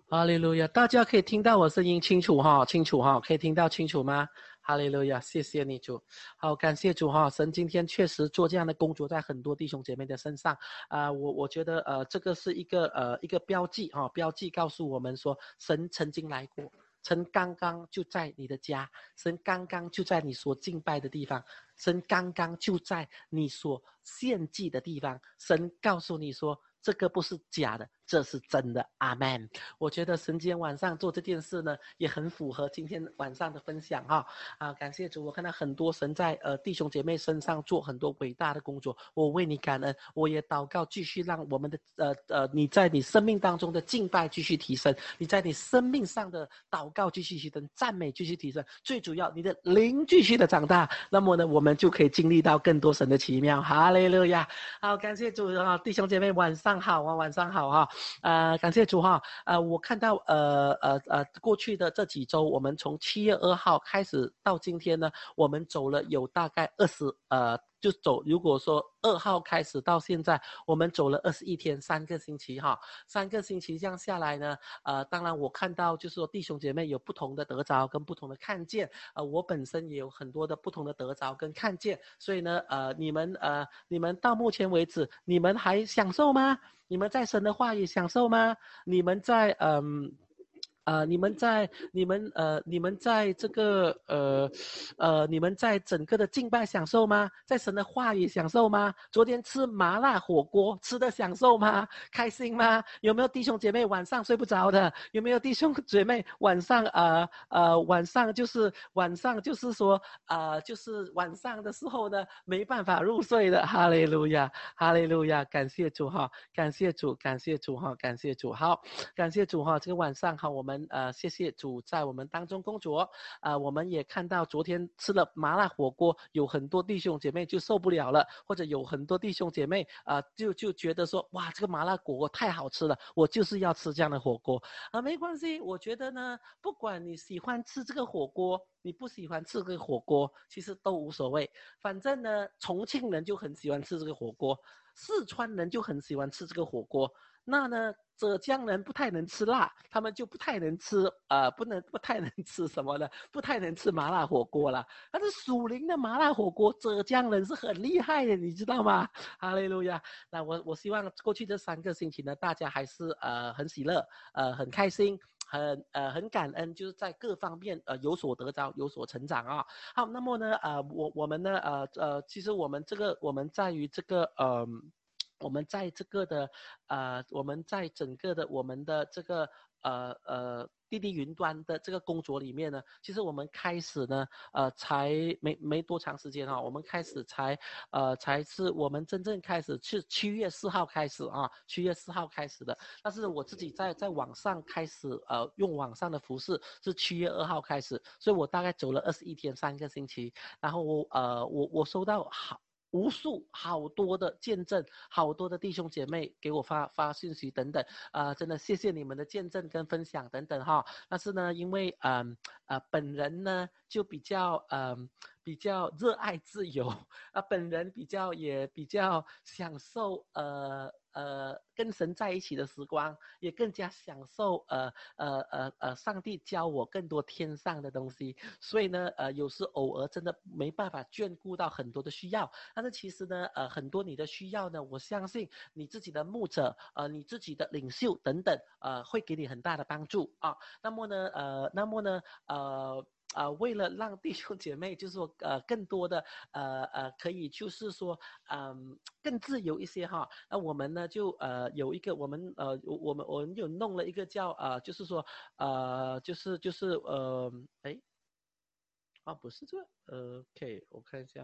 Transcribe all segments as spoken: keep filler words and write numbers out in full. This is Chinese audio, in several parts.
哈利路亚，大家可以听到我声音清楚哈，清楚哈，可以听到清楚吗？哈利路亚，谢谢你主，好，感谢主哈，神今天确实做这样的工作在很多弟兄姐妹的身上啊、呃，我我觉得呃这个是一个呃一个标记哈、哦，标记告诉我们说神曾经来过，神刚刚就在你的家，神刚刚就在你所敬拜的地方，神刚刚就在你所献祭的地方，神告诉你说这个不是假的，这是真的，阿们。我觉得神今天晚上做这件事呢，也很符合今天晚上的分享哈。啊，感谢主，我看到很多神在呃弟兄姐妹身上做很多伟大的工作，我为你感恩，我也祷告，继续让我们的呃呃你在你生命当中的敬拜继续提升，你在你生命上的祷告继续提升，赞美继续提升，最主要你的灵继续的长大，那么呢，我们就可以经历到更多神的奇妙。哈利路亚！好，感谢主啊，弟兄姐妹晚上好啊，晚上好哈。呃，感谢主哈。呃，我看到呃呃呃，过去的这几周，我们从七月二号开始到今天呢，我们走了有大概二十呃。就走，如果说二号开始到现在，我们走了二十一天，三个星期哈，三个星期这样下来呢，呃，当然我看到就是说弟兄姐妹有不同的得着跟不同的看见，呃，我本身也有很多的不同的得着跟看见，所以呢，呃，你们呃，你们到目前为止，你们还享受吗？你们在神的话语享受吗？你们在嗯。呃，你们在你们呃，你们在这个呃呃，你们在整个的敬拜享受吗？在神的话语享受吗？昨天吃麻辣火锅吃的享受吗？开心吗？有没有弟兄姐妹晚上睡不着的？有没有弟兄姐妹晚上呃呃晚上就是晚上就是说呃就是晚上的时候呢没办法入睡的？哈利路亚，哈利路亚，感谢主哈，感谢主，感谢主哈，感谢主，好，感谢主哈，这个晚上哈，我们呃谢谢主在我们当中工作，呃我们也看到昨天吃了麻辣火锅，有很多弟兄姐妹就受不了了，或者有很多弟兄姐妹啊、呃、就就觉得说哇这个麻辣火锅太好吃了，我就是要吃这样的火锅啊、呃、没关系，我觉得呢，不管你喜欢吃这个火锅，你不喜欢吃这个火锅，其实都无所谓，反正呢重庆人就很喜欢吃这个火锅，四川人就很喜欢吃这个火锅。那呢，浙江人不太能吃辣，他们就不太能吃，呃，不能不太能吃什么呢？不太能吃麻辣火锅了。但是属灵的麻辣火锅，浙江人是很厉害的，你知道吗？哈利路亚！那我我希望过去这三个星期呢，大家还是呃很喜乐，呃很开心。很呃很感恩，就是在各方面呃有所得着，有所成长啊。好，那么呢呃我我们呢呃呃其实我们这个我们在于这个呃。我们在这个的，呃，我们在整个的我们的这个呃呃滴滴云端的这个工作里面呢，其实我们开始呢，呃，才没没多长时间啊，我们开始才呃才是我们真正开始是七月四号开始啊，七月四号开始的。但是我自己在在网上开始呃用网上的服饰是七月二号开始，所以我大概走了二十一天三个星期，然后呃我我收到好。无数好多的见证，好多的弟兄姐妹给我发发信息等等，啊、呃，真的谢谢你们的见证跟分享等等哈。但是呢，因为嗯呃，呃本人呢就比较嗯、呃、比较热爱自由啊、呃，本人比较也比较享受呃呃跟神在一起的时光，也更加享受呃呃呃呃上帝教我更多天上的东西，所以呢呃有时偶尔真的没办法眷顾到很多的需要。但是其实呢，呃，很多你的需要呢，我相信你自己的牧者，呃，你自己的领袖等等，呃，会给你很大的帮助啊。那么呢，呃，那么呢，呃。呃，为了让弟兄姐妹，就是说，呃，更多的，呃呃，可以就是说，嗯、呃，更自由一些哈。那我们呢，就呃有一个，我们呃，我们我们有弄了一个叫呃，就是说，呃，就是就是呃，哎，啊，不是这个，呃，OK，我看一下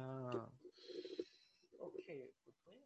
，OK，不对。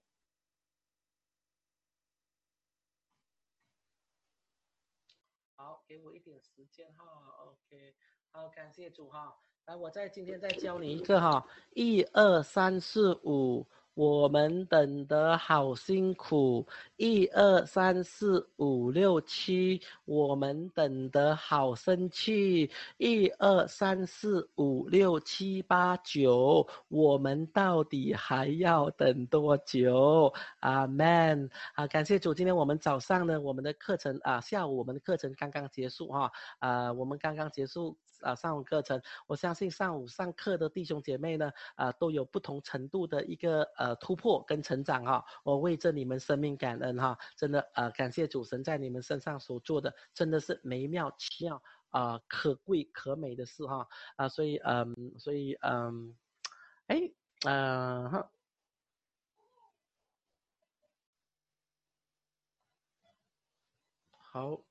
好，给我一点时间哈，OK，好，感谢主哈。来，我在今天再教你一个哈，一二三四五我们等得好辛苦，一二三四五六七，我们等得好生气，一二三四五六七八九，我们到底还要等多久？阿门。啊，感谢主，今天我们早上呢，我们的课程啊，下午我们的课程刚刚结束哈，啊，我们刚刚结束啊上午课程，我相信上午上课的弟兄姐妹呢，啊，都有不同程度的一个呃突破跟成长哈，我为着你们生命感恩哈，真的呃感谢主神在你们身上所做的，真的是美妙奇妙啊、呃、可贵可美的事哈啊、呃，所以嗯，所以嗯，哎，呃，好。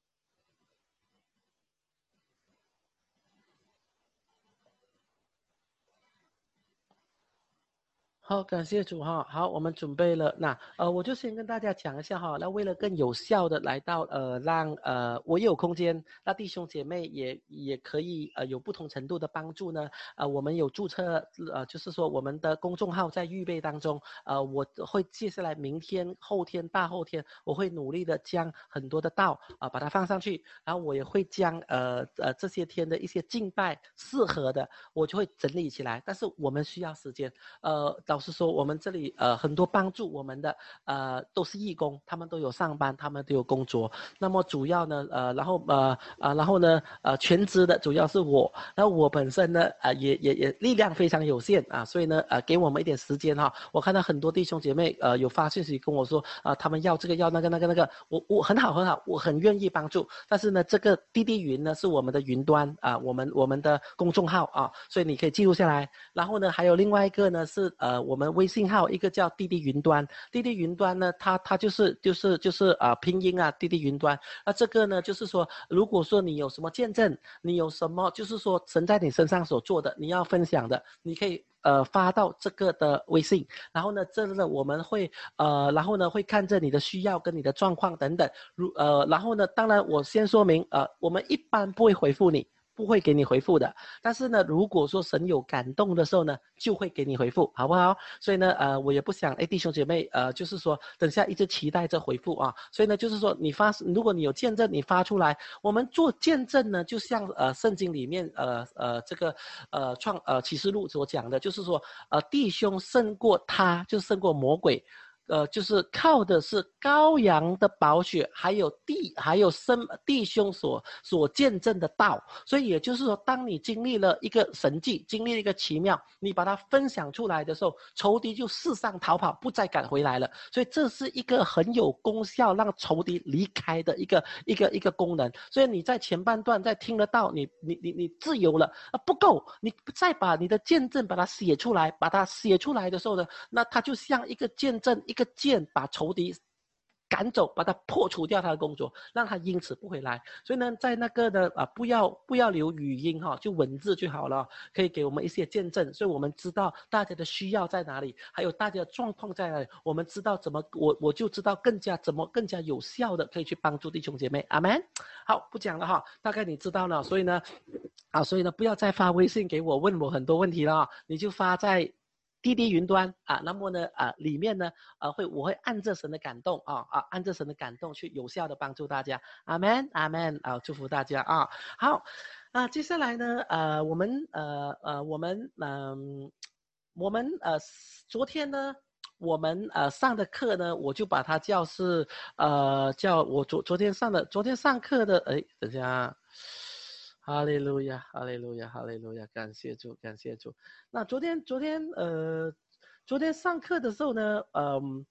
好，感谢主哈。好，我们准备了。那呃，我就先跟大家讲一下哈。那为了更有效的来到呃，让呃我也有空间，那弟兄姐妹也也可以呃有不同程度的帮助呢。呃，我们有注册呃，就是说我们的公众号在预备当中。呃，我会接下来明天、后天、大后天，我会努力的将很多的道啊、呃、把它放上去，然后我也会将呃呃这些天的一些敬拜适合的，我就会整理起来。但是我们需要时间。呃，老实说，我们这里呃很多帮助我们的呃都是义工，他们都有上班，他们都有工作。那么主要呢，呃，然后呃呃，然后呢，呃，全职的主要是我，然后我本身呢，呃，也也也力量非常有限啊，所以呢，呃，给我们一点时间哈。我看到很多弟兄姐妹呃有发信息跟我说，啊、呃，他们要这个要那个那个那个，我我很好很好，我很愿意帮助。但是呢，这个滴滴云呢是我们的云端啊、呃，我们我们的公众号啊，所以你可以记录下来。然后呢，还有另外一个呢是呃我们微信号，一个叫滴滴云端，滴滴云端呢，它它就是就是就是啊、呃、拼音啊，滴滴云端。那这个呢，就是说，如果说你有什么见证，你有什么就是说神在你身上所做的，你要分享的，你可以呃发到这个的微信，然后呢，这个我们会呃，然后呢会看着你的需要跟你的状况等等，如呃，然后呢，当然我先说明呃，我们一般不会回复你。不会给你回复的，但是呢，如果说神有感动的时候呢，就会给你回复，好不好？所以呢，呃，我也不想，哎，弟兄姐妹，呃，就是说，等下一直期待着回复啊。所以呢，就是说，你发，如果你有见证，你发出来，我们做见证呢，就像呃圣经里面呃呃这个呃创呃启示录所讲的，就是说，呃弟兄胜过他，就胜过魔鬼。呃，就是靠的是羔羊的宝血，还有弟，还有生弟兄所所见证的道。所以也就是说，当你经历了一个神迹，经历了一个奇妙，你把它分享出来的时候，仇敌就四散逃跑，不再敢回来了。所以这是一个很有功效，让仇敌离开的一个一个一个功能。所以你在前半段在听得到，你你你你自由了啊，不够，你再把你的见证把它写出来，把它写出来的时候呢，那它就像一个见证，一个剑把仇敌赶走，把它破除掉他的工作，让他因此不回来。所以呢，在那个呢啊，不要不要留语音哈，就文字就好了，可以给我们一些见证，所以我们知道大家的需要在哪里，还有大家的状况在哪里，我们知道怎么我我就知道更加怎么更加有效的可以去帮助弟兄姐妹，阿门。好，不讲了哈，大概你知道了，所以呢，啊，所以呢，不要再发微信给我问我很多问题了，你就发在滴滴云端啊，那么呢啊里面呢啊会我会按着神的感动啊啊按着神的感动去有效的帮助大家，阿门阿门啊，祝福大家啊。好啊，接下来呢呃我们呃呃我们嗯、呃、我们呃昨天呢。我们呃上的课呢，我就把它叫是呃叫我昨昨天上的昨天上课的，哎，等一下，哈利路亚，哈利路亚，哈利路亚，感谢主，感谢主。那昨天昨天呃昨天上课的时候呢，嗯、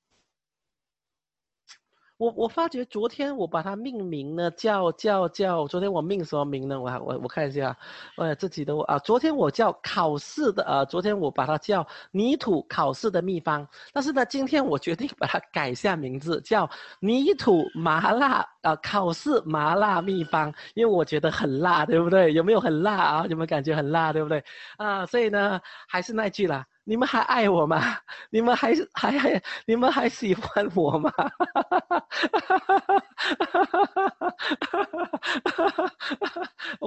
我我发觉昨天我把它命名呢，叫叫叫，昨天我命什么名呢？我我我看一下，呃，自己的啊，昨天我叫考试的，呃，昨天我把它叫泥土考试的秘方，但是呢，今天我决定把它改下名字，叫泥土麻辣啊、呃、考试麻辣秘方，因为我觉得很辣，对不对？有没有很辣啊？有没有感觉很辣，对不对？啊，所以呢，还是那句啦。你们还爱我吗？你们还还还你们还喜欢我吗？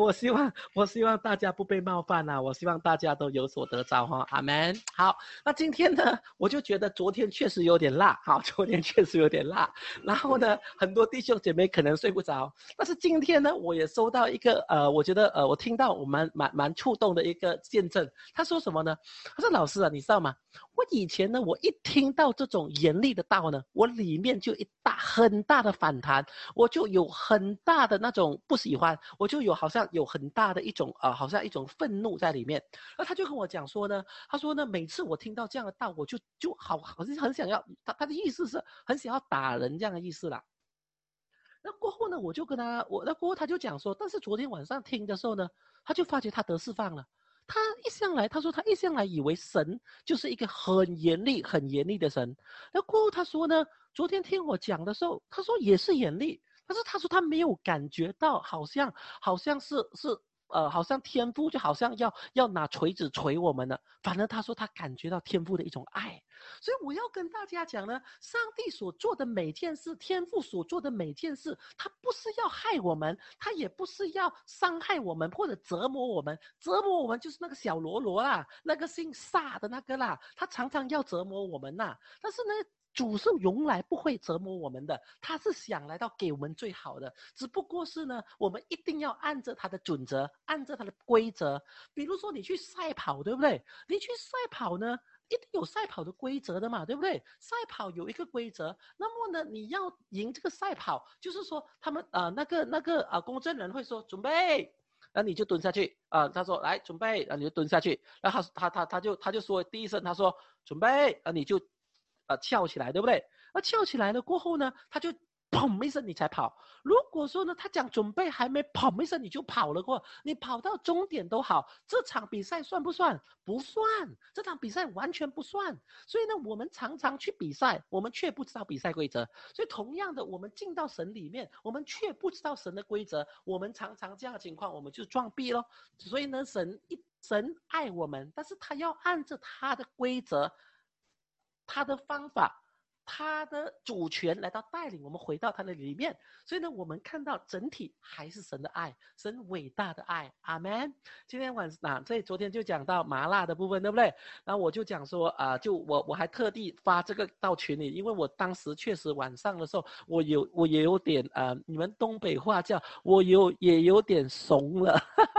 我希望我希望大家不被冒犯啊，我希望大家都有所得着哈，阿门。好，那今天呢，我就觉得昨天确实有点辣，好，昨天确实有点辣，然后呢，很多弟兄姐妹可能睡不着，但是今天呢，我也收到一个呃，我觉得呃，我听到我蛮蛮蛮触动的一个见证，他说什么呢？他说老师啊，你知道吗？我以前呢，我一听到这种严厉的道呢，我里面就一大很大的反弹，我就有很大的那种不喜欢，我就有好像有很大的一种呃，好像一种愤怒在里面。那他就跟我讲说呢，他说呢，每次我听到这样的道，我就就好好像很想要，他他的意思是很想要打人这样的意思啦。那过后呢，我就跟他，我那过后他就讲说，但是昨天晚上听的时候呢，他就发觉他得释放了。他一向来，他说他一向来以为神就是一个很严厉、很严厉的神。那过后他说呢，昨天听我讲的时候，他说也是严厉，但是他说他没有感觉到，好像好像是是呃，好像天父就好像要要拿锤子锤我们了。反而他说他感觉到天父的一种爱。所以我要跟大家讲呢，上帝所做的每件事，天父所做的每件事，他不是要害我们，他也不是要伤害我们或者折磨我们。折磨我们就是那个小罗罗啦，那个姓萨的那个啦，他常常要折磨我们啦。但是呢，主是从来不会折磨我们的，他是想来到给我们最好的，只不过是呢，我们一定要按着他的准则，按着他的规则。比如说你去赛跑，对不对？你去赛跑呢，一定有赛跑的规则的嘛，对不对？赛跑有一个规则，那么呢，你要赢这个赛跑，就是说他们呃那个那个呃公证人会说准备，然后你就蹲下去啊、呃，他说来准备，然后你就蹲下去，然后他他他他就他就说第一声他说准备，啊你就呃翘起来，对不对？那翘起来了过后呢，他就砰一声你才跑。如果说呢，他讲准备还没砰一声你就跑了过，你跑到终点都好，这场比赛算不算？不算，这场比赛完全不算。所以呢，我们常常去比赛，我们却不知道比赛规则。所以同样的，我们进到神里面，我们却不知道神的规则，我们常常这样的情况，我们就撞壁咯。所以呢，神一神爱我们，但是他要按照他的规则，他的方法，他的主权来到带领我们回到他的里面。所以呢，我们看到整体还是神的爱，神伟大的爱。阿们。今天晚上、啊、所以昨天就讲到麻辣的部分，对不对？然后我就讲说啊、呃，就我我还特地发这个到群里，因为我当时确实晚上的时候，我有我也有点呃，你们东北话叫我有也有点怂了。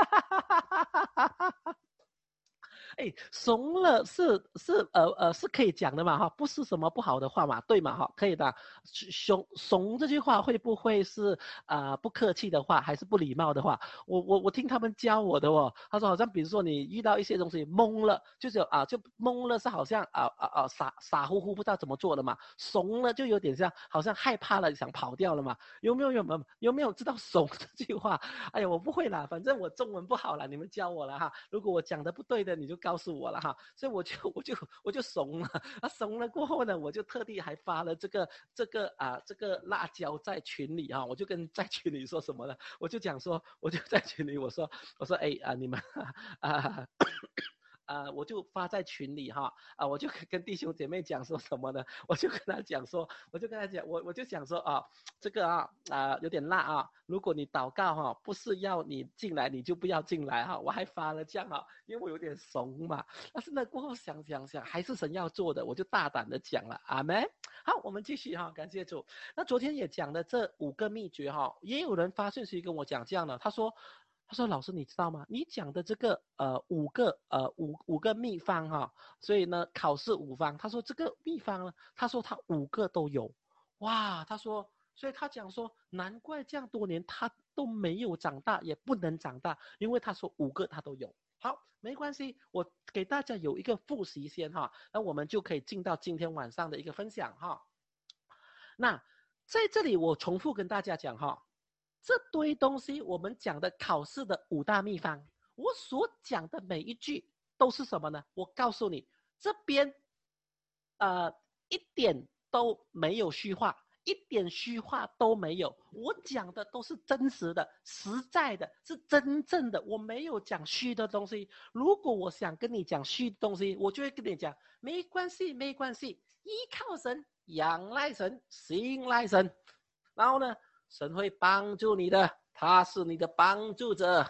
哎，怂了是是呃呃是可以讲的嘛哈，不是什么不好的话嘛，对嘛哈，可以的。怂怂这句话会不会是啊、呃、不客气的话，还是不礼貌的话？我我我听他们教我的哦，他说好像比如说你遇到一些东西懵了，就是啊就懵了是好像啊啊啊傻傻乎乎不知道怎么做了嘛，怂了就有点像好像害怕了想跑掉了嘛，有没有有没有有没有知道怂这句话？哎呀我不会啦，反正我中文不好啦，你们教我了哈，如果我讲的不对的你就告诉我了哈，所以我就我就我就怂了，啊怂了过后呢，我就特地还发了这个这个啊这个辣椒在群里哈，我就跟在群里说什么呢？我就讲说，我就在群里我说我说哎啊你们啊。呃，我就发在群里哈，啊，我就跟弟兄姐妹讲说什么呢？我就跟他讲说，我就跟他讲，我我就想说啊，这个啊啊、呃、有点辣啊，如果你祷告哈，不是要你进来，你就不要进来哈。我还发了这样哈，因为我有点怂嘛。但是呢，过后想想想，还是神要做的，我就大胆的讲了，阿门。好，我们继续哈，感谢主。那昨天也讲了这五个秘诀哈，也有人发讯息跟我讲这样的，他说。他说：“老师，你知道吗？你讲的这个呃五个呃五五个秘方哈，所以呢考试五方。他说这个秘方呢，他说他五个都有，哇！他说，所以他讲说，难怪这样多年他都没有长大，也不能长大，因为他说五个他都有。好，没关系，我给大家有一个复习先哈，那我们就可以进到今天晚上的一个分享哈。那在这里我重复跟大家讲哈。”这堆东西，我们讲的考试的五大秘方，我所讲的每一句都是什么呢？我告诉你，这边，呃，一点都没有虚话，一点虚话都没有。我讲的都是真实的、实在的，是真正的，我没有讲虚的东西。如果我想跟你讲虚的东西，我就会跟你讲，没关系，没关系，依靠神，仰赖神，信赖神，然后呢？神会帮助你的，他是你的帮助者。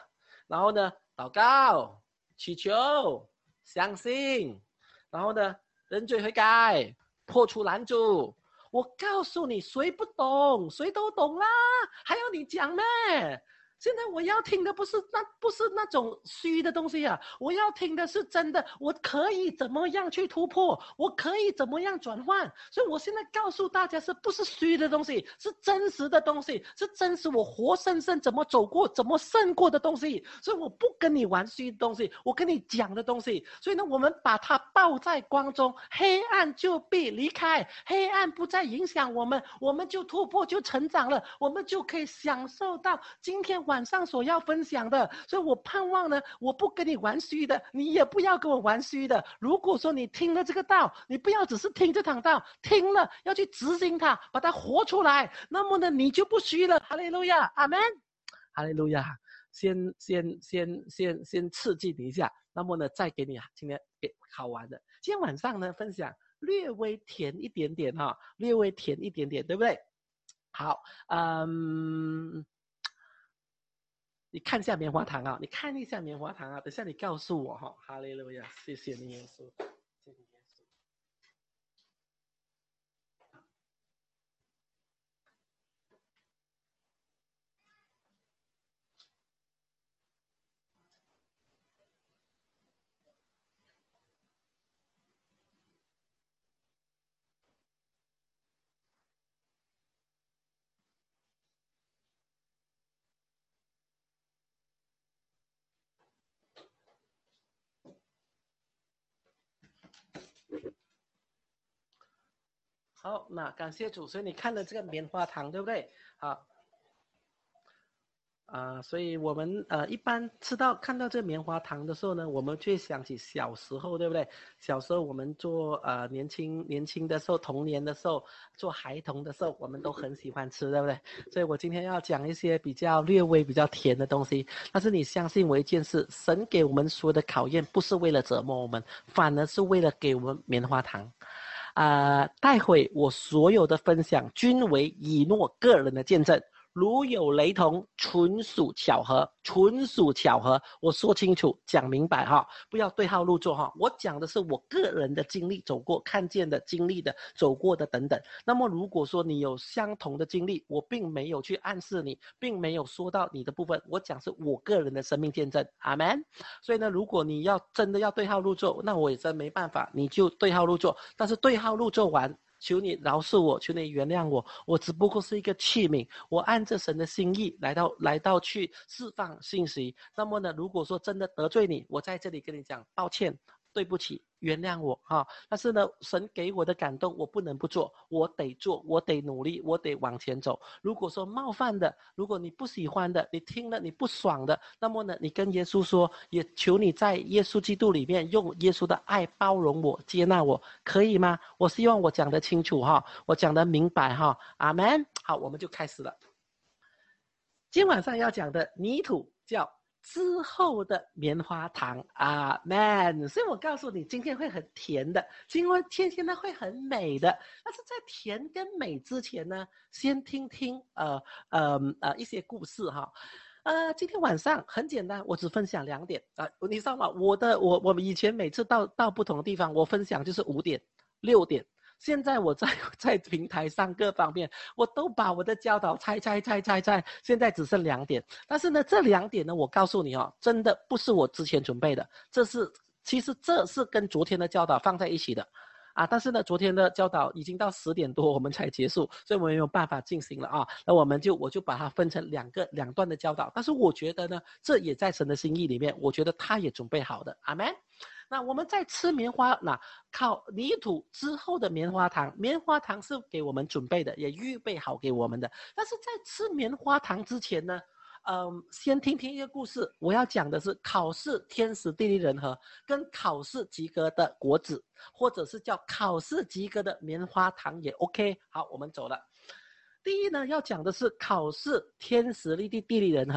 然后呢，祷告、祈求、相信，然后呢，认罪悔改，破除拦阻。我告诉你，谁不懂，谁都懂啦，还要你讲咩？现在我要听的不是那不是那种虚的东西啊，我要听的是真的。我可以怎么样去突破？我可以怎么样转换？所以我现在告诉大家，是不是虚的东西？是真实的东西，是真实我活生生怎么走过、怎么胜过的东西。所以我不跟你玩虚的东西，我跟你讲的东西。所以呢，我们把它抱在光中，黑暗就必离开，黑暗不再影响我们，我们就突破，就成长了，我们就可以享受到今天晚上所要分享的。所以我盼望呢，我不跟你玩虚的，你也不要跟我玩虚的。如果说你听了这个道，你不要只是听这堂道，听了要去执行它，把它活出来，那么呢，你就不虚了。哈利路亚，阿们，哈利路亚。先先先先先刺激你一下，那么呢，再给你今天给好玩的。今天晚上呢，分享略微甜一点点哈，略微甜一点点，对不对？好，嗯。你看一下棉花糖啊，你看一下棉花糖啊，等下你告诉我哈，哈利路亚，谢谢你耶稣，谢谢你耶稣。好，那感谢主，所以你看了这个棉花糖，对不对？好。啊、呃，所以我们呃一般吃到看到这个棉花糖的时候呢，我们就会想起小时候，对不对？小时候我们做呃年轻年轻的时候，童年的时候，做孩童的时候，我们都很喜欢吃，对不对？所以我今天要讲一些比较略微比较甜的东西。但是你相信我一件事，神给我们所有的考验，不是为了折磨我们，反而是为了给我们棉花糖。啊、呃，待会我所有的分享均为以诺个人的见证。如有雷同，纯属巧合，纯属巧合。我说清楚，讲明白哈，不要对号入座哈。我讲的是我个人的经历，走过、看见的、经历的、走过的等等。那么如果说你有相同的经历，我并没有去暗示你，并没有说到你的部分，我讲是我个人的生命见证，阿们。所以呢，如果你要真的要对号入座，那我也真没办法，你就对号入座。但是对号入座完，求你饶恕我，求你原谅我，我只不过是一个器皿，我按着神的心意来到来到去释放信息。那么呢，如果说真的得罪你，我在这里跟你讲抱歉，对不起，原谅我哈。但是呢，神给我的感动，我不能不做，我得做，我得努力，我得往前走。如果说冒犯的，如果你不喜欢的，你听了你不爽的，那么呢，你跟耶稣说，也求你在耶稣基督里面用耶稣的爱包容我，接纳我，可以吗？我希望我讲得清楚哈，我讲得明白哈，阿们。好，我们就开始了。今晚上要讲的泥土叫之后的棉花糖，阿们。所以我告诉你，今天会很甜的，今天现在会很美的。但是在甜跟美之前呢，先听听呃呃呃一些故事哈。呃，今天晚上很简单，我只分享两点啊、呃，你知道吗？我的我我们以前每次到到不同的地方，我分享就是五点、六点。现在我在在平台上各方面，我都把我的教导拆拆拆拆拆，现在只剩两点。但是呢，这两点呢，我告诉你哦，真的不是我之前准备的，这是其实这是跟昨天的教导放在一起的。啊，但是呢，昨天的教导已经到十点多我们才结束，所以我们没有办法进行了啊。那我们就我就把它分成两个两段的教导，但是我觉得呢，这也在神的心意里面，我觉得他也准备好的，阿们。那我们在吃棉花，那靠泥土之后的棉花糖，棉花糖是给我们准备的，也预备好给我们的。但是在吃棉花糖之前呢，嗯，先听听一个故事。我要讲的是考试天时地利人和，跟考试及格的果子，或者是叫考试及格的棉花糖也 OK。好，我们走了。第一呢，要讲的是考试天时地利地利人和。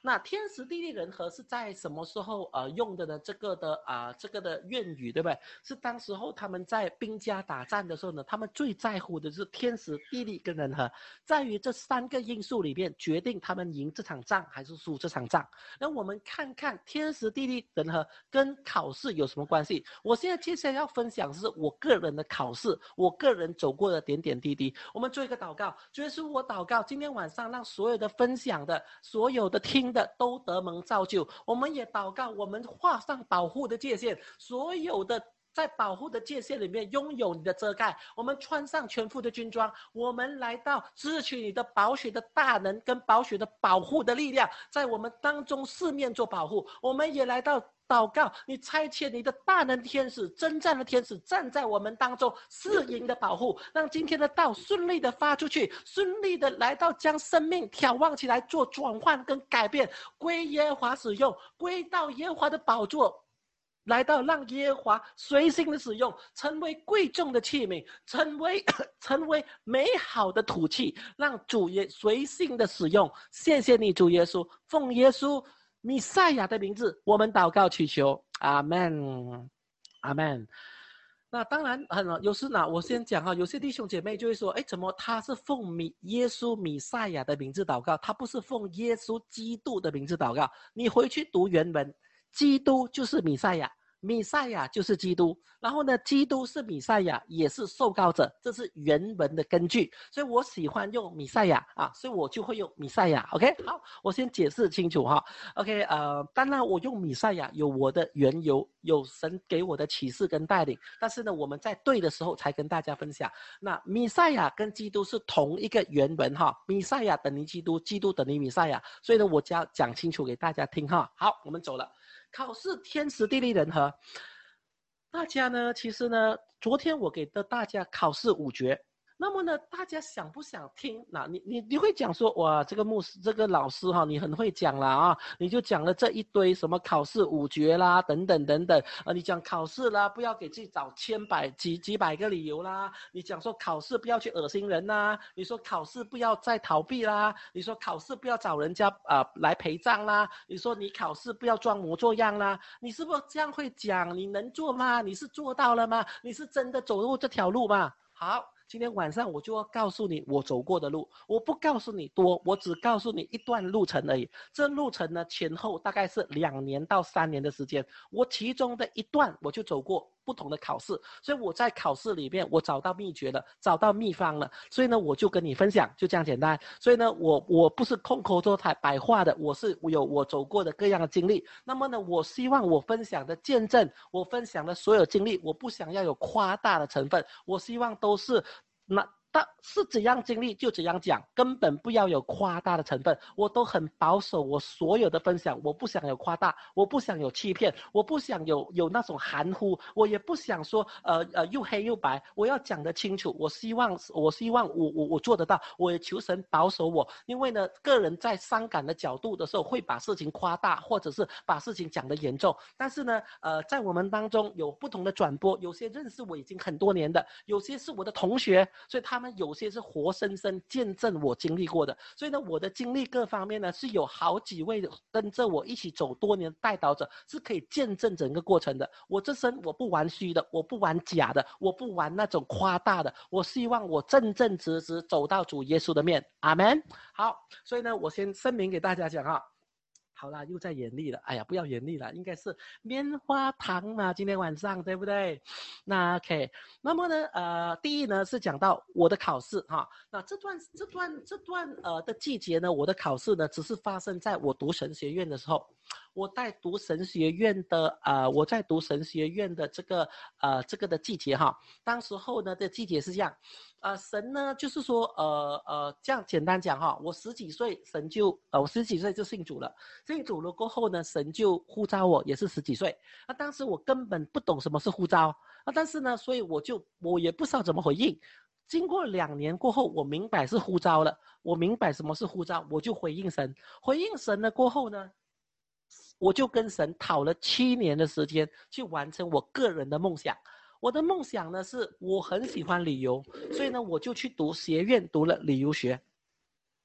那天时地利人和是在什么时候呃用的呢？这个的啊、呃、这个的谚语对不对？是当时候他们在兵家打仗的时候呢，他们最在乎的是天时地利跟人和，在于这三个因素里面决定他们赢这场仗还是输这场仗。那我们看看天时地利人和跟考试有什么关系？我现在接下来要分享的是我个人的考试，我个人走过的点点滴滴。我们做一个祷告，主耶稣，我祷告今天晚上让所有的分享的、所有的听的都得蒙造就。我们也祷告，我们画上保护的界限，所有的在保护的界限里面拥有你的遮盖，我们穿上全副的军装，我们来到支取你的宝血的大能跟宝血的保护的力量，在我们当中四面做保护。我们也来到祷告，你差遣你的大能天使、征战的天使站在我们当中，四营的保护，让今天的道顺利的发出去，顺利的来到将生命眺望起来，做转换跟改变，归耶和华使用，归到耶和华的宝座。来到让耶和华随心的使用，成为贵重的器皿，成为成为美好的土器，让主耶随性的使用。谢谢你，主耶稣，奉耶稣弥赛亚的名字，我们祷告祈求，阿们，阿们。那当然，很有时呢，我先讲哈，有些弟兄姐妹就会说，哎，怎么他是奉米耶稣弥赛亚的名字祷告，他不是奉耶稣基督的名字祷告？你回去读原文。基督就是弥赛亚，弥赛亚就是基督，然后呢，基督是弥赛亚，也是受膏者，这是原文的根据，所以我喜欢用弥赛亚啊，所以我就会用弥赛亚。OK， 好，我先解释清楚哈。OK， 呃，当然我用弥赛亚有我的缘由，有神给我的启示跟带领，但是呢，我们在对的时候才跟大家分享。那弥赛亚跟基督是同一个原文哈，弥赛亚等于基督，基督等于弥赛亚，所以呢，我就要讲清楚给大家听哈。好，我们走了。考试天时地利人和，大家呢，其实呢，昨天我给的大家考试五诀，那么呢，大家想不想听？那你你你会讲说，哇，这个牧师这个老师哈，你很会讲啦啊，你就讲了这一堆什么考试五诀啦，等等等等，啊，你讲考试啦，不要给自己找千百几几百个理由啦，你讲说考试不要去恶心人啦，你说考试不要再逃避啦，你说考试不要找人家啊、呃、来陪葬啦，你说你考试不要装模作样啦，你是不是这样会讲？你能做吗？你是做到了吗？你是真的走入这条路吗？好。今天晚上我就要告诉你我走过的路，我不告诉你多，我只告诉你一段路程而已。这路程呢，前后大概是两年到三年的时间，我其中的一段我就走过不同的考试，所以我在考试里面我找到秘诀了，找到秘方了，所以呢我就跟你分享，就这样简单。所以呢我我不是空口说台白话的，我是有我走过的各样的经历。那么呢我希望我分享的见证，我分享的所有经历，我不想要有夸大的成分，我希望都是那但是怎样经历就怎样讲，根本不要有夸大的成分，我都很保守我所有的分享，我不想有夸大，我不想有欺骗，我不想有有那种含糊，我也不想说呃呃又黑又白，我要讲得清楚，我希望我希望我我我做得到，我也求神保守我，因为呢个人在伤感的角度的时候会把事情夸大，或者是把事情讲得严重，但是呢呃在我们当中有不同的转播，有些认识我已经很多年的，有些是我的同学，所以他们有些是活生生见证我经历过的，所以呢我的经历各方面呢是有好几位跟着我一起走多年的带导者是可以见证整个过程的。我这身我不玩虚的，我不玩假的，我不玩那种夸大的，我希望我正正直直走到主耶稣的面，阿们。好，所以呢我先声明给大家讲啊，好啦，又在严厉了。哎呀，不要严厉了，应该是棉花糖嘛，今天晚上对不对？那 OK， 那么呢，呃，第一呢是讲到我的考试哈。那这段这段这段呃的季节呢，我的考试呢只是发生在我读神学院的时候。我在读神学院的呃，我在读神学院的这个呃这个的季节哈，当时候呢的季节是这样，呃神呢就是说呃呃这样简单讲哈，我十几岁神就呃我十几岁就信主了，信主了过后呢神就呼召我，也是十几岁，那当时我根本不懂什么是呼召，啊但是呢所以我就我也不知道怎么回应。经过两年过后，我明白是呼召了，我明白什么是呼召，我就回应神。回应神了过后呢，我就跟神讨了七年的时间去完成我个人的梦想。我的梦想呢是我很喜欢旅游，所以呢我就去读学院读了旅游学。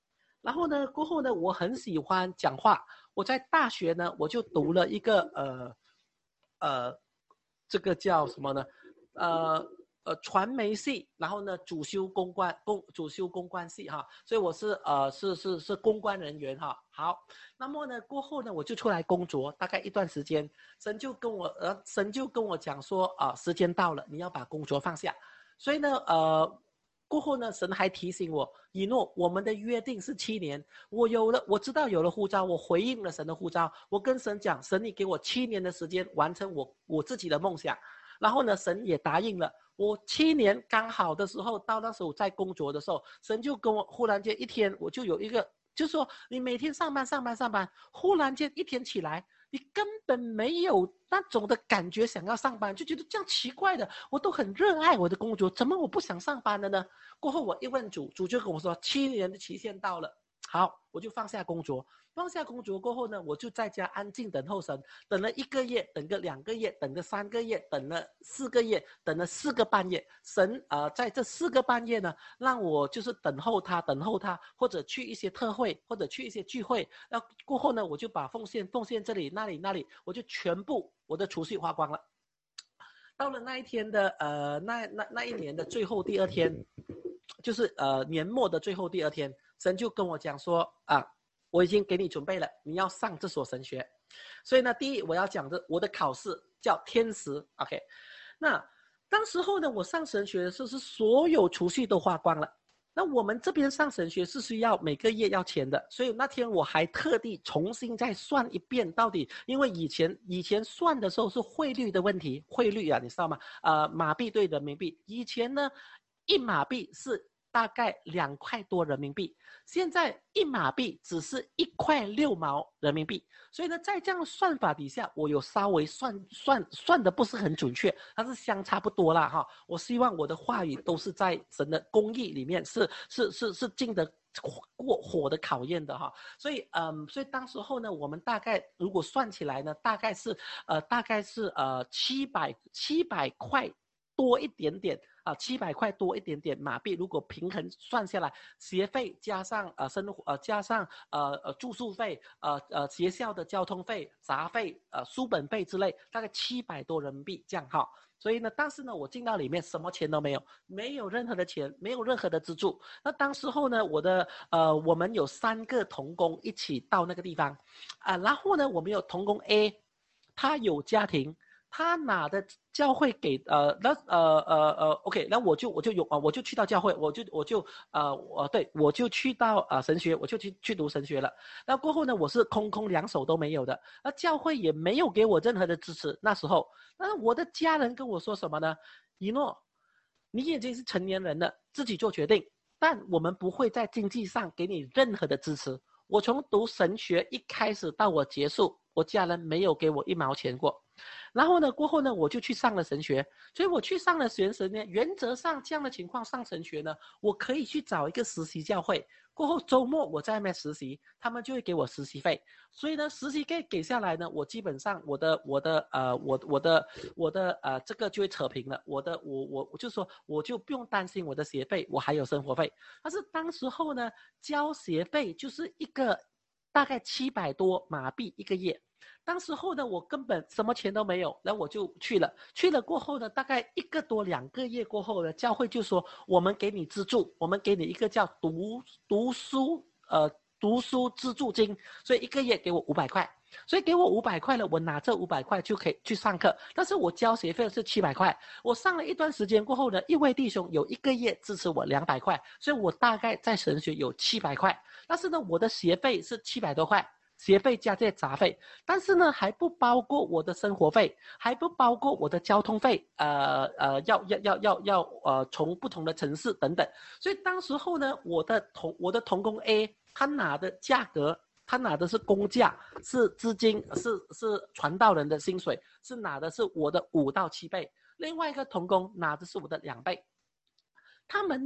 然后呢，过后呢，我很喜欢讲话。我在大学呢，我就读了一个呃呃，这个叫什么呢？呃呃，传媒系，然后呢，主修公关公主修公关系哈，所以我是呃是是是公关人员哈。好，那么呢过后呢，我就出来工作，大概一段时间，神就跟我呃神就跟我讲说啊、呃，时间到了，你要把工作放下。所以呢呃。过后呢，神还提醒我，以诺，我们的约定是七年。我有了，我知道有了呼召，我回应了神的呼召。我跟神讲，神，你给我七年的时间完成我我自己的梦想。然后呢，神也答应了。我七年刚好的时候，到那时候在工作的时候，神就跟我忽然间一天，我就有一个，就说你每天上班上班上班，忽然间一天起来。你根本没有那种的感觉想要上班，就觉得这样奇怪的。我都很热爱我的工作，怎么我不想上班了呢？过后我一问主，主就跟我说，七年的期限到了。好，我就放下工作。放下工作过后呢，我就在家安静等候神，等了一个月，等个两个月，等个三个月，等了四个月，等了四个半月。神呃，在这四个半月呢，让我就是等候他，等候他，或者去一些特会，或者去一些聚会。那过后呢，我就把奉献奉献这里那里那里，我就全部我的储蓄花光了。到了那一天的呃那那那一年的最后第二天，就是呃年末的最后第二天，神就跟我讲说啊，我已经给你准备了，你要上这所神学。所以呢，第一我要讲的我的考试叫天时 ，OK。那当时候呢，我上神学的时候是所有储蓄都花光了。那我们这边上神学是需要每个月要钱的，所以那天我还特地重新再算一遍，到底因为以前以前算的时候是汇率的问题，汇率啊，你知道吗？呃，马币对人民币，以前呢，一马币是大概两块多人民币，现在一马币只是一块六毛人民币，所以呢，在这样的算法底下，我有稍微算算算的不是很准确，但是相差不多啦哈。我希望我的话语都是在神的公义里面是是是是经得过火的考验的哈。所以嗯，所以当时候呢，我们大概如果算起来呢，大概是呃大概是呃七百七百块多一点点。啊，七百块多一点点马币，如果平衡算下来，学费加上呃生活呃加上呃呃住宿费，呃呃学校的交通费、杂费、呃书本费之类，大概七百多人民币这样哈。所以呢，但是呢，我进到里面什么钱都没有，没有任何的钱，没有任何的资助。那当时候呢，我的呃我们有三个同工一起到那个地方，啊、呃，然后呢，我们有同工 A，他有家庭。他拿的教会给呃那呃呃呃 OK， 那我就我就有啊，我就去到教会，我就我就呃我对我就去到啊、呃、神学，我就去去读神学了。那过后呢，我是空空两手都没有的，那教会也没有给我任何的支持。那时候，那我的家人跟我说什么呢？一诺，你已经是成年人了，自己做决定，但我们不会在经济上给你任何的支持。我从读神学一开始到我结束，我家人没有给我一毛钱过。然后呢，过后呢，我就去上了神学。所以我去上了神学呢，原则上这样的情况上神学呢，我可以去找一个实习教会。过后周末我在那边实习，他们就会给我实习费。所以呢，实习费给下来呢，我基本上我的我的呃我我的我的呃这个就会扯平了。我的我我我就说我就不用担心我的学费，我还有生活费。但是当时候呢，交学费就是一个大概七百多马币一个月。当时候呢，我根本什么钱都没有，然后我就去了。去了过后呢，大概一个多两个月过后呢，教会就说我们给你资助，我们给你一个叫读读书呃读书资助金，所以一个月给我五百块。所以给我五百块了，我拿这五百块就可以去上课。但是我交学费是七百块，我上了一段时间过后呢，一位弟兄有一个月支持我两百块，所以我大概在神学有七百块。但是呢，我的学费是七百多块。学费加这些杂费，但是呢还不包括我的生活费，还不包括我的交通费，呃呃要要要要要呃从不同的城市等等，所以当时候呢，我的同我的同工 A 他拿的价格，他拿的是公价，是资金，是是传道人的薪水，是拿的是我的五到七倍，另外一个同工拿的是我的两倍。他们呢，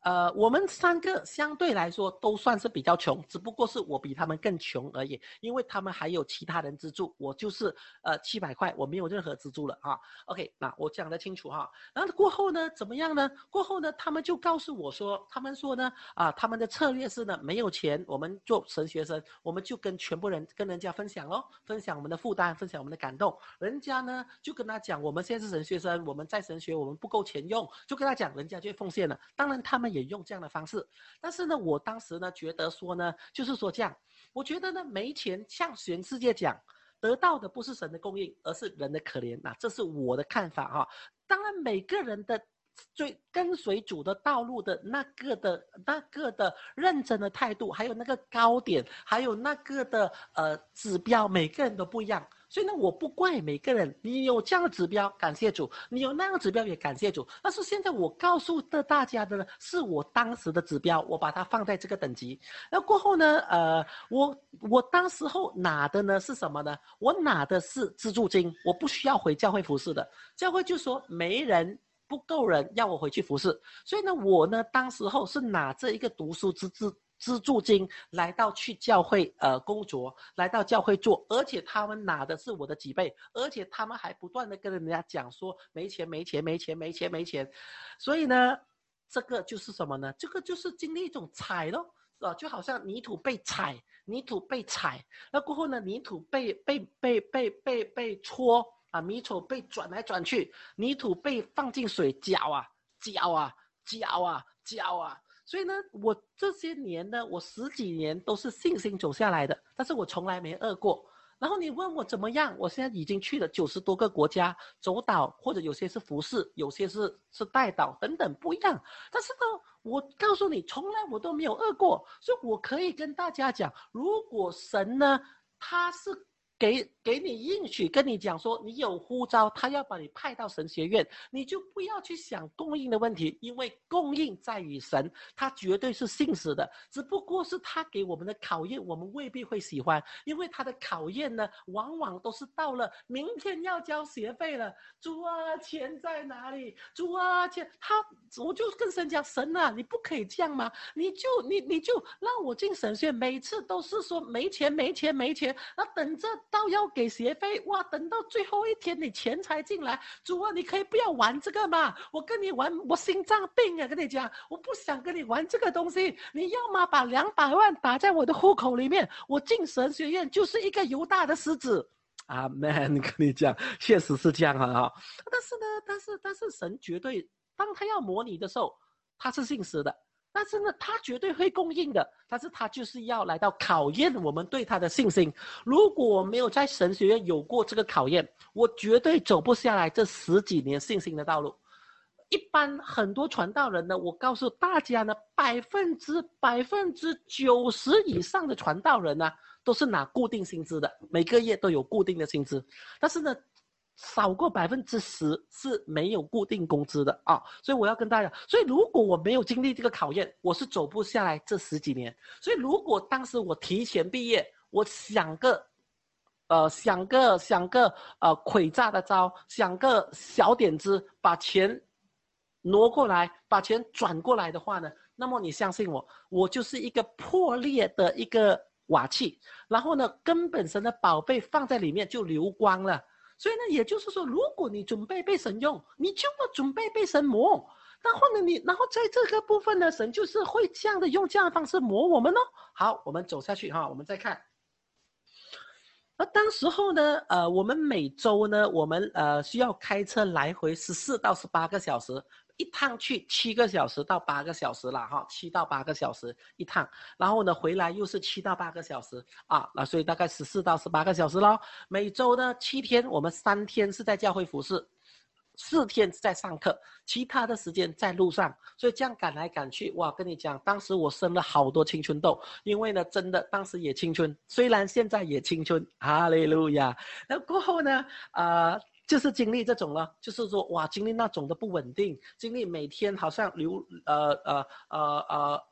呃，我们三个相对来说都算是比较穷，只不过是我比他们更穷而已，因为他们还有其他人资助，我就是呃七百块，我没有任何资助了哈。OK， 那我讲得清楚哈。然后过后呢，怎么样呢？过后呢，他们就告诉我说，他们说呢，啊，他们的策略是呢，没有钱，我们做神学生，我们就跟全部人跟人家分享咯，分享我们的负担，分享我们的感动。人家呢就跟他讲，我们现在是神学生，我们在神学，我们不够钱用，就跟他讲，人家就会奉献了。当然他们也用这样的方式，但是呢，我当时呢觉得说呢，就是说这样，我觉得呢没钱向全世界讲，得到的不是神的供应，而是人的可怜。那这是我的看法哈。当然每个人的最跟随主的道路的那个的那个的认真的态度，还有那个高点，还有那个的呃指标，每个人都不一样。所以呢，我不怪每个人，你有这样的指标，感谢主；你有那样的指标，也感谢主。但是现在我告诉的大家的呢，是我当时的指标，我把它放在这个等级。那过后呢，呃，我我当时候拿的呢是什么呢？我拿的是资助金，我不需要回教会服侍的。教会就说没人。不够人要我回去服侍，所以呢，我呢当时候是拿着一个读书资资资助金来到去教会呃工作，来到教会做，而且他们拿的是我的几倍，而且他们还不断的跟人家讲说没钱没钱没钱没钱没钱，所以呢，这个就是什么呢？这个就是经历一种踩咯。呃，就好像泥土被踩，泥土被踩，那过后呢，泥土被被被被被被搓啊，泥土被转来转去，泥土被放进水搅啊搅啊搅啊搅啊，所以呢，我这些年呢，我十几年都是信心走下来的，但是我从来没饿过。然后你问我怎么样，我现在已经去了九十多个国家走岛，或者有些是服侍，有些是是带岛等等不一样。但是呢，我告诉你，从来我都没有饿过，所以我可以跟大家讲，如果神呢，他是给给你应许，跟你讲说你有呼召，他要把你派到神学院，你就不要去想供应的问题，因为供应在于神，他绝对是信实的，只不过是他给我们的考验，我们未必会喜欢，因为他的考验呢，往往都是到了明天要交学费了，主啊，钱在哪里？主啊，钱，他我就跟神讲，神啊，你不可以这样吗？你就你你就让我进神学，每次都是说没钱没钱没钱，那等着到要给学费，哇，等到最后一天你钱才进来，主啊，你可以不要玩这个吗？我跟你玩，我心脏病啊，跟你讲，我不想跟你玩这个东西，你要么把两百万打在我的户口里面，我进神学院就是一个犹大的狮子。阿们，跟你讲，确实是这样啊。但是呢，但是但是神绝对，当他要模拟的时候，他是信实的。但是呢，他绝对会供应的，但是他就是要来到考验我们对他的信心。如果我没有在神学院有过这个考验，我绝对走不下来这十几年信心的道路。一般很多传道人呢，我告诉大家呢，百分之百分之九十以上的传道人呢，都是拿固定薪资的，每个月都有固定的薪资。但是呢，少过百分之十是没有固定工资的啊，所以我要跟大家，所以如果我没有经历这个考验，我是走不下来这十几年。所以如果当时我提前毕业，我想个，呃，想个想个呃诡诈的招，想个小点子，把钱挪过来，把钱转过来的话呢，那么你相信我，我就是一个破裂的一个瓦器，然后呢，根本神的宝贝放在里面就流光了。所以呢，也就是说，如果你准备被神用，你就要准备被神磨。然后呢，你然后在这个部分呢，神就是会这样的用这样的方式磨我们哦。好，我们走下去哈，我们再看。那当时候呢，呃，我们每周呢，我们呃需要开车来回十四到十八个小时。一趟去七个小时到八个小时了哈，七到八个小时一趟，然后呢回来又是七到八个小时啊，那所以大概十四到十八个小时咯。每周呢七天，我们三天是在教会服侍，四天是在上课，其他的时间在路上，所以这样赶来赶去，哇，跟你讲，当时我生了好多青春痘，因为呢，真的当时也青春，虽然现在也青春，哈利路亚。那过后呢，呃。就是经历这种了，就是说哇，经历那种的不稳定，经历每天好像流呃呃呃呃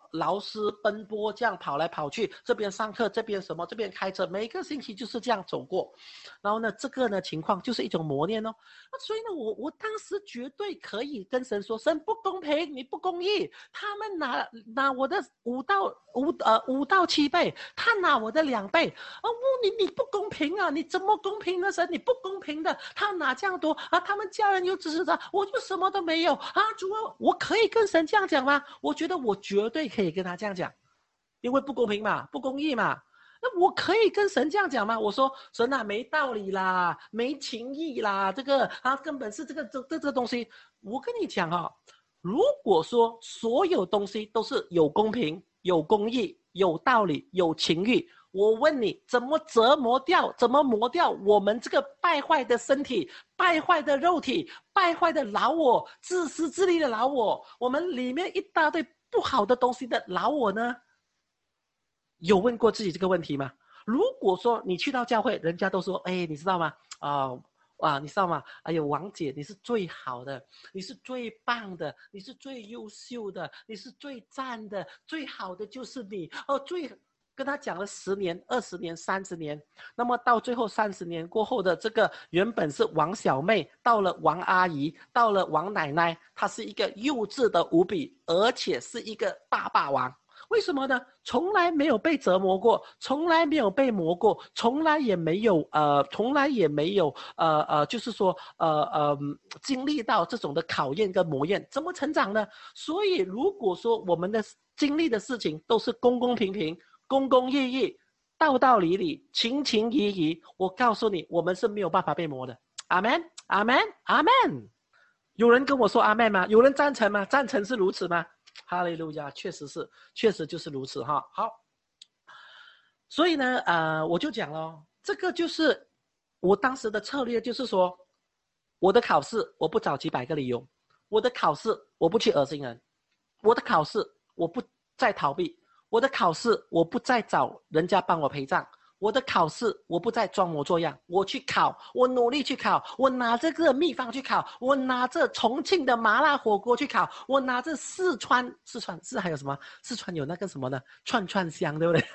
劳师奔波这样跑来跑去，这边上课，这边什么，这边开车，每个星期就是这样走过。然后呢，这个呢情况就是一种磨练哦。所以呢，我我当时绝对可以跟神说，神不公平，你不公义，他们拿拿我的五到五呃五到七倍，他拿我的两倍，啊，你你不公平啊，你怎么公平呢？神，你不公平的，他拿这样多啊，他们家人又支持他，我就什么都没有啊，主啊，我可以跟神这样讲吗？我觉得我绝对可以跟他这样讲，因为不公平嘛，不公义嘛。那我可以跟神这样讲吗？我说神啊，没道理啦，没情义啦，这个啊根本是这个这这这东西。我跟你讲啊，如果说所有东西都是有公平、有公义、有道理、有情义，我问你，怎么折磨掉？怎么磨掉我们这个败坏的身体、败坏的肉体、败坏的老我、自私自利的老我，我们里面一大堆不好的东西的老我呢？有问过自己这个问题吗？如果说你去到教会，人家都说，哎，你知道吗？啊、呃，哇，你知道吗？哎呦，王姐，你是最好的，你是最棒的，你是最优秀的，你是最赞的，最好的就是你哦，最跟他讲了十年、二十年、三十年，那么到最后三十年过后的这个原本是王小妹，到了王阿姨，到了王奶奶，她是一个幼稚的无比，而且是一个大霸王。为什么呢？从来没有被折磨过，从来没有被磨过，从来也没有呃，从来也没有呃呃，就是说呃呃，经历到这种的考验跟磨练，怎么成长呢？所以如果说我们的经历的事情都是公公平平、公公义义、道道理理、情情义义，我告诉你，我们是没有办法被磨的。阿们，阿们，阿们。有人跟我说阿们吗？有人赞成吗？赞成是如此吗？哈利路亚，确实是，确实就是如此哈。好，所以呢，呃，我就讲了，这个就是我当时的策略，就是说，我的考试我不找几百个理由，我的考试我不去恶心人，我的考试我不再逃避，我的考试我不再找人家帮我陪葬。我的考试我不再装模作样，我去考，我努力去考，我拿这个秘方去考，我拿着重庆的麻辣火锅去考，我拿着四川四川是还有什么？四川有那个什么呢？串串香，对不对？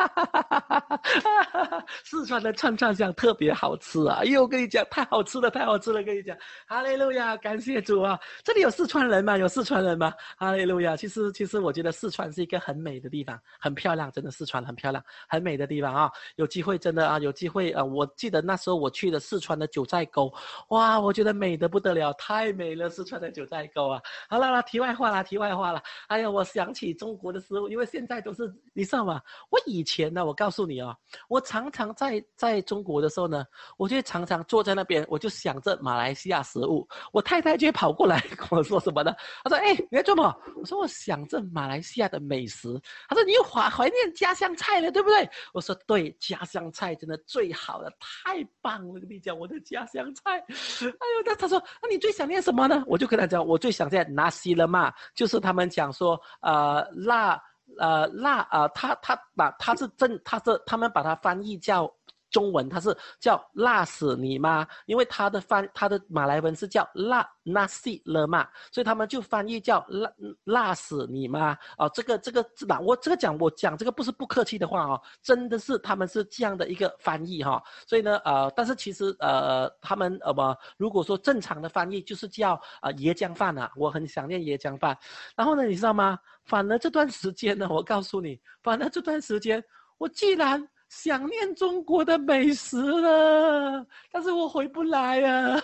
四川的串串香特别好吃啊！哎呦，我跟你讲，太好吃了，太好吃了！跟你讲，哈利路亚，感谢主啊！这里有四川人吗？有四川人吗？哈利路亚！其实，其实我觉得四川是一个很美的地方，很漂亮，真的，四川很漂亮，很美的地方啊！有机会真的啊，有机会啊！我记得那时候我去了四川的九寨沟，哇，我觉得美得不得了，太美了！四川的九寨沟啊！好了啦，题外话啦，题外话啦。哎呀，我想起中国的食物，因为现在都是你知道吗？我以前呢，我告诉你哦，我常常在在中国的时候呢，我就常常坐在那边，我就想着马来西亚食物。我太太就会跑过来跟我说什么呢？她说：“哎，你在做什么？”我说：“我想着马来西亚的美食。”她说：“你又怀怀念家乡菜了，对不对？”我说：“对，家乡菜真的最好了，太棒了！跟你讲，我的家乡菜。”哎呦，那她说：“那你最想念什么呢？”我就跟她讲，我最想念nasi lemak，就是他们讲说，呃，辣。呃，辣呃，他他把他是正，他是他们把它翻译叫中文，它是叫辣死你妈，因为他的翻他的马来文是叫辣 nasi lemak， 所以他们就翻译叫辣辣死你妈啊、呃。这个这个那我这个讲我讲这个不是不客气的话哦，真的是他们是这样的一个翻译哈、哦。所以呢呃，但是其实呃他们呃如果说正常的翻译就是叫呃椰浆饭啊，我很想念椰浆饭。然后呢，你知道吗？反而这段时间呢，我告诉你，反而这段时间，我既然想念中国的美食了，但是我回不来啊！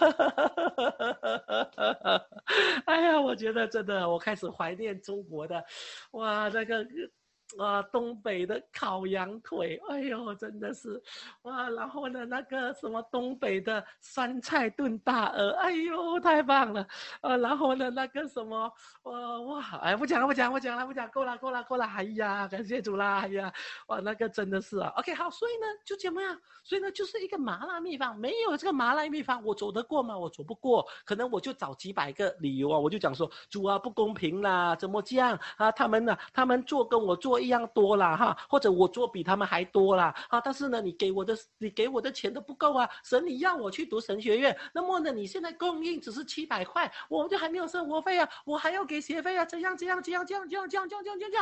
哎呀，我觉得真的，我开始怀念中国的，哇，那个。啊，东北的烤羊腿，哎呦，真的是，哇！然后呢，那个什么东北的酸菜炖大鹅，哎呦，太棒了，呃，然后呢，那个什么，哇哇，哎，不讲了，不讲了，不讲了，不讲，够了，够了，够了，哎呀，感谢主啦，哎呀，哇，那个真的是啊 ，OK， 好，所以呢，就怎么样？所以呢，就是一个麻辣秘方，没有这个麻辣秘方，我走得过吗？我走不过，可能我就找几百个理由啊，我就讲说，主啊，不公平啦，怎么这样啊？他们呢，他们做跟我做一样多啦，哈，或者我做比他们还多啦，啊，但是呢，你给我的，你给我的钱都不够啊，神，你让我去读神学院，那么呢，你现在供应只是七百块，我就还没有生活费啊，我还要给学费啊，这样这样这样这样这样这样这样这样这样。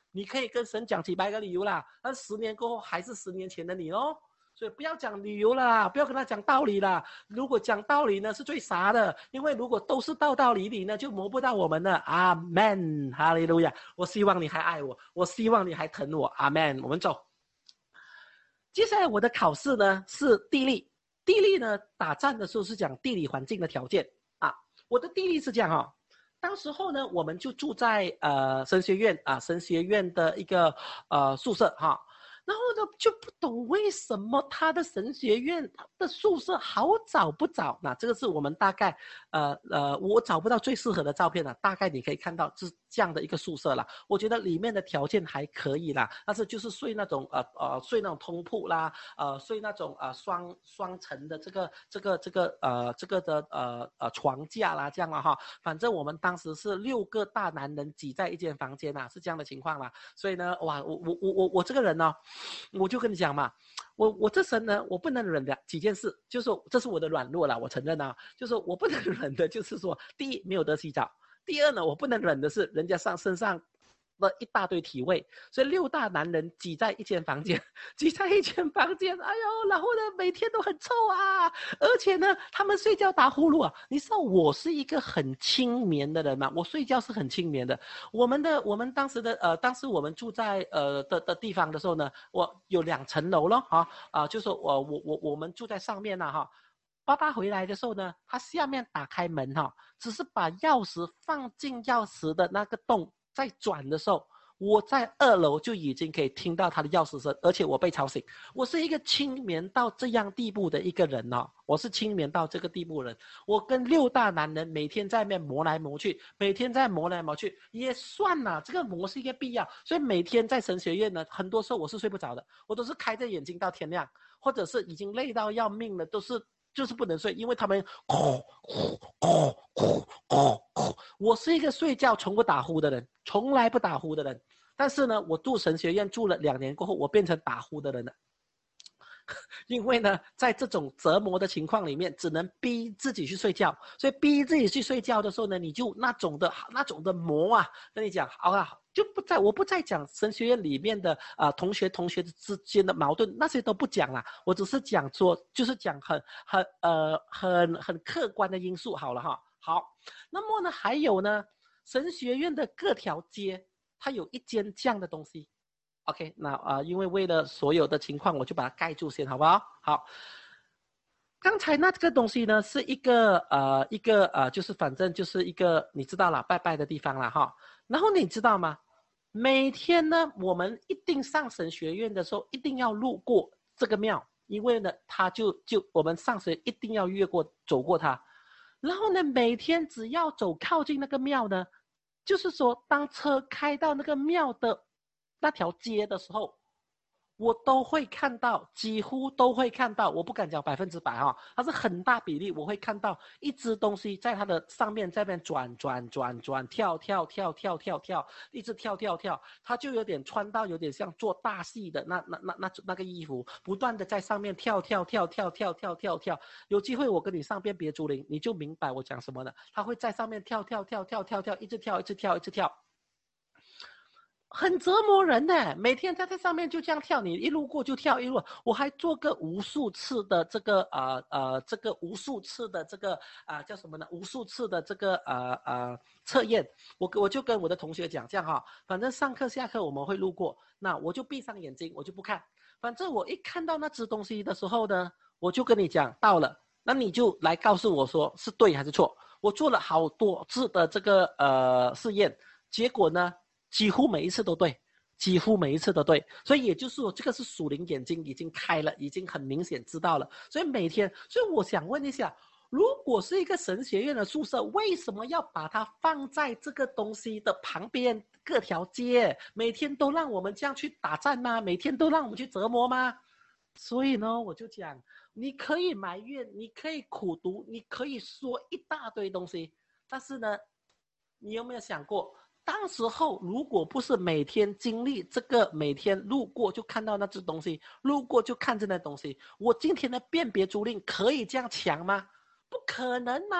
你可以跟神讲几百个理由啦，但十年过后还是十年前的你咯。所以不要讲理由啦，不要跟他讲道理啦。如果讲道理呢，是最傻的，因为如果都是道道理理呢，就磨不到我们了。阿门，哈利路亚。我希望你还爱我，我希望你还疼我。阿门。我们走。接下来我的考试呢是地理，地理呢打战的时候是讲地理环境的条件啊。我的地理是这样哈、哦，当时候呢我们就住在呃神学院啊，神学院的一个呃宿舍哈。然后呢，就不懂为什么他的神学院的宿舍好找不找？那这个是我们大概，呃呃，我找不到最适合的照片了。大概你可以看到是这样的一个宿舍啦。我觉得里面的条件还可以啦，但是就是睡那种呃呃睡那种通铺啦，呃睡那种呃双双层的这个这个这个呃这个的呃呃床架啦这样了哈。反正我们当时是六个大男人挤在一间房间啊，是这样的情况啦。所以呢，哇，我我我我我这个人呢、哦。我就跟你讲嘛，我我这身呢，我不能忍的几件事，就是说这是我的软弱啦，我承认啊，就是说我不能忍的，就是说，第一没有得洗澡，第二呢，我不能忍的是人家上身上的一大堆体味，所以六大男人挤在一间房间，挤在一间房间，哎呦，然后呢，每天都很臭啊，而且呢，他们睡觉打呼噜啊。你知道我是一个很轻眠的人吗？我睡觉是很轻眠的。我们的我们当时的呃，当时我们住在呃的的地方的时候呢，我有两层楼咯，哈啊、呃，就说我我我我们住在上面呐哈。爸爸回来的时候呢，他下面打开门哈，只是把钥匙放进钥匙的那个洞。在转的时候，我在二楼就已经可以听到他的钥匙声，而且我被吵醒。我是一个轻眠到这样地步的一个人哦，我是轻眠到这个地步的人。我跟六大男人每天在那边磨来磨去，每天在磨来磨去，也算啦，这个磨是一个必要。所以每天在神学院呢，很多时候我是睡不着的，我都是开着眼睛到天亮，或者是已经累到要命了，都是。就是不能睡，因为他们呼呼呼呼呼呼。我是一个睡觉从不打呼的人，从来不打呼的人。但是呢，我住神学院住了两年过后，我变成打呼的人了。因为呢，在这种折磨的情况里面，只能逼自己去睡觉。所以逼自己去睡觉的时候呢，你就那种的那种的磨啊，跟你讲，好啊，就不在我不再讲神学院里面的啊、呃、同学同学之间的矛盾，那些都不讲啦。我只是讲说，就是讲很很呃很很客观的因素好了哈。好，那么呢，还有呢，神学院的各条街，它有一间这样的东西。OK， 那啊、呃，因为为了所有的情况，我就把它盖住先，好不好？好，刚才那个东西呢，是一个呃一个呃，就是反正就是一个你知道啦，拜拜的地方啦哈。然后你知道吗？每天呢，我们一定上神学院的时候，一定要路过这个庙，因为呢，他就就我们上学一定要越过走过它。然后呢，每天只要走靠近那个庙呢，就是说，当车开到那个庙的那条街的时候，我都会看到，几乎都会看到，我不敢讲百分之百哈，它是很大比例，我会看到一只东西在它的上面在那边转转转转跳跳跳跳跳跳，一直跳跳跳，它就有点穿到有点像做大戏的那那那那那个衣服，不断的在上面跳跳跳跳跳跳跳跳。有机会我跟你上遍别竹林，你就明白我讲什么了。它会在上面跳跳跳跳跳跳，一直跳一直跳一直跳。很折磨人呢，每天他在上面就这样跳，你一路过就跳一路。我还做个无数次的这个呃呃这个无数次的这个啊、呃、叫什么呢？无数次的这个呃呃测验。我我就跟我的同学讲这样哈，反正上课下课我们会路过，那我就闭上眼睛，我就不看。反正我一看到那只东西的时候呢，我就跟你讲到了，那你就来告诉我说是对还是错。我做了好多次的这个呃试验，结果呢？几乎每一次都对，几乎每一次都对，所以也就是说，这个是属灵眼睛已经开了，已经很明显知道了。所以每天，所以我想问一下，如果是一个神学院的宿舍，为什么要把它放在这个东西的旁边各条街？每天都让我们这样去打战吗？每天都让我们去折磨吗？所以呢，我就讲，你可以埋怨，你可以苦读，你可以说一大堆东西，但是呢，你有没有想过？当时候如果不是每天经历这个，每天路过就看到那只东西，路过就看着那东西，我今天的辨别租赁可以这样强吗？不可能嘛！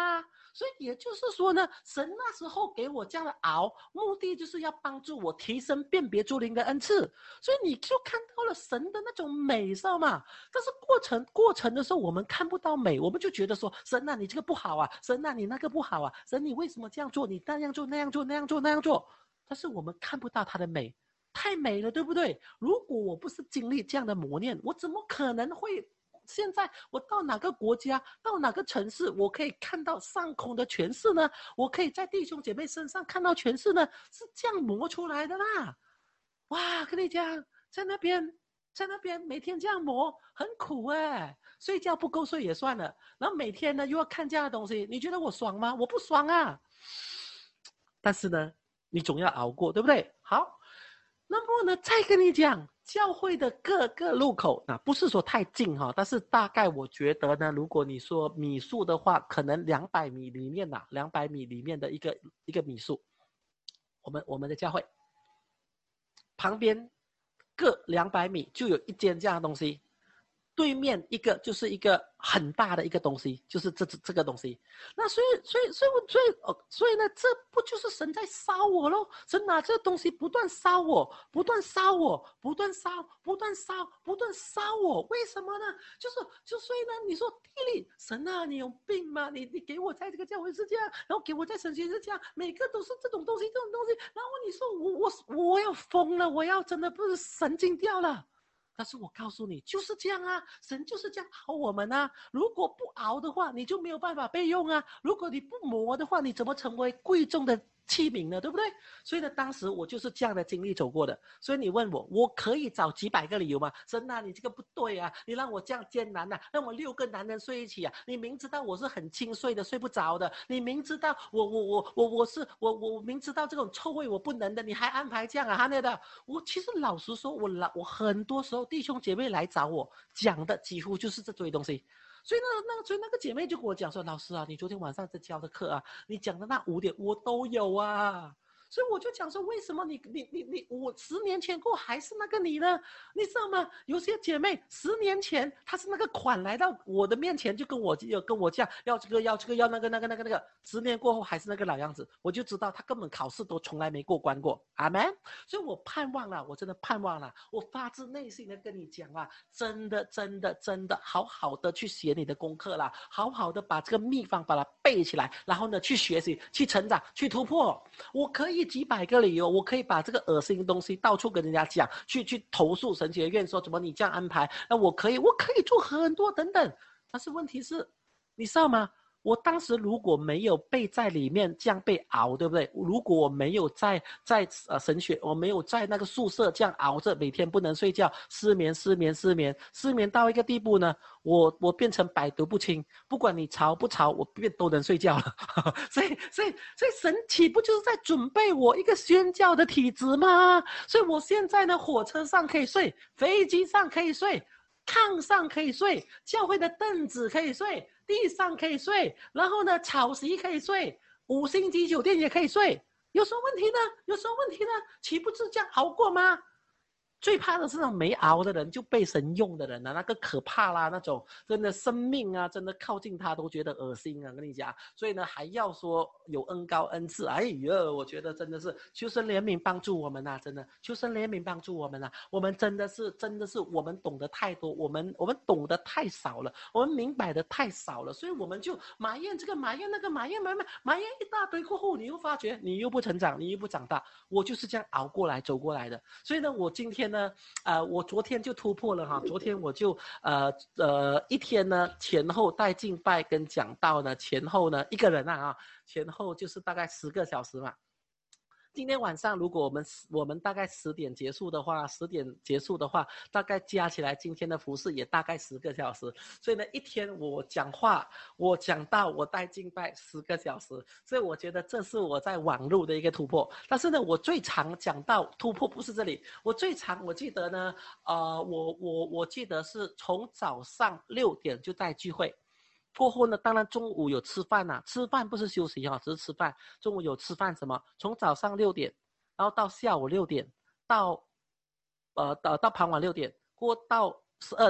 所以也就是说呢，神那时候给我这样的熬，目的就是要帮助我提升辨别诸灵的恩赐。所以你就看到了神的那种美，知道吗？但是过程过程的时候，我们看不到美，我们就觉得说，神啊，你这个不好啊，神啊，你那个不好啊，神你为什么这样做？你那样做那样做那样做那样做，但是我们看不到它的美。太美了，对不对？如果我不是经历这样的磨练，我怎么可能会现在我到哪个国家，到哪个城市，我可以看到上空的诠释呢？我可以在弟兄姐妹身上看到诠释呢？是这样磨出来的啦！哇，跟你讲，在那边，在那边每天这样磨，很苦哎。睡觉不够睡也算了，然后每天呢又要看这样的东西，你觉得我爽吗？我不爽啊！但是呢，你总要熬过，对不对？好。那么呢，再跟你讲，教会的各个路口，那、啊、不是说太近哈，但是大概我觉得呢，如果你说米数的话，可能两百米里面呐、啊，两百米里面的一个一个米数，我们我们的教会旁边各两百米就有一间这样的东西。对面一个就是一个很大的一个东西，就是这这个东西。那所以所以所以所以哦，所以呢，这不就是神在烧我咯？神拿这个东西不断烧我，不断烧我，不断烧，不断烧，不断烧我。为什么呢？就是就所以呢，你说地理神啊，你有病吗？你你给我在这个教会是这样，然后给我在神学是这样，每个都是这种东西，这种东西。然后你说我我我要疯了，我要真的不是神经掉了。但是我告诉你，就是这样啊，神就是这样熬我们啊。如果不熬的话，你就没有办法备用啊。如果你不磨的话，你怎么成为贵重的器皿呢？对不对？所以呢，当时我就是这样的经历走过的。所以你问我，我可以找几百个理由吗？神啊，你这个不对啊，你让我这样艰难啊，让我六个男人睡一起啊，你明知道我是很轻睡的，睡不着的，你明知道我我我我我是我我明知道这种臭味我不能的，你还安排这样啊，哈那的。我其实老实说，我老我很多时候弟兄姐妹来找我讲的几乎就是这堆东西。所以呢，那个所以那个姐妹就跟我讲说，老师啊，你昨天晚上在教的课啊，你讲的那五点我都有啊。所以我就讲说，为什么你你你你我十年前过还是那个你呢？你知道吗？有些姐妹十年前她是那个款来到我的面前，就跟我跟我讲要这个要这个要那个那个那个那个，十年过后还是那个老样子，我就知道她根本考试都从来没过关过。阿们。所以我盼望了，我真的盼望了，我发自内心的跟你讲啊，真的真的真的，好好的去写你的功课啦，好好的把这个秘方把它背起来，然后呢去学习，去成长，去突破。我可以几百个理由，我可以把这个恶心的东西到处跟人家讲，去去投诉神学院，说怎么你这样安排，那我可以，我可以做很多等等。但是问题是，你知道吗？我当时如果没有被在里面这样被熬，对不对？如果我没有在在呃神学，我没有在那个宿舍这样熬着，每天不能睡觉，失眠失眠失眠失眠到一个地步呢，我我变成百毒不侵，不管你吵不吵，我变都能睡觉了。所以所以所以神岂不就是在准备我一个宣教的体质吗？所以我现在呢，火车上可以睡，飞机上可以睡。炕上可以睡，教会的凳子可以睡，地上可以睡，然后呢，草席可以睡，五星级酒店也可以睡，有什么问题呢？有什么问题呢？岂不是这样熬过吗？最怕的是那种没熬的人，就被神用的人啊，那个可怕啦，那种真的生命啊，真的靠近他都觉得恶心啊，跟你讲。所以呢，还要说有恩高恩赐，哎呀，我觉得真的是求神怜悯帮助我们啊，真的求神怜悯帮助我们啊。我们真的是真的是我们懂得太多，我们我们懂得太少了，我们明白的太少了，所以我们就埋怨这个埋怨那个埋怨埋怨埋怨一大堆过后，你又发觉你又不成长，你又不长大。我就是这样熬过来走过来的。所以呢，我今天呢，呃，我昨天就突破了哈，昨天我就呃呃一天呢前后带敬拜跟讲道呢前后呢一个人啊前后就是大概十个小时嘛。今天晚上如果我们我们大概十点结束的话，十点结束的话，大概加起来今天的服事也大概十个小时。所以呢，一天我讲话，我讲到我带敬拜十个小时，所以我觉得这是我在网路的一个突破。但是呢，我最常讲到突破不是这里，我最常我记得呢，呃，我我我记得是从早上六点就在聚会。过后呢，当然中午有吃饭啊，吃饭不是休息啊，只是吃饭。中午有吃饭什么？从早上六点，然后到下午六点，到呃到到傍晚六点，过到十二点，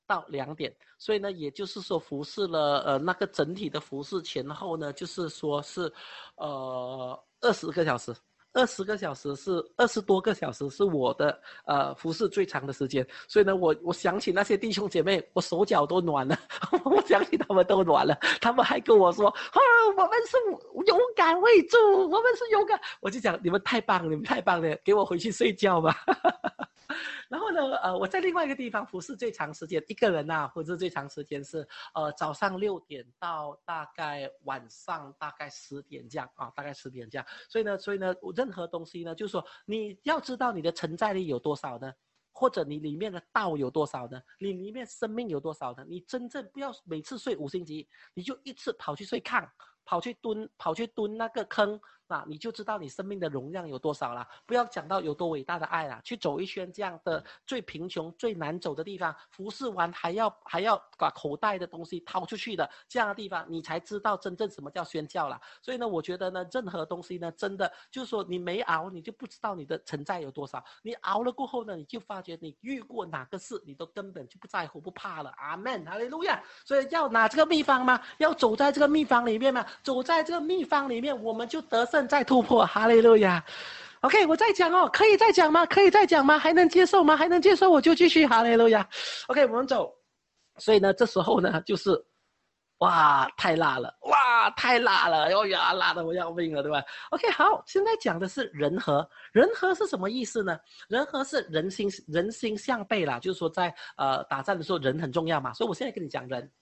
到两点，所以呢，也就是说服侍了呃那个整体的服侍前后呢，就是说是，呃二十个小时。二十个小时是二十多个小时是我的呃服侍最长的时间，所以呢，我我想起那些弟兄姐妹，我手脚都暖了，我想起他们都暖了，他们还跟我说啊，我们是勇敢为主，我们是勇敢，我就讲你们太棒了，你们太棒了，给我回去睡觉吧。然后呢，呃，我在另外一个地方服侍最长时间，一个人呐、啊，服侍最长时间是呃早上六点到大概晚上大概十点这样啊，大概十点这样。所以呢，所以呢，任何东西呢，就是说你要知道你的承载力有多少呢？或者你里面的道有多少呢？你里面生命有多少呢？你真正不要每次睡五星级，你就一次跑去睡炕，跑去蹲，跑去蹲那个坑。啊，你就知道你生命的容量有多少了。不要讲到有多伟大的爱啦，去走一圈这样的最贫穷、最难走的地方，服侍完还要还要把口袋的东西掏出去的这样的地方，你才知道真正什么叫宣教啦。所以呢，我觉得呢，任何东西呢，真的就是说你没熬，你就不知道你的承载有多少。你熬了过后呢，你就发觉你遇过哪个事，你都根本就不在乎、不怕了。阿们，哈利路亚。所以要拿这个秘方吗？要走在这个秘方里面吗？走在这个秘方里面，我们就得胜再突破。哈利路亚。OK， 我再讲哦，可以再讲吗？可以再讲吗？还能接受吗？还能接受我就继续。哈利路亚。OK， 我们走。所以呢，这时候呢，就是哇，太辣了，哇，太辣了，哎呀，辣的我要命了，对吧 ？OK， 好，现在讲的是人和，人和是什么意思呢？人和是人心人心向背啦，就是说在呃打仗的时候人很重要嘛，所以我现在跟你讲人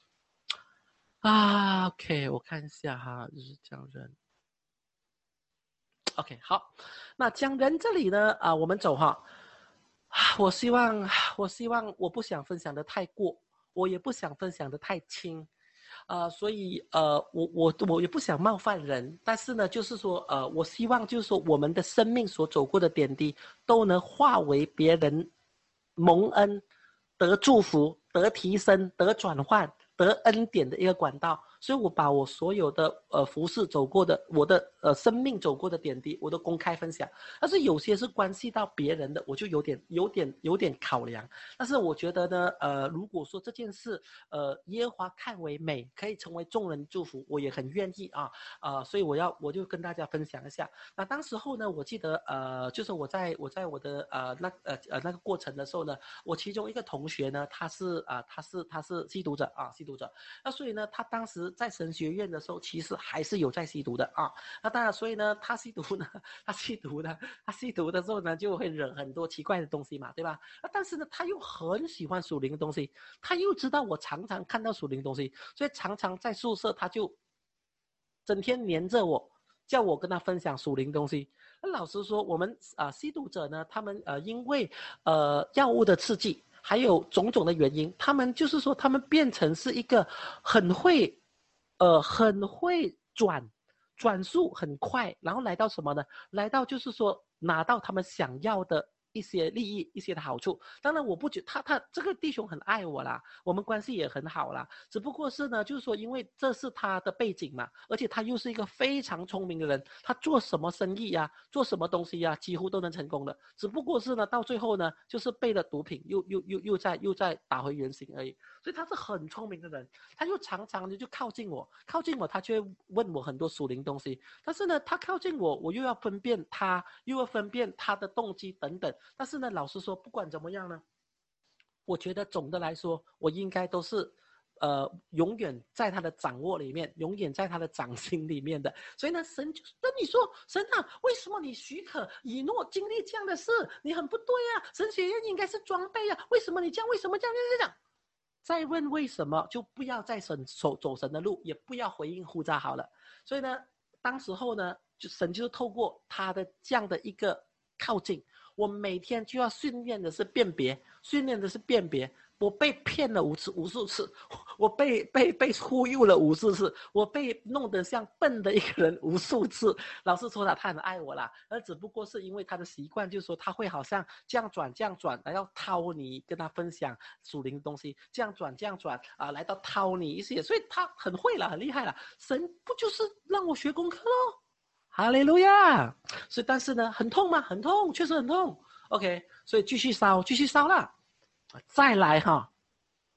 啊 ，OK， 我看一下哈，就是讲人。OK， 好，那讲人这里呢，啊、呃，我们走哈。我希望，我希望，我不想分享的太过，我也不想分享的太轻，呃，所以呃，我我我也不想冒犯人，但是呢，就是说，呃，我希望就是说，我们的生命所走过的点滴，都能化为别人蒙恩、得祝福、得提升、得转换、得恩典的一个管道。所以我把我所有的呃服事走过的，我的呃生命走过的点滴，我都公开分享。但是有些是关系到别人的，我就有点有点有点考量。但是我觉得呢，呃，如果说这件事，呃，耶和华看为美，可以成为众人祝福，我也很愿意啊，呃，所以我要我就跟大家分享一下。那当时候呢，我记得呃，就是我在我在我的呃那呃呃那个过程的时候呢，我其中一个同学呢，他是啊、呃、他是他是吸毒者啊，吸毒者。那所以呢，他当时在神学院的时候，其实还是有在吸毒的啊。那当然，所以呢，他吸毒呢，他吸毒呢，他吸毒的时候呢，就会惹很多奇怪的东西嘛，对吧？那但是呢，他又很喜欢属灵的东西，他又知道我常常看到属灵的东西，所以常常在宿舍他就整天黏着我，叫我跟他分享属灵东西。那老实说，我们啊、呃、吸毒者呢，他们呃因为呃药物的刺激。还有种种的原因，他们就是说，他们变成是一个很会，呃，很会转，转速很快，然后来到什么呢？来到就是说拿到他们想要的一些利益、一些的好处。当然，我不觉他他这个弟兄很爱我啦，我们关系也很好啦。只不过是呢，就是说，因为这是他的背景嘛，而且他又是一个非常聪明的人，他做什么生意呀、啊，做什么东西呀、啊，几乎都能成功的。只不过是呢，到最后呢，就是被了毒品，又又又又在又在打回原形而已。所以他是很聪明的人，他就常常的就靠近我，靠近我，他就会问我很多属灵东西。但是呢，他靠近我，我又要分辨他，又要分辨他的动机等等。但是呢，老实说，不管怎么样呢，我觉得总的来说，我应该都是。呃，永远在他的掌握里面，永远在他的掌心里面的。所以呢，神就跟你说，神啊，为什么你许可以诺经历这样的事？你很不对啊！神学院应该是装备啊，为什么你这样？为什么这样？这样这样？再问为什么，就不要再神走走神的路，也不要回应呼召好了。所以呢，当时候呢，就神就是透过他的这样的一个靠近，我每天就要训练的是辨别，训练的是辨别。我被骗了无次无数次，我被被被忽悠了无数次，我被弄得像笨的一个人无数次。老实说了，他很爱我啦，而只不过是因为他的习惯，就是说他会好像这样转这样转，来到掏你跟他分享属灵的东西，这样转这样转啊、呃，来到掏你一些，所以他很会了，很厉害了。神不就是让我学功课咯？哈利路亚！所以但是呢，很痛吗？很痛，确实很痛。OK， 所以继续烧，继续烧啦。再来哈，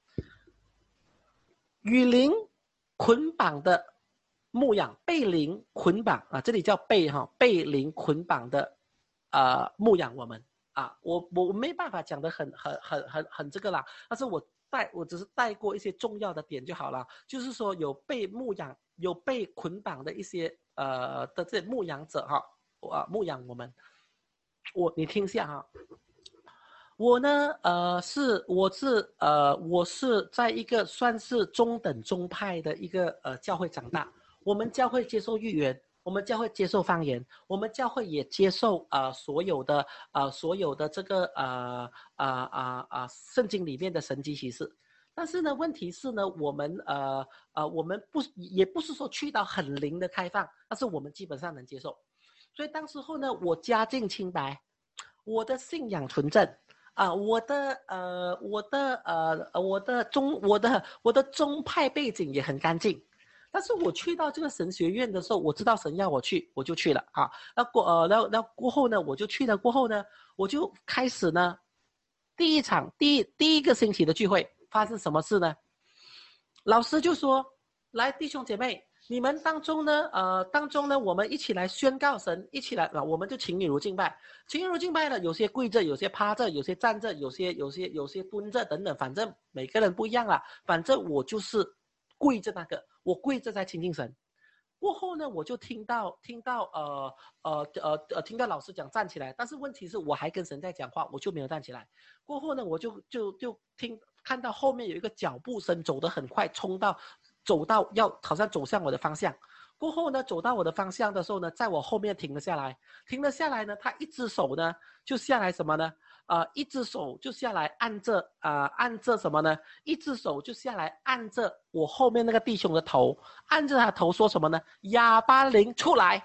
与灵捆绑的牧养，被灵捆绑啊，这里叫被哈，被灵捆绑的呃牧养我们啊，我我没办法讲得很很很很很这个啦，但是我带我只是带过一些重要的点就好了，就是说有被牧养、有被捆绑的一些呃的这牧养者哈，啊牧养我们，我你听一下哈。我呢，呃，是我是呃，我是在一个算是中等宗派的一个呃教会长大。我们教会接受预言，我们教会接受方言，我们教会也接受呃所有的呃所有的这个呃呃呃呃圣经里面的神迹奇事。但是呢，问题是呢，我们呃呃我们不也不是说去到很灵的开放，但是我们基本上能接受。所以当时候呢，我家境清白，我的信仰纯正。啊，我的呃，我的呃，我的宗，我的我的宗派背景也很干净，但是我去到这个神学院的时候，我知道神要我去，我就去了啊。那过呃，那那过后呢，我就去了。过后呢，我就开始呢，第一场第一第一个星期的聚会发生什么事呢？老师就说：“来，弟兄姐妹。”你们当中呢，呃，当中呢，我们一起来宣告神，一起来啊，我们就请你如敬拜，请你如敬拜了，有些跪着，有些趴着，有些站着，有些有些有些蹲着等等，反正每个人不一样啦。反正我就是跪着那个，我跪着在亲近神。过后呢，我就听到听到呃呃呃呃听到老师讲站起来，但是问题是我还跟神在讲话，我就没有站起来。过后呢，我就就就听看到后面有一个脚步声走得很快，冲到。走到要好像走向我的方向，过后呢，走到我的方向的时候呢，在我后面停了下来，停了下来呢，他一只手呢就下来什么呢？呃，一只手就下来按着啊、呃，按着什么呢？一只手就下来按着我后面那个弟兄的头，按着他头说什么呢？哑巴灵出来！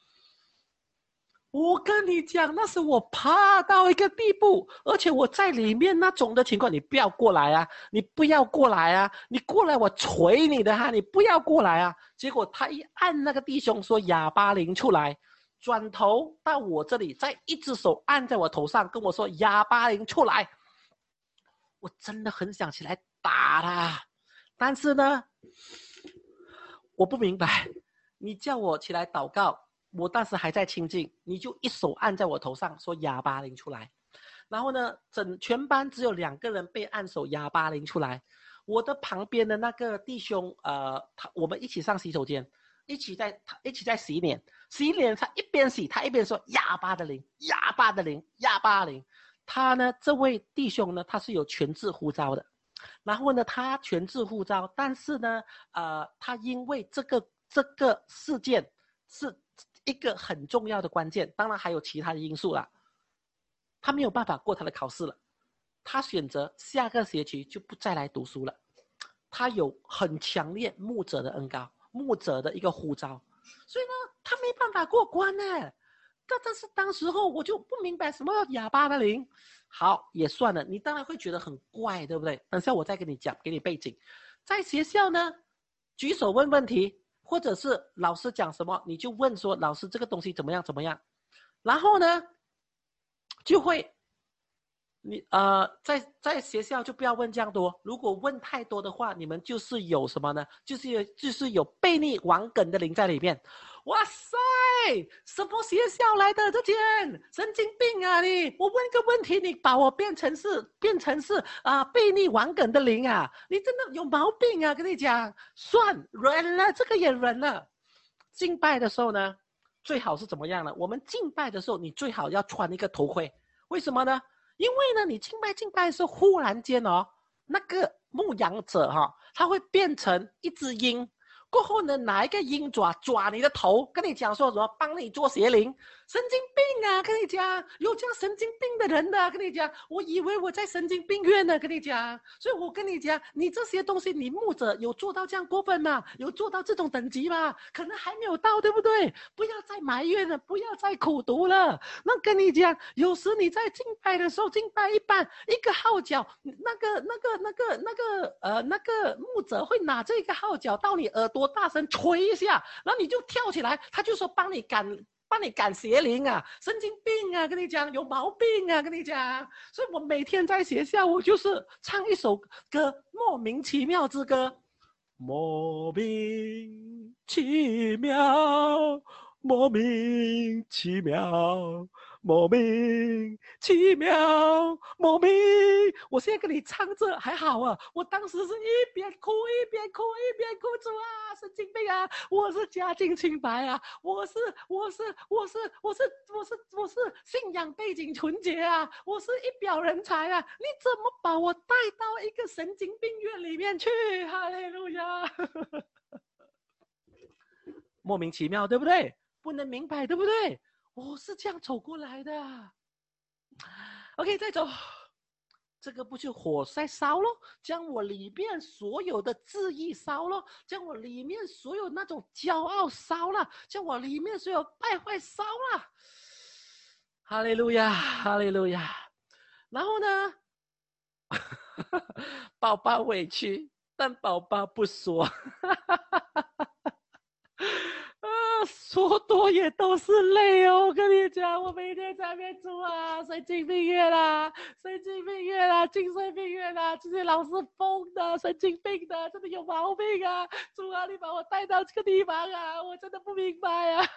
我跟你讲，那是我怕到一个地步，而且我在里面那种的情况，你不要过来啊！你不要过来啊！你过来我捶你的哈！你不要过来啊！结果他一按那个弟兄说哑巴灵出来，转头到我这里，再一只手按在我头上，跟我说哑巴灵出来。我真的很想起来打他，但是呢，我不明白，你叫我起来祷告。我当时还在清静，你就一手按在我头上，说哑巴灵出来。然后呢，整全班只有两个人被按手哑巴灵出来。我的旁边的那个弟兄，呃，他我们一起上洗手间，一起在一起在洗脸，洗脸他一边洗，他一边说哑巴的灵，哑巴的灵，哑巴灵。他呢，这位弟兄呢，他是有全制呼召的。然后呢，他全制呼召，但是呢，呃，他因为这个这个事件是。一个很重要的关键，当然还有其他的因素啦。他没有办法过他的考试了，他选择下个学期就不再来读书了。他有很强烈牧者的恩膏，牧者的一个呼召，所以呢，他没办法过关呢。但是当时候我就不明白什么哑巴的灵。好，也算了，你当然会觉得很怪，对不对？等下我再跟你讲，给你背景。在学校呢，举手问问题。或者是老师讲什么，你就问说老师这个东西怎么样怎么样，然后呢，就会你呃在在学校就不要问这样多，如果问太多的话，你们就是有什么呢？就是有就是有悖逆王梗的灵在里面。哇塞，什么学校来的这间？神经病啊你！我问个问题，你把我变成是变成是啊、呃、悖逆王梗的灵啊！你真的有毛病啊！跟你讲，算忍了，这个也忍了。敬拜的时候呢，最好是怎么样呢？我们敬拜的时候，你最好要穿一个头盔，为什么呢？因为呢，你敬拜敬拜的时候，忽然间哦，那个牧羊者哈、哦，他会变成一只鹰。过后呢，拿一个鹰爪抓你的头，跟你讲说什么帮你做邪灵，神经病啊！跟你讲，有这样神经病的人的，跟你讲，我以为我在神经病院呢，跟你讲，所以我跟你讲，你这些东西，你牧者有做到这样过分吗？有做到这种等级吗？可能还没有到，对不对？不要再埋怨了，不要再苦读了。那跟你讲，有时你在敬拜的时候，敬拜一半，一个号角，那个、那个、那个、那个呃，那个牧者会拿这个号角到你耳朵。大声捶一下，然后你就跳起来，他就说帮你赶帮你赶邪灵啊，神经病啊，跟你讲有毛病啊，跟你讲。所以我每天在学校，我就是唱一首歌，莫名其妙之歌， 莫名其妙，莫名其妙，莫名其妙，莫名。我现在跟你唱着还好啊，我当时是一边哭一边哭一边哭，主啊，神经病啊！我是家境清白啊，我是我是我是我是我是我是信仰背景纯洁啊，我是一表人才啊！你怎么把我带到一个神经病院里面去？哈利路亚！莫名其妙，对不对？不能明白，对不对？我是这样走过来的。OK， 再走。这个不就火在烧咯，将我里面所有的志意烧咯，将我里面所有那种骄傲烧了，将我里面所有败坏烧了。哈利路亚，哈利路亚。然后呢，宝宝委屈，但宝宝不说。啊，说多也都是泪哦！我跟你讲，我每天在那边住啊，神经病院啦，神经病院啦，精神病院啦，这些老是疯的，神经病的，真的有毛病啊！主啊，你把我带到这个地方啊，我真的不明白啊！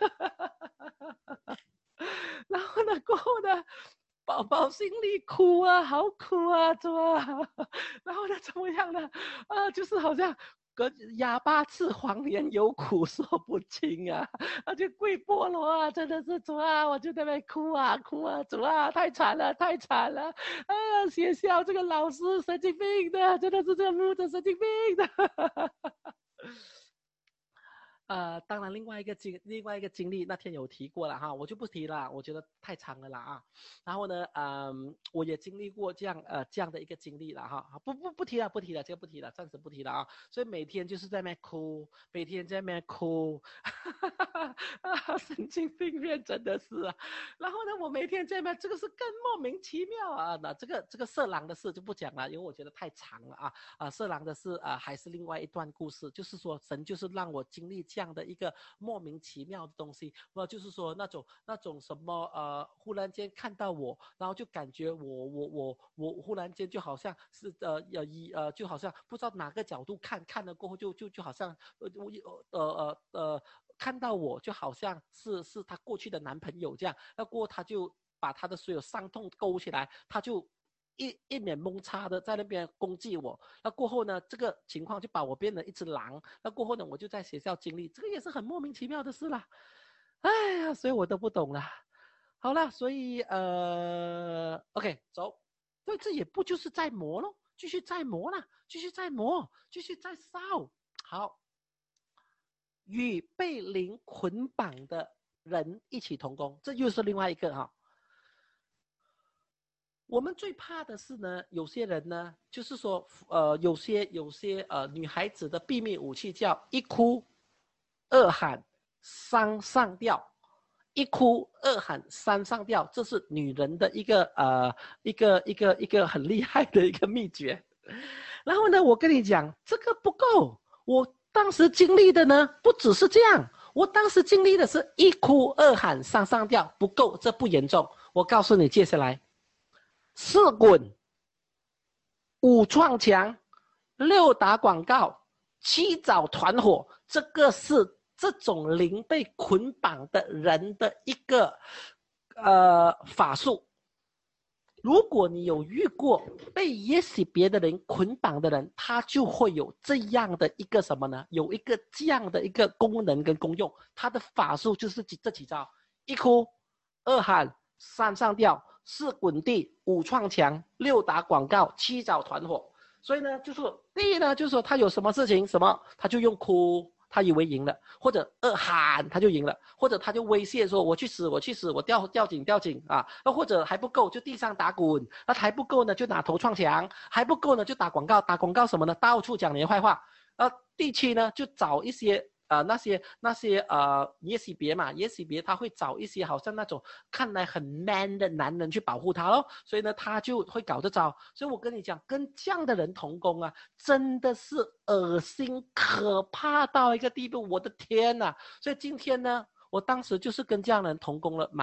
然后呢，过后呢，宝宝心里哭啊，好苦啊，主啊！然后呢，怎么样呢？啊，就是好像。个哑巴吃黄连有苦说不清啊，他就跪菠萝啊，真的是主啊，我就在那边哭啊哭啊，主啊，太惨了太惨了，啊，学校这个老师神经病的，真的是这个牧者神经病的。呃，当然，另外一个经另外一个经历，那天有提过了哈，我就不提了，我觉得太长了啦啊。然后呢，嗯，我也经历过这样呃这样的一个经历了哈，不不不提了，不提了，这个不提了，暂时不提了啊。所以每天就是在那边哭，每天在那边哭，啊，神经病院真的是啊。然后呢，我每天在那边，这个是更莫名其妙啊。那这个这个色狼的事就不讲了，因为我觉得太长了啊啊，色狼的事啊还是另外一段故事，就是说神就是让我经历这样的一个莫名其妙的东西，呃，就是说那种那种什么呃，忽然间看到我，然后就感觉我我我我忽然间就好像是呃呃一呃就好像不知道哪个角度看看了过后就就就好像呃呃呃呃看到我就好像是是他过去的男朋友这样，那过后他就把他的所有伤痛勾起来，他就。一一脸懵叉的在那边攻击我，那过后呢，这个情况就把我变成一只狼。那过后呢，我就在学校经历，这个也是很莫名其妙的事啦。哎呀，所以我都不懂啦。好啦，所以呃 ，OK， 走，对，这也不就是在磨咯，继续再磨啦，继续再磨，继续再烧。好，与被灵捆绑的人一起同工，这又是另外一个哈。我们最怕的是呢，有些人呢，就是说，呃，有些有些呃女孩子的秘密武器叫一哭二喊三上吊，一哭二喊三上吊，这是女人的一个呃一个一个一个很厉害的一个秘诀。然后呢，我跟你讲，这个不够，我当时经历的呢，不只是这样，我当时经历的是一哭二喊三上吊，不够，这不严重。我告诉你，接下来。四滚，五撞墙，六打广告，七找团伙，这个是这种灵被捆绑的人的一个呃法术。如果你有遇过被也许别的人捆绑的人，他就会有这样的一个什么呢？有一个这样的一个功能跟功用，他的法术就是这几招：一哭，二喊，三上吊。四滚地，五撞墙，六打广告，七找团伙。所以呢，就是第一呢，就是说他有什么事情，什么他就用哭，他以为赢了，或者二喊他就赢了，或者他就威胁说我去死，我去死，我吊吊井吊井啊，那或者还不够就地上打滚，那还不够呢就拿头撞墙，还不够呢就打广告，打广告什么呢？到处讲你的坏话。呃，第七呢就找一些。呃，那些那些呃，也许别嘛，也许别他会找一些好像那种看来很 man 的男人去保护他咯，所以呢，他就会搞这招。所以我跟你讲，跟这样的人同工啊，真的是恶心可怕到一个地步，我的天哪！所以今天呢，我当时就是跟这样的人同工了蛮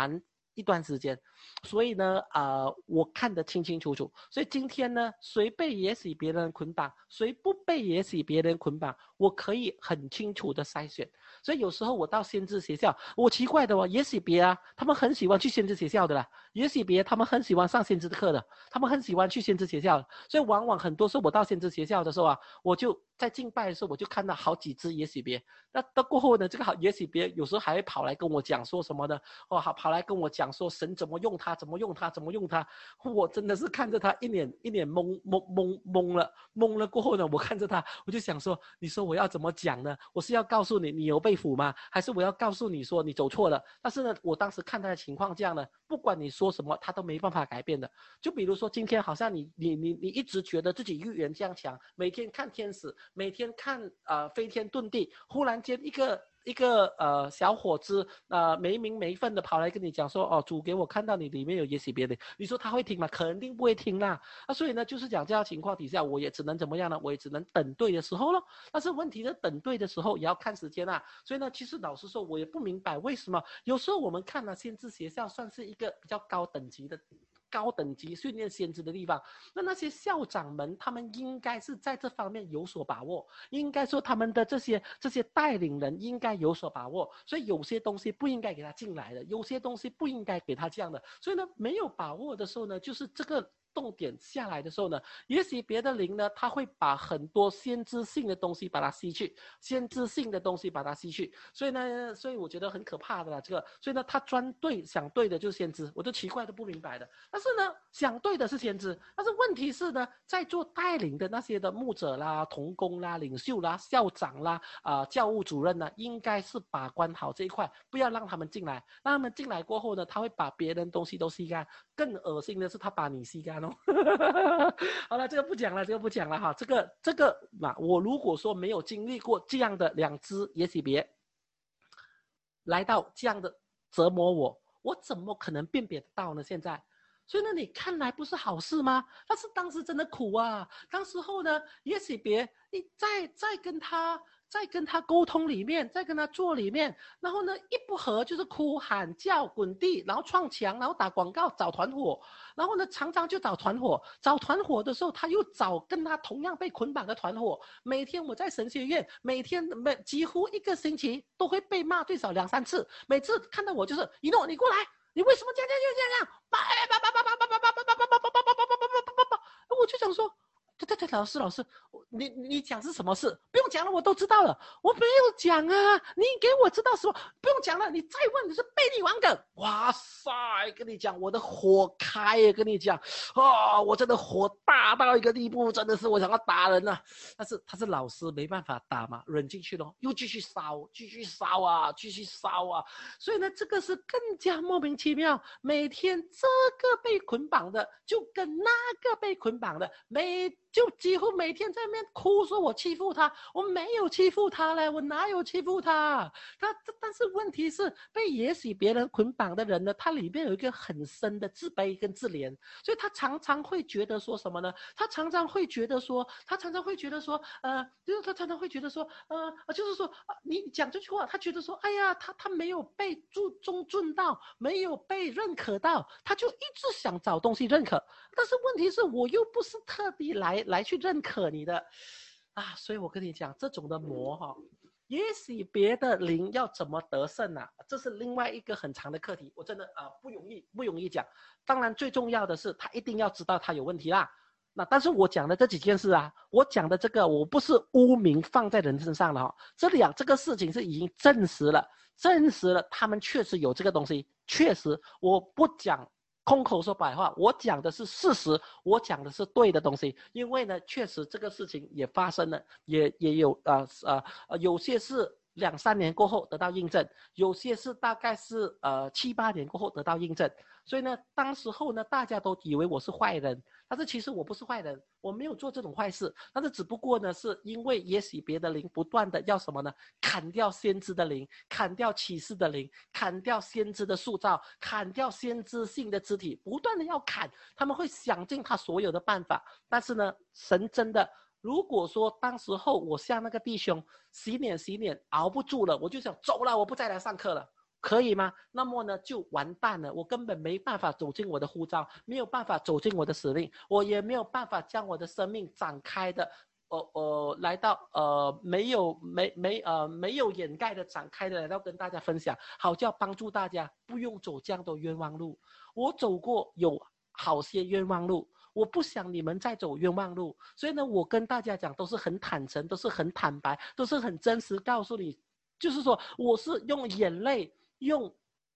一段时间，所以呢，呃，我看得清清楚楚。所以今天呢，谁被也许别人捆绑，谁不被也许别人捆绑，我可以很清楚的筛选。所以有时候我到先知学校，我奇怪的哦，也许别啊，他们很喜欢去先知学校的啦，也许别他们很喜欢上先知的课的，他们很喜欢去先知学校，所以往往很多时候我到先知学校的时候啊，我就在敬拜的时候，我就看到好几只也许别。那到过后呢，这个好也许别有时候还会跑来跟我讲说什么呢？哦，好，跑来跟我讲说神怎么用他，怎么用他，怎么用他。我真的是看着他一脸一脸懵懵懵懵了，懵了过后呢，我看着他，我就想说，你说我要怎么讲呢？我是要告诉你你有被俘吗？还是我要告诉你说你走错了？但是呢，我当时看他的情况这样呢，不管你说什么，他都没办法改变的。就比如说今天好像你你你你一直觉得自己预言这样强，每天看天使，每天看呃飞天遁地，忽然间一个。一个呃小伙子呃没名没分的跑来跟你讲说，哦，主给我看到你里面有也许别的，你说他会听吗？肯定不会听啦。啊，所以呢就是讲这样情况底下，我也只能怎么样呢？我也只能等对的时候咯。但是问题是等对的时候也要看时间啊。所以呢，其实老实说，我也不明白为什么有时候我们看了先知学校算是一个比较高等级的。高等级训练先知的地方，那那些校长们，他们应该是在这方面有所把握，应该说他们的这些这些带领人应该有所把握，所以有些东西不应该给他进来的，有些东西不应该给他这样的，所以呢，没有把握的时候呢，就是这个。重点下来的时候呢，也许别的灵呢，他会把很多先知性的东西把它吸去，先知性的东西把它吸去，所以呢，所以我觉得很可怕的啦，这个，所以呢，他专对想对的就是先知，我都奇怪都不明白的。但是呢，想对的是先知，但是问题是呢，在做带领的那些的牧者啦、同工啦、领袖啦、校长啦、啊、呃、教务主任呢，应该是把关好这一块，不要让他们进来。让他们进来过后呢，他会把别人东西都吸干。更恶心的是，他把你吸干哦。好了，这个不讲了，这个不讲了哈。这个这个嘛，我如果说没有经历过这样的两只也许别来到这样的折磨我，我怎么可能辨别得到呢？现在。所以呢，你看来不是好事吗？但是当时真的苦啊！当时候呢，也许别你再再跟他再跟他沟通里面，再跟他做里面，然后呢，一不合就是哭喊叫滚地，然后撞墙，然后打广告找团伙，然后呢，常常就找团伙，找团伙的时候，他又找跟他同样被捆绑的团伙。每天我在神学院，每天每几乎一个星期都会被骂最少两三次，每次看到我就是一诺，你过来。你为什么这样这样这样这样？我就想说，对对对，老师老师，你你讲是什么事？不用讲了，我都知道了。我没有讲啊，你给我知道什么？不用讲了，你再问你是贝利王梗。哇塞，跟你讲，我的火开耶，跟你讲，哦，我真的火大到一个地步，真的是我想要打人了、啊。但是他是老师，没办法打嘛，忍进去咯，又继续烧，继续烧啊，继续烧啊。所以呢，这个是更加莫名其妙。每天这个被捆绑的，就跟那个被捆绑的，每就几乎每天在那边哭，说我欺负他，我没有欺负他嘞，我哪有欺负他？他但是问题是，被也许别人捆绑的人呢，他里面有一个很深的自卑跟自怜，所以他常常会觉得说什么呢？他常常会觉得说，他常常会觉得说，呃，就是他常常会觉得说，呃，就是说，呃、你讲这句话，他觉得说，哎呀，他他没有被注中重到，没有被认可到，他就一直想找东西认可。但是问题是我又不是特地来来去认可你的啊，所以我跟你讲，这种的魔哈、哦，也许别的灵要怎么得胜啊，这是另外一个很长的课题，我真的啊、呃、不容易不容易讲。当然最重要的是他一定要知道他有问题啦。那但是我讲的这几件事啊，我讲的这个我不是污名放在人身上了哈、哦，这里啊这个事情是已经证实了，证实了他们确实有这个东西，确实我不讲。空口说白话，我讲的是事实，我讲的是对的东西，因为呢，确实这个事情也发生了，也也有呃呃有些是两三年过后得到印证，有些是大概是呃七八年过后得到印证，所以呢，当时候呢，大家都以为我是坏人，但是其实我不是坏人，我没有做这种坏事，但是只不过呢，是因为也许别的灵不断的要什么呢？砍掉先知的灵，砍掉启示的灵，砍掉先知的塑造，砍掉先知性的肢体，不断的要砍，他们会想尽他所有的办法，但是呢，神真的。如果说当时候我像那个弟兄洗脸洗脸熬不住了，我就想走了，我不再来上课了。 可以吗？那么呢就完蛋了，我根本没办法走进我的呼召，没有办法走进我的使命，我也没有办法将我的生命展开的呃呃，来到呃没有没没呃没有掩盖的展开的来到跟大家分享，好叫帮助大家不用走这样的冤枉路。我走过有好些冤枉路，我不想你们再走冤枉路，所以呢，我跟大家讲都是很坦诚，都是很坦白，都是很真实告诉你，就是说我是用眼泪、用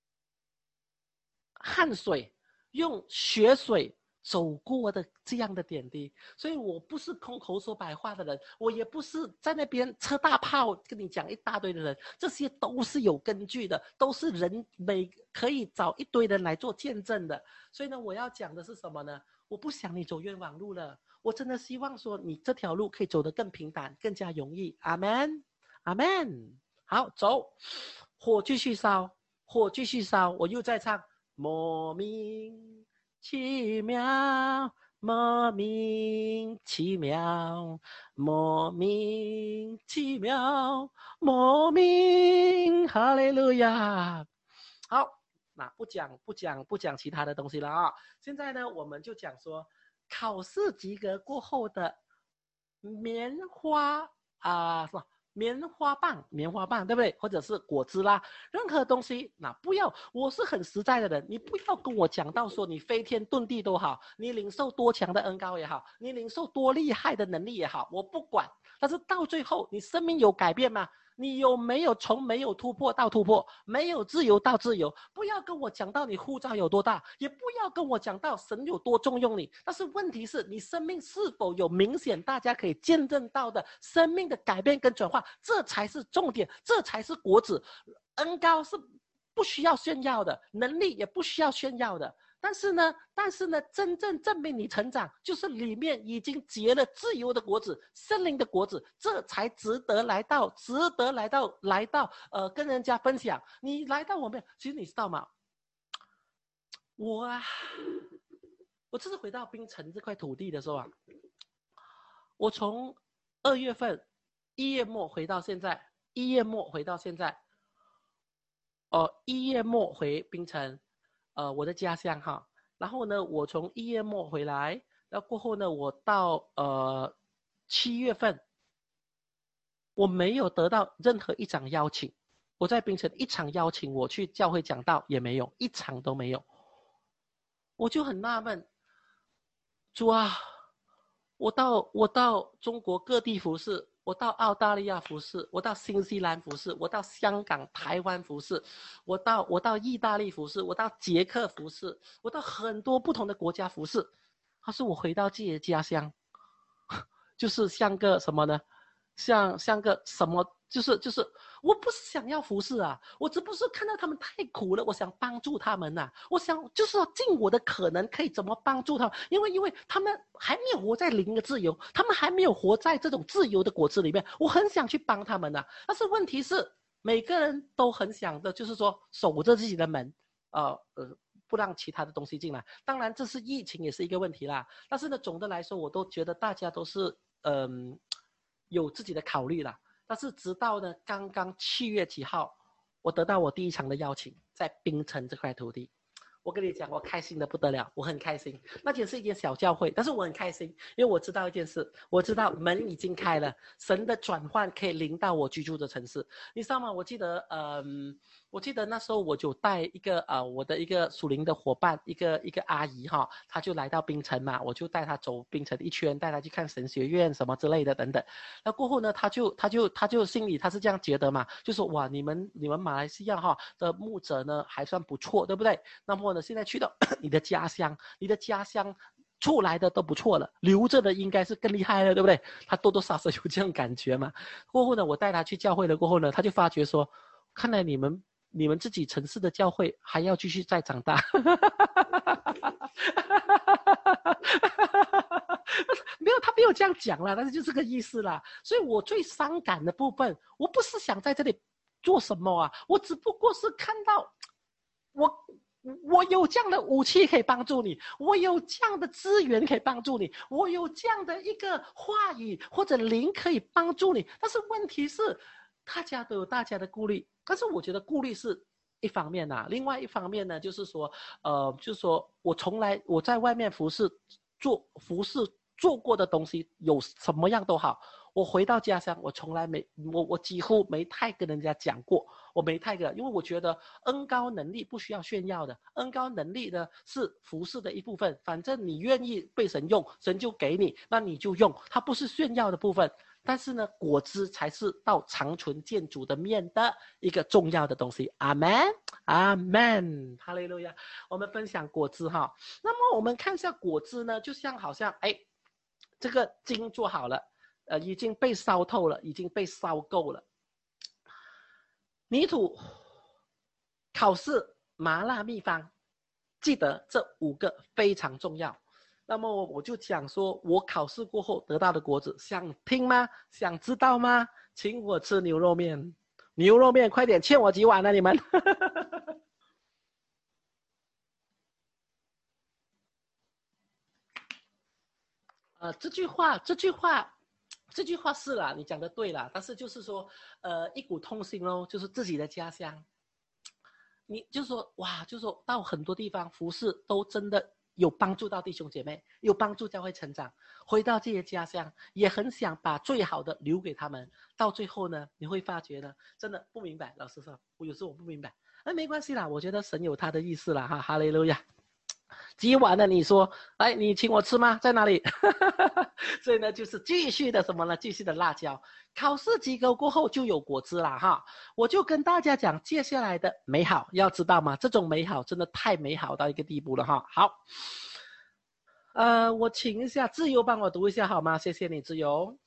汗水、用血水走过的这样的点滴，所以我不是空口说白话的人，我也不是在那边车大炮跟你讲一大堆的人，这些都是有根据的，都是人每可以找一堆人来做见证的。所以呢，我要讲的是什么呢？我不想你走冤枉路了，我真的希望说你这条路可以走得更平坦，更加容易。阿们，阿们。好，走，火继续烧，火继续烧，我又在唱。莫名其妙，莫名其妙，莫名其妙，莫名哈利路亚。好，那不讲不讲不讲其他的东西了啊。现在呢，我们就讲说考试及格过后的棉花啊，是吧？棉花棒，棉花棒，对不对？或者是果汁啦，任何东西，那不要，我是很实在的人，你不要跟我讲到说你飞天遁地都好，你领受多强的恩膏也好，你领受多厉害的能力也好，我不管，但是到最后，你生命有改变吗？你有没有从没有突破到突破，没有自由到自由？不要跟我讲到你护照有多大，也不要跟我讲到神有多重用你。但是问题是你生命是否有明显大家可以见证到的生命的改变跟转化，这才是重点，这才是果子。恩膏是不需要炫耀的，能力也不需要炫耀的。但是呢，但是呢，真正证明你成长，就是里面已经结了自由的果子、圣灵的果子，这才值得来到，值得来到，来到，呃，跟人家分享。你来到我们，其实你知道吗？我啊，我这次回到槟城这块土地的时候啊，我从二月份一月末回到现在，一月末回到现在，哦、呃，一月末回槟城。呃，我的家乡哈，然后呢，我从一月末回来，然后过后呢，我到呃七月份，我没有得到任何一场邀请，我在槟城一场邀请我去教会讲道也没有，一场都没有，我就很纳闷，主啊，我到我到中国各地服侍，我到澳大利亚服侍，我到新西兰服侍，我到香港、台湾服侍，我到我到意大利服侍，我到捷克服侍，我到很多不同的国家服侍。可是我回到自己的家乡，就是像个什么呢？像像个什么？就是就是，我不是想要服侍啊，我只不是看到他们太苦了，我想帮助他们呐、啊。我想就是说尽我的可能，可以怎么帮助他们，因为因为他们还没有活在灵的自由，他们还没有活在这种自由的果子里面，我很想去帮他们呐、啊。但是问题是，每个人都很想的，就是说守着自己的门，呃呃。不让其他的东西进来，当然这是疫情也是一个问题啦。但是呢，总的来说，我都觉得大家都是嗯、呃、有自己的考虑啦。但是直到呢，刚刚七月几号，我得到我第一场的邀请，在槟城这块土地。我跟你讲，我开心的不得了，我很开心。那间是一间小教会，但是我很开心，因为我知道一件事，我知道门已经开了，神的转换可以临到我居住的城市。你知道吗？我记得，嗯，我记得那时候我就带一个呃我的一个属灵的伙伴，一个一个阿姨哈，她就来到槟城嘛，我就带她走槟城一圈，带她去看神学院什么之类的等等。那过后呢，她就她就她就心里她是这样觉得嘛，就说哇，你们你们马来西亚哈的牧者呢还算不错，对不对？那么呢，现在去到你的家乡，你的家乡出来的都不错了，留着的应该是更厉害了，对不对？他多多少少有这样感觉嘛。过后呢，我带他去教会了，过后呢，他就发觉说，看来你们你们自己城市的教会还要继续再长大。没有，他没有这样讲啦，但是就这个意思啦。所以我最伤感的部分，我不是想在这里做什么啊，我只不过是看到我。我有这样的武器可以帮助你，我有这样的资源可以帮助你，我有这样的一个话语或者灵可以帮助你。但是问题是，大家都有大家的顾虑，但是我觉得顾虑是一方面啊，另外一方面呢，就是说，呃，就是说我从来我在外面服侍做服侍做过的东西有什么样都好，我回到家乡，我从来没我我几乎没太跟人家讲过，我没太跟，因为我觉得恩高能力不需要炫耀的，恩高能力呢是服侍的一部分，反正你愿意被神用，神就给你，那你就用，它不是炫耀的部分。但是呢，果子才是到长存建筑的面的一个重要的东西。阿门，阿门，哈利路亚。我们分享果子哈，那么我们看一下果子呢，就像好像哎，这个筋做好了，呃，已经被烧透了，已经被烧够了。泥土、考试、麻辣秘方，记得这五个非常重要。那么我就讲说，我考试过后得到的果子，想听吗？想知道吗？请我吃牛肉面，牛肉面，快点欠我几碗啊，你们！呃，这句话，这句话，这句话是啦，你讲的对啦，但是就是说，呃，一股痛心咯，就是自己的家乡，你就说哇，就说到很多地方服侍都真的。有帮助到弟兄姐妹，有帮助教会成长，回到自己的家乡，也很想把最好的留给他们。到最后呢，你会发觉呢，真的不明白。老实说，我有时候我不明白，那没关系啦，我觉得神有他的意思啦，哈，哈利路亚。几碗了？你说，哎，你请我吃吗？在哪里？所以呢，就是继续的什么呢？继续的辣椒。考试及格过后就有果子啦，哈！我就跟大家讲接下来的美好，要知道吗？这种美好真的太美好到一个地步了，哈！好，呃，我请一下自由帮我读一下好吗？谢谢你，自由。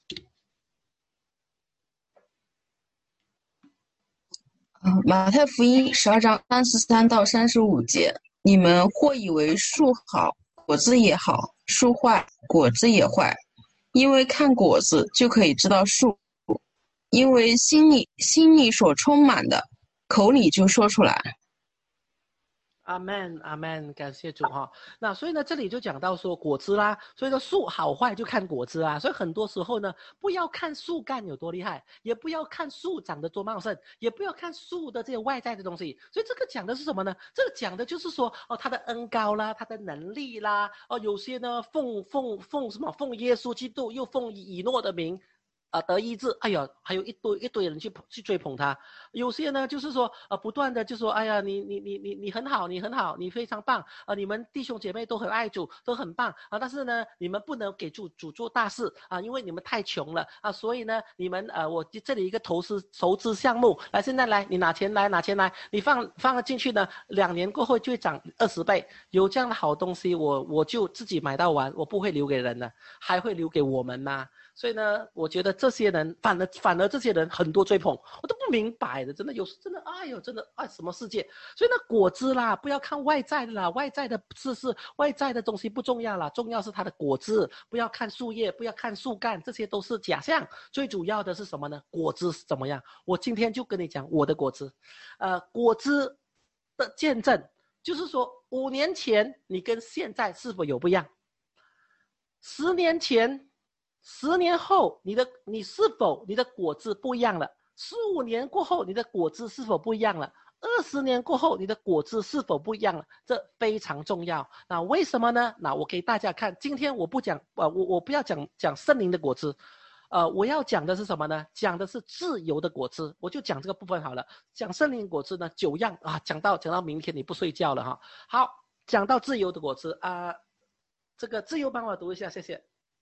马太福音十二章三十三到三十五节，你们或以为树好，果子也好；树坏，果子也坏。因为看果子就可以知道树，因为心里心里所充满的，口里就说出来。 阿门，阿门，感谢主哈。那所以呢，这里就讲到说果子啦，所以说树好坏就看果子啦。所以很多时候呢，不要看树干有多厉害，也不要看树长得多茂盛，也不要看树的这些外在的东西。所以这个讲的是什么呢？这个讲的就是说，哦，他的恩高啦，他的能力啦，哦，有些呢奉奉奉什么奉耶稣基督，又奉以诺的名。啊，得医治，哎呀，还有一堆一堆人去去追捧他。有些呢，就是说，呃，不断的就说，哎呀，你你你你你很好，你很好，你非常棒，啊、呃，你们弟兄姐妹都很爱主，都很棒啊。但是呢，你们不能给主主做大事啊，因为你们太穷了啊，所以呢，你们呃，我这里一个投资投资项目，来，现在来，你拿钱来，拿钱来，你放放了进去呢，两年过后就会涨二十倍。有这样的好东西，我我就自己买到完，我不会留给人的，还会留给我们呐。所以呢，我觉得这些人反而反而这些人很多追捧，我都不明白的，真的有时真的，哎呦，真的哎，什么世界？所以呢，果子啦，不要看外在的啦，外在的事是外在的东西不重要啦，重要是它的果子。不要看树叶，不要看树干，这些都是假象。最主要的是什么呢？果子是怎么样？我今天就跟你讲我的果子，呃，果子的见证，就是说五年前你跟现在是否有不一样？十年前。十年后，你的你是否你的果子不一样了？十五年过后，你的果子是否不一样了？二十年过后，你的果子是否不一样了？这非常重要。那为什么呢？那我给大家看，今天我不讲，呃，我我不要讲讲圣灵的果子，呃，我要讲的是什么呢？讲的是自由的果子，我就讲这个部分好了。讲圣灵果子呢，九样啊，讲到讲到明天你不睡觉了哈。好，讲到自由的果子啊、呃，这个自由帮我读一下，谢谢。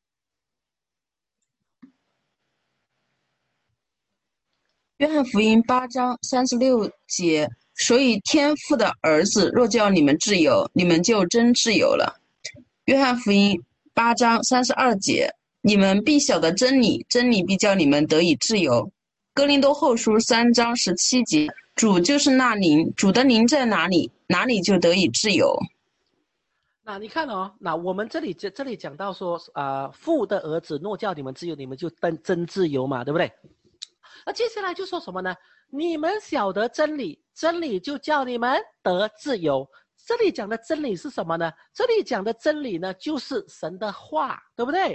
约翰福音八章三十六节，所以天父的儿子若叫你们自由，你们就真自由了。约翰福音八章三十二节，你们必晓得真理，真理必叫你们得以自由。哥林多后书三章十七节，主就是那灵，主的灵在哪里，哪里就得以自由。 那你看哦，那我们这里这这里讲到说，啊、呃，父的儿子若叫你们自由，你们就真真自由嘛，对不对？那接下来就说什么呢？你们晓得真理，真理就叫你们得自由。这里讲的真理是什么呢？这里讲的真理呢，就是神的话，对不对？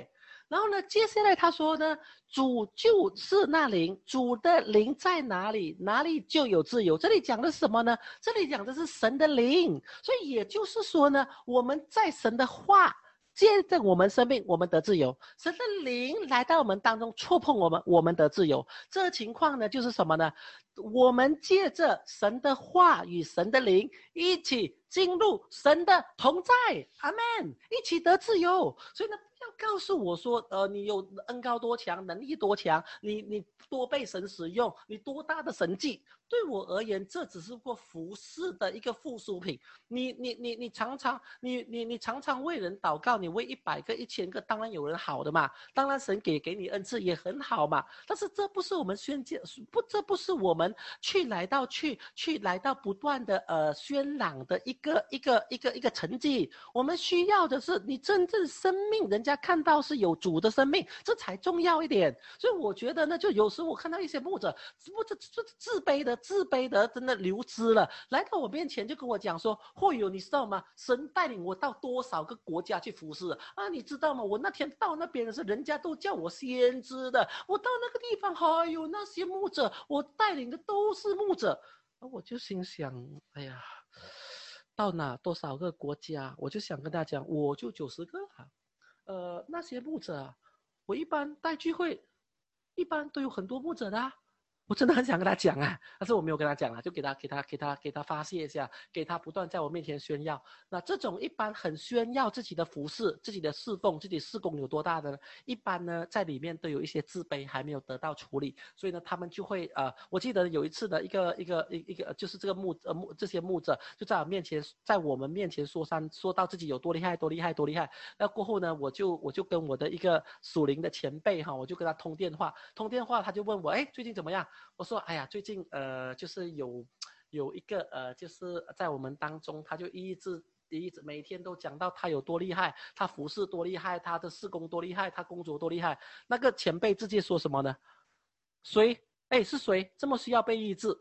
然后呢，接下来他说呢，主就是那灵，主的灵在哪里，哪里就有自由。这里讲的是什么呢？这里讲的是神的灵，所以也就是说呢，我们在神的话借着我们生命，我们得自由。神的灵来到我们当中，触碰我们，我们得自由。这个情况呢，就是什么呢？我们借着神的话与神的灵一起进入神的同在，阿们，一起得自由。所以呢，不要告诉我说，呃，你有恩高多强，能力多强，你你多被神使用，你多大的神迹。对我而言，这只是过服侍的一个附属品。你你你你常常你你你常常为人祷告，你为一百个、一千个，当然有人好的嘛，当然神给给你恩赐也很好嘛。但是这不是我们宣介，不，这不是我们去来到去去来到不断的呃宣朗的一个一个一个一个成绩。我们需要的是你真正生命，人家看到是有主的生命，这才重要一点。所以我觉得呢，就有时我看到一些牧者，牧者自自卑的。自卑的真的流失了，来到我面前就跟我讲说，或有你知道吗？神带领我到多少个国家去服侍啊？你知道吗？我那天到那边的时候，人家都叫我先知的。我到那个地方，还有那些牧者，我带领的都是牧者。我就心想，哎呀，到哪多少个国家，我就想跟大家讲，我就九十个啊。呃，那些牧者啊，我一般带聚会，一般都有很多牧者的啊。我真的很想跟他讲啊，但是我没有跟他讲啊，就给他给他给他给他发泄一下，给他不断在我面前炫耀。那这种一般很炫耀自己的服侍、自己的侍奉、自己事工有多大的呢？一般呢在里面都有一些自卑还没有得到处理，所以呢他们就会呃，我记得有一次的一个一个一一个就是这个牧呃牧这些牧者就在我面前，在我们面前说三说到自己有多厉害多厉害多厉害。那过后呢，我就我就跟我的一个属灵的前辈哈，我就跟他通电话，通电话他就问我，哎，最近怎么样？我说，哎呀，最近呃，就是有有一个呃，就是在我们当中，他就一直一直每天都讲到他有多厉害，他服侍多厉害，他的事工多厉害，他工作多厉害。那个前辈直接说什么呢？谁？哎，是谁这么需要被医治？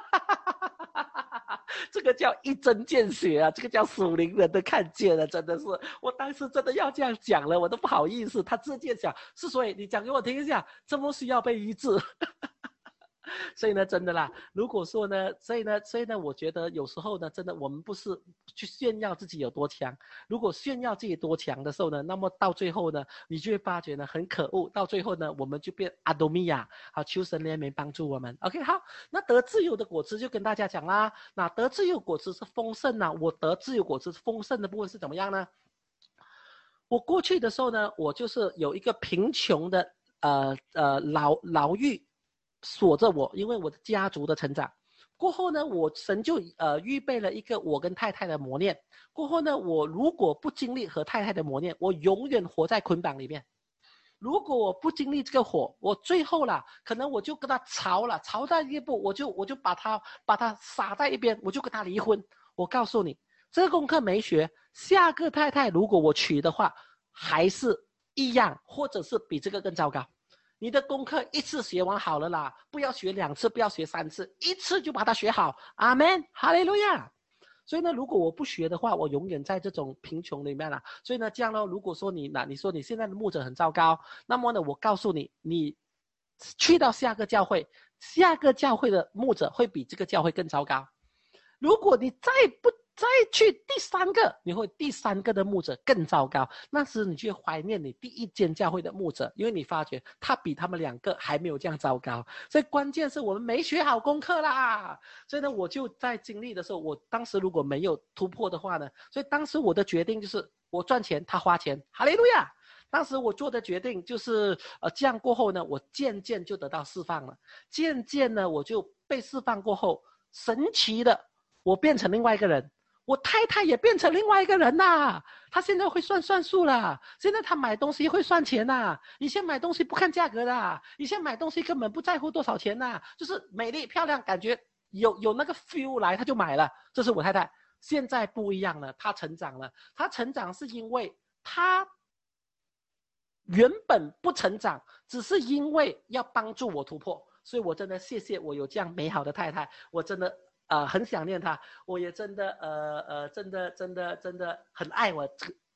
这个叫一针见血啊，这个叫属灵人的看见了，真的是，我当时真的要这样讲了，我都不好意思。他直接讲是谁？你讲给我听一下，这么需要被医治？所以呢，真的啦，如果说呢，所以呢，所以呢，我觉得有时候呢，真的我们不是去炫耀自己有多强，如果炫耀自己多强的时候呢，那么到最后呢，你就会发觉呢，很可恶，到最后呢，我们就变阿多米亚，好，求神怜悯帮助我们。OK， 好，那得自由的果子就跟大家讲啦，那得自由果子是丰盛啊，我得自由果子丰盛的部分是怎么样呢？我过去的时候呢，我就是有一个贫穷的呃呃牢牢狱。锁着我，因为我的家族的成长。过后呢，我神就呃预备了一个我跟太太的磨练。过后呢，我如果不经历和太太的磨练，我永远活在捆绑里面。如果我不经历这个火，我最后啦，可能我就跟他吵了，吵到一步，我就我就把他把他撒在一边，我就跟他离婚。我告诉你，这个功课没学，下个太太如果我娶的话，还是一样，或者是比这个更糟糕。你的功课一次学完好了啦，不要学两次，不要学三次，一次就把它学好。阿们，哈利路亚。所以呢，如果我不学的话，我永远在这种贫穷里面了。所以呢，这样呢，如果说你那你说你现在的牧者很糟糕，那么呢，我告诉你，你去到下个教会，下个教会的牧者会比这个教会更糟糕。如果你再不再去第三个，你会第三个的牧者更糟糕。那时你就怀念你第一间教会的牧者，因为你发觉他比他们两个还没有这样糟糕。所以关键是我们没学好功课啦。所以呢，我就在经历的时候，我当时如果没有突破的话呢，所以当时我的决定就是我赚钱，他花钱，哈利路亚。当时我做的决定就是，呃，这样过后呢，我渐渐就得到释放了。渐渐呢，我就被释放过后，神奇的，我变成另外一个人。我太太也变成另外一个人啦，她现在会算算数啦，现在她买东西会算钱啦，以前买东西不看价格的，以前买东西根本不在乎多少钱啦，就是美丽漂亮，感觉有有那个 feel 来，她就买了。这是我太太，现在不一样了，她成长了，她成长是因为她原本不成长，只是因为要帮助我突破，所以我真的谢谢我有这样美好的太太，我真的。呃，很想念他，我也真的，呃呃，真的真的真的很爱我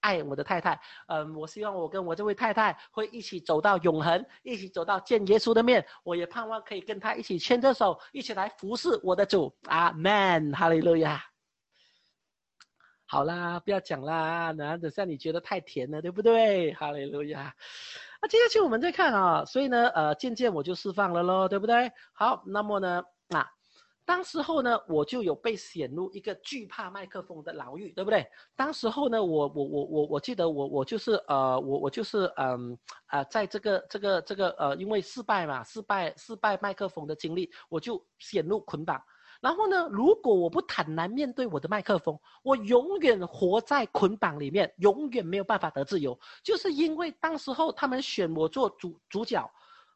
爱我的太太，嗯，我希望我跟我这位太太会一起走到永恒，一起走到见耶稣的面，我也盼望可以跟他一起牵着手，一起来服侍我的主。阿们，哈利路亚。好啦，不要讲啦，那等下你觉得太甜了，对不对？哈利路亚。那接下去我们再看啊，所以呢，呃，渐渐我就释放了咯，对不对？好，那么呢，啊，当时候呢，我就有被陷入一个惧怕麦克风的牢狱，对不对？当时候呢，我我我我我记得我我就是呃，我我就是嗯啊、呃，在这个这个这个呃，因为失败嘛，失败失败麦克风的经历，我就陷入捆绑。然后呢，如果我不坦然面对我的麦克风，我永远活在捆绑里面，永远没有办法得自由。就是因为当时候他们选我做主主角，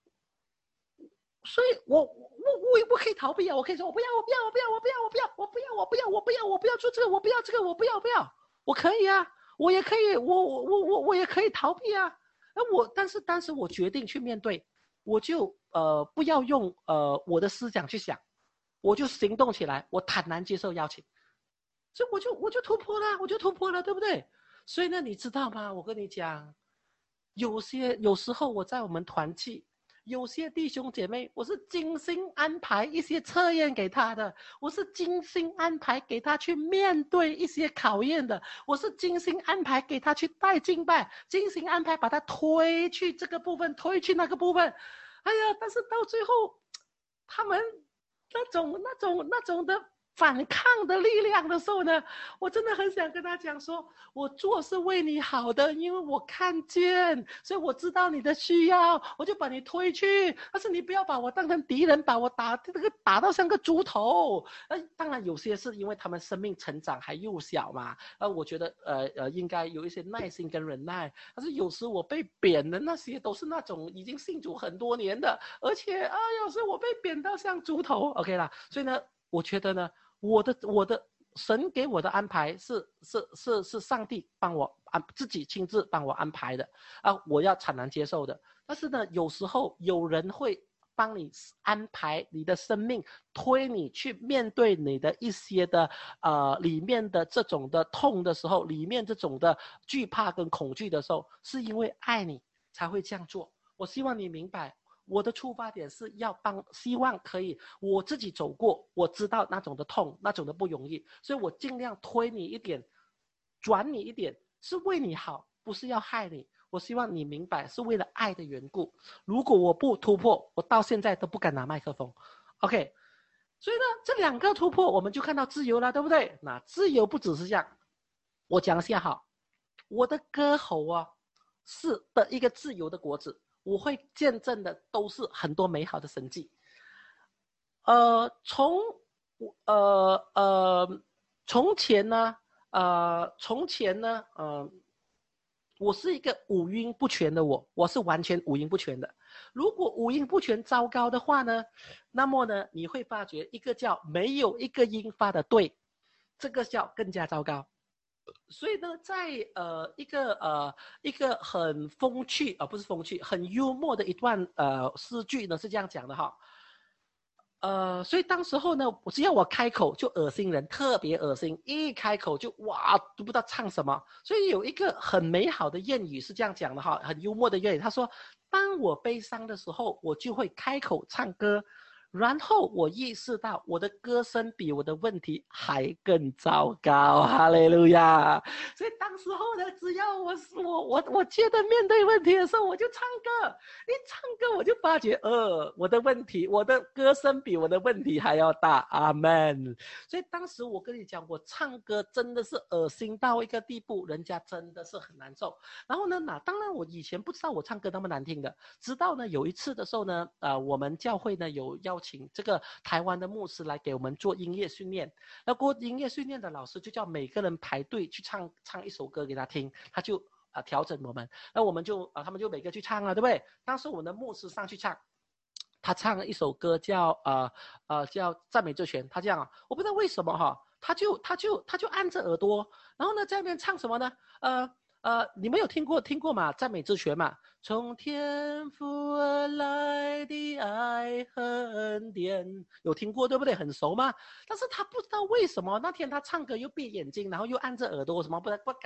所以我我我我可以逃避啊，我可以说我不要我不要我不要我不要我不要我不要我不要我不要我不要做这个我不要这个我不要不要，我可以啊，我也可以我我我我我也可以逃避啊。那我但是但是我决定去面对，我就呃不要用呃我的思想去想。我就行动起来，我坦然接受邀请，所以我就我就突破了，我就突破了，对不对？所以呢，你知道吗？我跟你讲，有些有时候我在我们团契，有些弟兄姐妹，我是精心安排一些测验给他的，我是精心安排给他去面对一些考验的，我是精心安排给他去带敬拜，精心安排把他推去这个部分，推去那个部分。哎呀，但是到最后，他们。那种那种那种的反抗的力量的时候呢，我真的很想跟他讲说，我做是为你好的，因为我看见，所以我知道你的需要，我就把你推去。但是你不要把我当成敌人，把我打这个打到像个猪头。呃，当然有些是因为他们生命成长还幼小嘛，呃，我觉得呃呃应该有一些耐心跟忍耐。但是有时我被贬的那些都是那种已经信主很多年的，而且啊，有时我被贬到像猪头。OK 啦，所以呢，我觉得呢，我的我的神给我的安排是是是是上帝帮我安自己亲自帮我安排的啊，我要坦然接受的。但是呢，有时候有人会帮你安排你的生命，推你去面对你的一些的呃里面的这种的痛的时候，里面这种的惧怕跟恐惧的时候，是因为爱你才会这样做。我希望你明白。我的出发点是要帮，希望可以我自己走过，我知道那种的痛，那种的不容易，所以我尽量推你一点，转你一点，是为你好，不是要害你。我希望你明白，是为了爱的缘故。如果我不突破，我到现在都不敢拿麦克风。OK， 所以呢，这两个突破，我们就看到自由了，对不对？那自由不只是这样，我讲一下哈，我的歌喉啊，是的一个自由的果子。我会见证的都是很多美好的神迹。呃，从呃呃从前呢，呃从前呢，呃，我是一个五音不全的我，我是完全五音不全的。如果五音不全糟糕的话呢，那么呢，你会发觉一个叫没有一个音发的对，这个叫更加糟糕。所以呢，在呃一个呃一个很风趣啊、呃，不是风趣，很幽默的一段呃诗句呢，是这样讲的哈。呃，所以当时候呢，只要我开口就恶心人，特别恶心，一开口就哇，都不知道唱什么。所以有一个很美好的谚语是这样讲的哈，很幽默的谚语，他说：当我悲伤的时候，我就会开口唱歌。然后我意识到我的歌声比我的问题还更糟糕，哈利路亚！所以当时候呢，只要我我我我觉得面对问题的时候，我就唱歌。一唱歌我就发觉，呃，我的问题，我的歌声比我的问题还要大，阿门。所以当时我跟你讲，我唱歌真的是恶心到一个地步，人家真的是很难受。然后呢，那当然我以前不知道我唱歌那么难听的，直到呢有一次的时候呢，呃，我们教会呢有邀请这个台湾的牧师来给我们做音乐训练。那过音乐训练的老师就叫每个人排队去唱唱一首歌给他听，他就啊调整我们，那我们就啊他们就每个去唱了，对不对？当时我们的牧师上去唱。他唱了一首歌叫呃呃叫赞美之泉，他这样啊，我不知道为什么哈，他就他就他就按着耳朵，然后呢在那边唱什么呢？呃呃，你们有听过听过吗？赞美之泉嘛，从天父而来的爱和恩典，有听过对不对？很熟吗？但是他不知道为什么那天他唱歌又闭眼睛，然后又按着耳朵，什么不不敢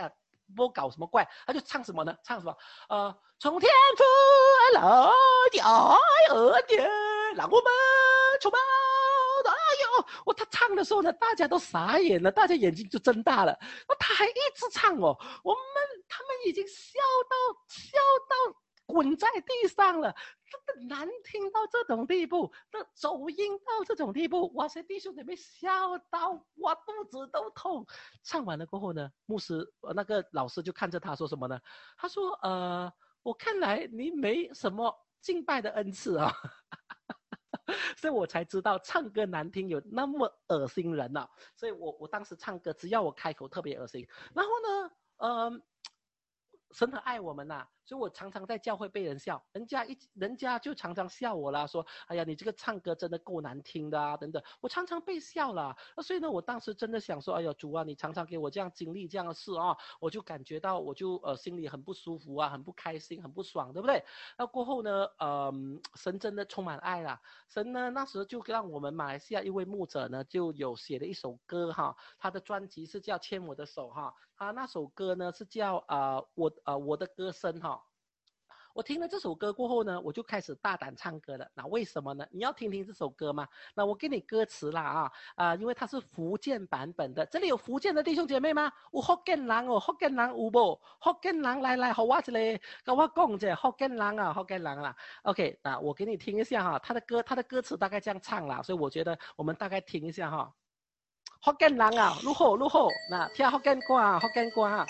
不搞什么怪，他就唱什么呢？唱什么？呃，从天父来的爱儿子，让我们充满爱哟！我他唱的时候呢，大家都傻眼了，大家眼睛就睁大了。那他还一直唱哦，我们他们已经笑到笑到滚在地上了，真的难听到这种地步，这走音到这种地步，哇塞！弟兄姐妹笑到我肚子都痛。唱完了过后呢，牧师那个老师就看着他说什么呢？他说：“呃，我看来你没什么敬拜的恩赐啊。”所以我才知道唱歌难听有那么恶心人啊！所以我我当时唱歌，只要我开口特别恶心。然后呢，呃，神很爱我们呐、啊，所以我常常在教会被人笑，人家一人家就常常笑我啦，说：“哎呀，你这个唱歌真的够难听的啊，等等。”我常常被笑啦，所以呢，我当时真的想说：“哎呀，主啊，你常常给我这样经历这样的事啊，我就感觉到我就呃心里很不舒服啊，很不开心，很不爽，对不对？”那过后呢，呃，神真的充满爱啦，神呢那时候就让我们马来西亚一位牧者呢就有写了一首歌哈，他的专辑是叫《牵我的手》哈。他那首歌呢是叫啊、呃、我呃我的歌声哈。我听了这首歌过后呢，我就开始大胆唱歌了。那为什么呢？你要听听这首歌吗？那我给你歌词啦啊啊、呃，因为它是福建版本的。这里有福建的弟兄姐妹吗？有福建人哦，福建人有不？福建人来来，和我一个，跟我讲者福建人啊，福建人啦。OK， 那我给你听一下哈，他的歌他的歌词大概这样唱啦，所以我觉得我们大概听一下哈。福建人啊，如何如何？那听福建歌啊，福建歌啊。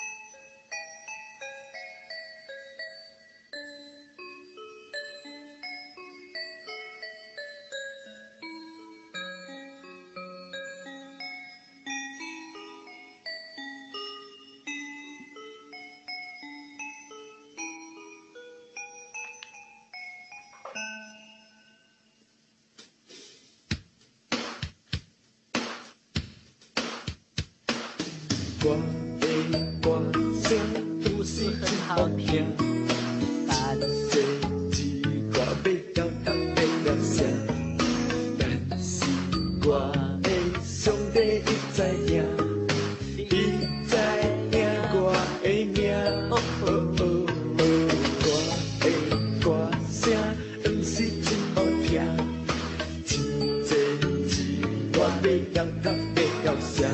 我的歌声不是很好听，但是一歌要要要要声，但是我的上帝伊知影，伊知影我的名。哦哦哦哦，我的歌声不是真好听，真济钱我要要要要声。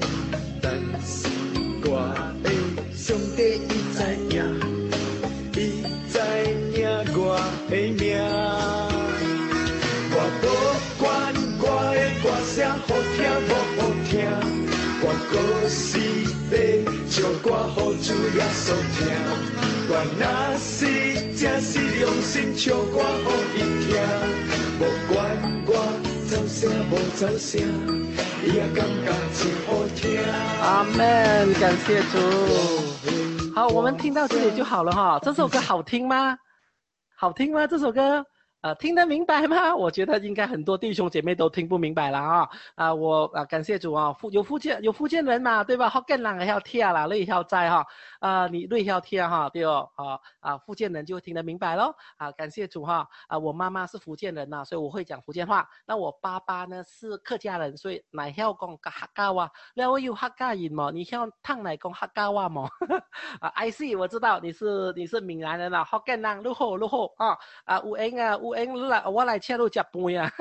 上帝伊知影，伊知影我的名。我不管我的歌声好听无好听，我搁是要唱歌予主耶稣听。我若是真是良心唱歌予伊听，无管我走声无走声，伊也感觉真好听。 阿门，感谢主。好，我们听到这里就好了哈。这首歌好听吗？好听吗？这首歌，呃，听得明白吗？我觉得应该很多弟兄姐妹都听不明白了啊。啊，我啊感謝主啊，有福建有福建人嘛，對吧？福建人係聽啦，你曉知哈？啊，你你曉聽哈，對哦，啊啊，福建人就聽得明白咯。啊，感謝主哈。啊，我媽媽是福建人呐、啊，所以我會講福建話。那我爸爸呢是客家人，所以乃曉講客家話。แล้ว有客家人嘛？你曉聽乃講客家話嘛？啊 ，I see， 我知道你是你是閩南人啦，福建人，如何如何啊？啊，有閒啊，有閒來我來請你食飯啊！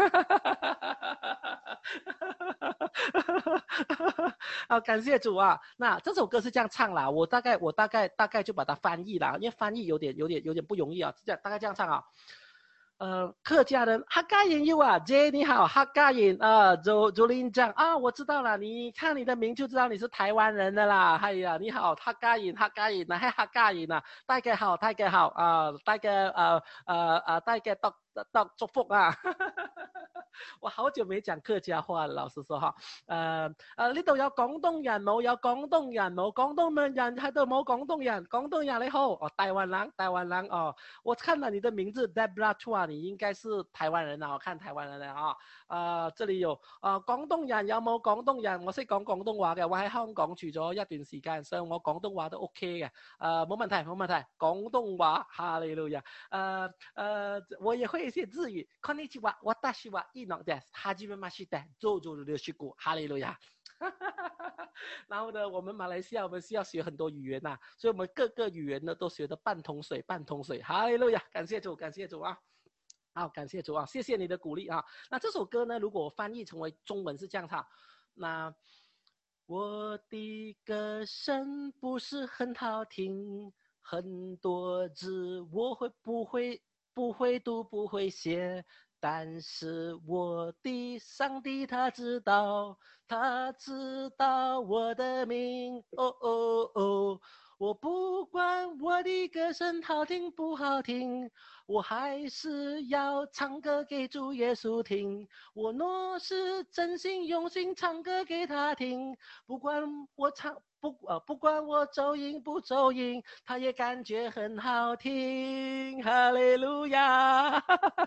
好，感謝主啊！那這首歌是這樣唱啦，我大概我大概大概就把它翻譯啦，因為翻譯有點有點有點不容易啊，這樣大概這樣唱啊。呃，客家人，客家人有啊 ，J 你好，客家人啊，周周林江啊，我知道了，你看你的名就知道你是台灣人的啦。哎呀，你好，客家人，客家人啊，係客家人啊，大家好，大家好啊，大家呃呃呃，大家得得祝福啊。我好久沒講客家話了，老實說哈。誒誒呢度有廣東人冇？有廣東人冇？廣東人喺度冇？廣東人，廣東人你好，哦，台灣人，台灣人哦。我看了你的名字 Deborah Chua， 你應該是台灣人啊，我看台灣人啊。誒，這裡有誒廣東人有冇？廣東人我識講廣東話嘅，我喺香港住咗一段時間，所以我廣東話都 OK 嘅。誒冇問題冇問題，廣東話哈利路亞。誒誒我也會一些字語。こんにちは、私はイノです。はじめまして、どうぞよろしく。哈利路亞。 然后呢，我们马来西亚我们需要学很多语言呐、啊，所以我们各个语言呢都学得半桶水半桶水。哈利路亚，感谢主，感谢主啊！好，感谢主啊，谢谢你的鼓励啊。那这首歌呢，如果我翻译成为中文是这样唱，那我的歌声不是很好听，很多字我会不会不会读不会写，但是我的上帝他知道，他知道我的名，哦哦哦，我不管我的歌声好听不好听，我还是要唱歌给主耶稣听。我若是真心用心唱歌给他听，不管我唱不呃不管我走音不走音，他也感觉很好听。哈利路亚！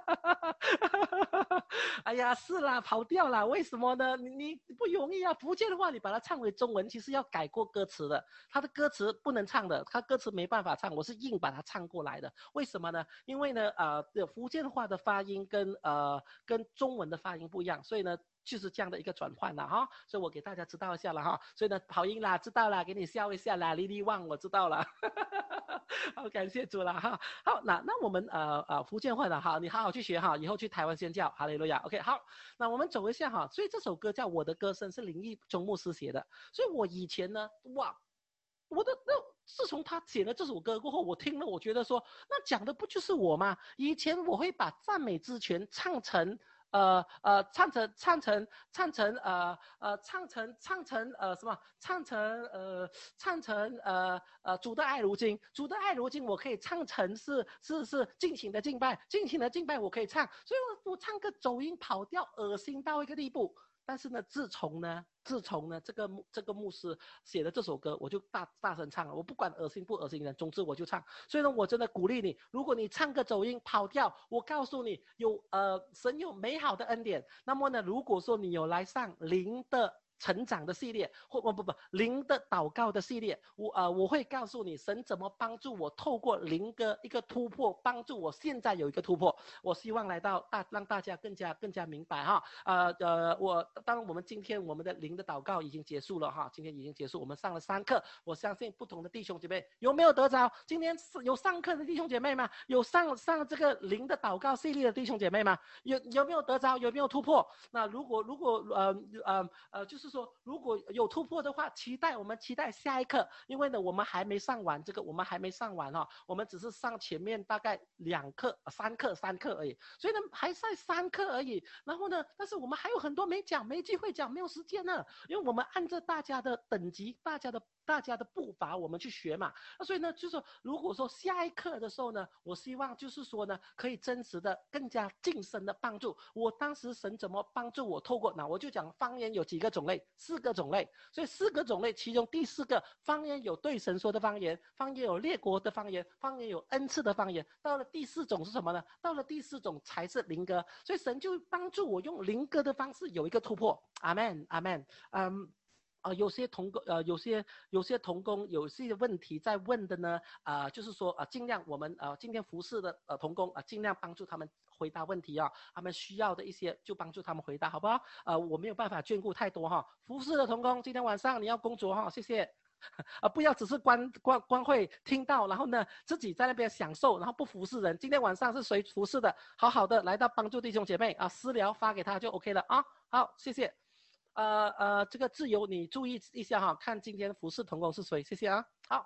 哎呀，是啦，跑调啦，为什么呢？你你不容易啊！福建话你把它唱为中文，其实要改过歌词的，它的歌词不能唱的，它歌词没办法唱，我是硬把它唱过来的。为什么呢？因为呢，呃，福建话的发音跟呃跟中文的发音不一样，所以呢。就是这样的一个转换了哈，所以我给大家知道一下了哈，所以呢跑音啦，知道啦，给你笑一下啦，哩哩旺我知道了，好感谢主了哈。好，那那我们呃呃福建话的哈，你好好去学哈，以后去台湾宣教，哈利路亚。OK， 好，那我们走一下哈，所以这首歌叫《我的歌声》是林义中牧师写的，所以我以前呢，哇，我的那。自从他写了这首歌过后，我听了，我觉得说，那讲的不就是我吗？以前我会把赞美之泉唱成。呃呃，唱成唱成唱成呃呃唱成唱成呃什么？唱成呃唱成呃呃主的爱如金，主的爱如金，我可以唱成是是是尽情的敬拜，尽情的敬拜我可以唱，所以我我唱个走音跑调，恶心到一个地步。但是呢，自从呢，自从呢，这个这个牧师写的这首歌，我就大大声唱了。我不管恶心不恶心人，总之我就唱。所以呢，我真的鼓励你，如果你唱歌走音跑调，我告诉你，有呃神有美好的恩典。那么呢，如果说你有来上灵的成长的系列，或不不不灵的祷告的系列，我呃我会告诉你神怎么帮助我透过灵的一个突破，帮助我现在有一个突破。我希望来到大让大家更加更加明白哈。呃呃，我当我们今天我们的灵的祷告已经结束了哈，今天已经结束，我们上了三课，我相信不同的弟兄姐妹有没有得着？今天有上课的弟兄姐妹吗？有上上这个灵的祷告系列的弟兄姐妹吗？有有没有得着？有没有突破？那如果如果呃呃呃就是。说如果有突破的话，期待我们期待下一课，因为呢我们还没上完这个，我们还没上完哈、哦，我们只是上前面大概两课、三课、三课而已，所以呢还在三课而已。然后呢，但是我们还有很多没讲、没机会讲、没有时间呢，因为我们按照大家的等级、大家的大家的步伐，我们去学嘛。那所以呢，就是说如果说下一课的时候呢，我希望就是说呢，可以真实的、更加晋升的帮助我。当时神怎么帮助我？透过那我就讲方言有几个种类。四个种类，所以四个种类，其中第四个方言有对神说的方言，方言有列国的方言，方言有恩赐的方言。到了第四种是什么呢？到了第四种才是灵歌，所以神就帮助我用灵歌的方式有一个突破。阿们，阿们，嗯。呃，有些同工，呃，有些有些同工有些问题在问的呢，啊、呃，就是说啊、呃，尽量我们呃今天服侍的呃同工啊、呃，尽量帮助他们回答问题啊，他们需要的一些就帮助他们回答，好不好？呃，我没有办法眷顾太多哈，服侍的同工，今天晚上你要工作哈，谢谢。啊，不要只是关关关会听到，然后呢自己在那边享受，然后不服侍人。今天晚上是谁服侍的？好好的来到帮助弟兄姐妹啊，私聊发给他就 OK 了啊。好，谢谢。呃呃，这个自由你注意一下哈，看今天服侍同工是谁，谢谢啊。好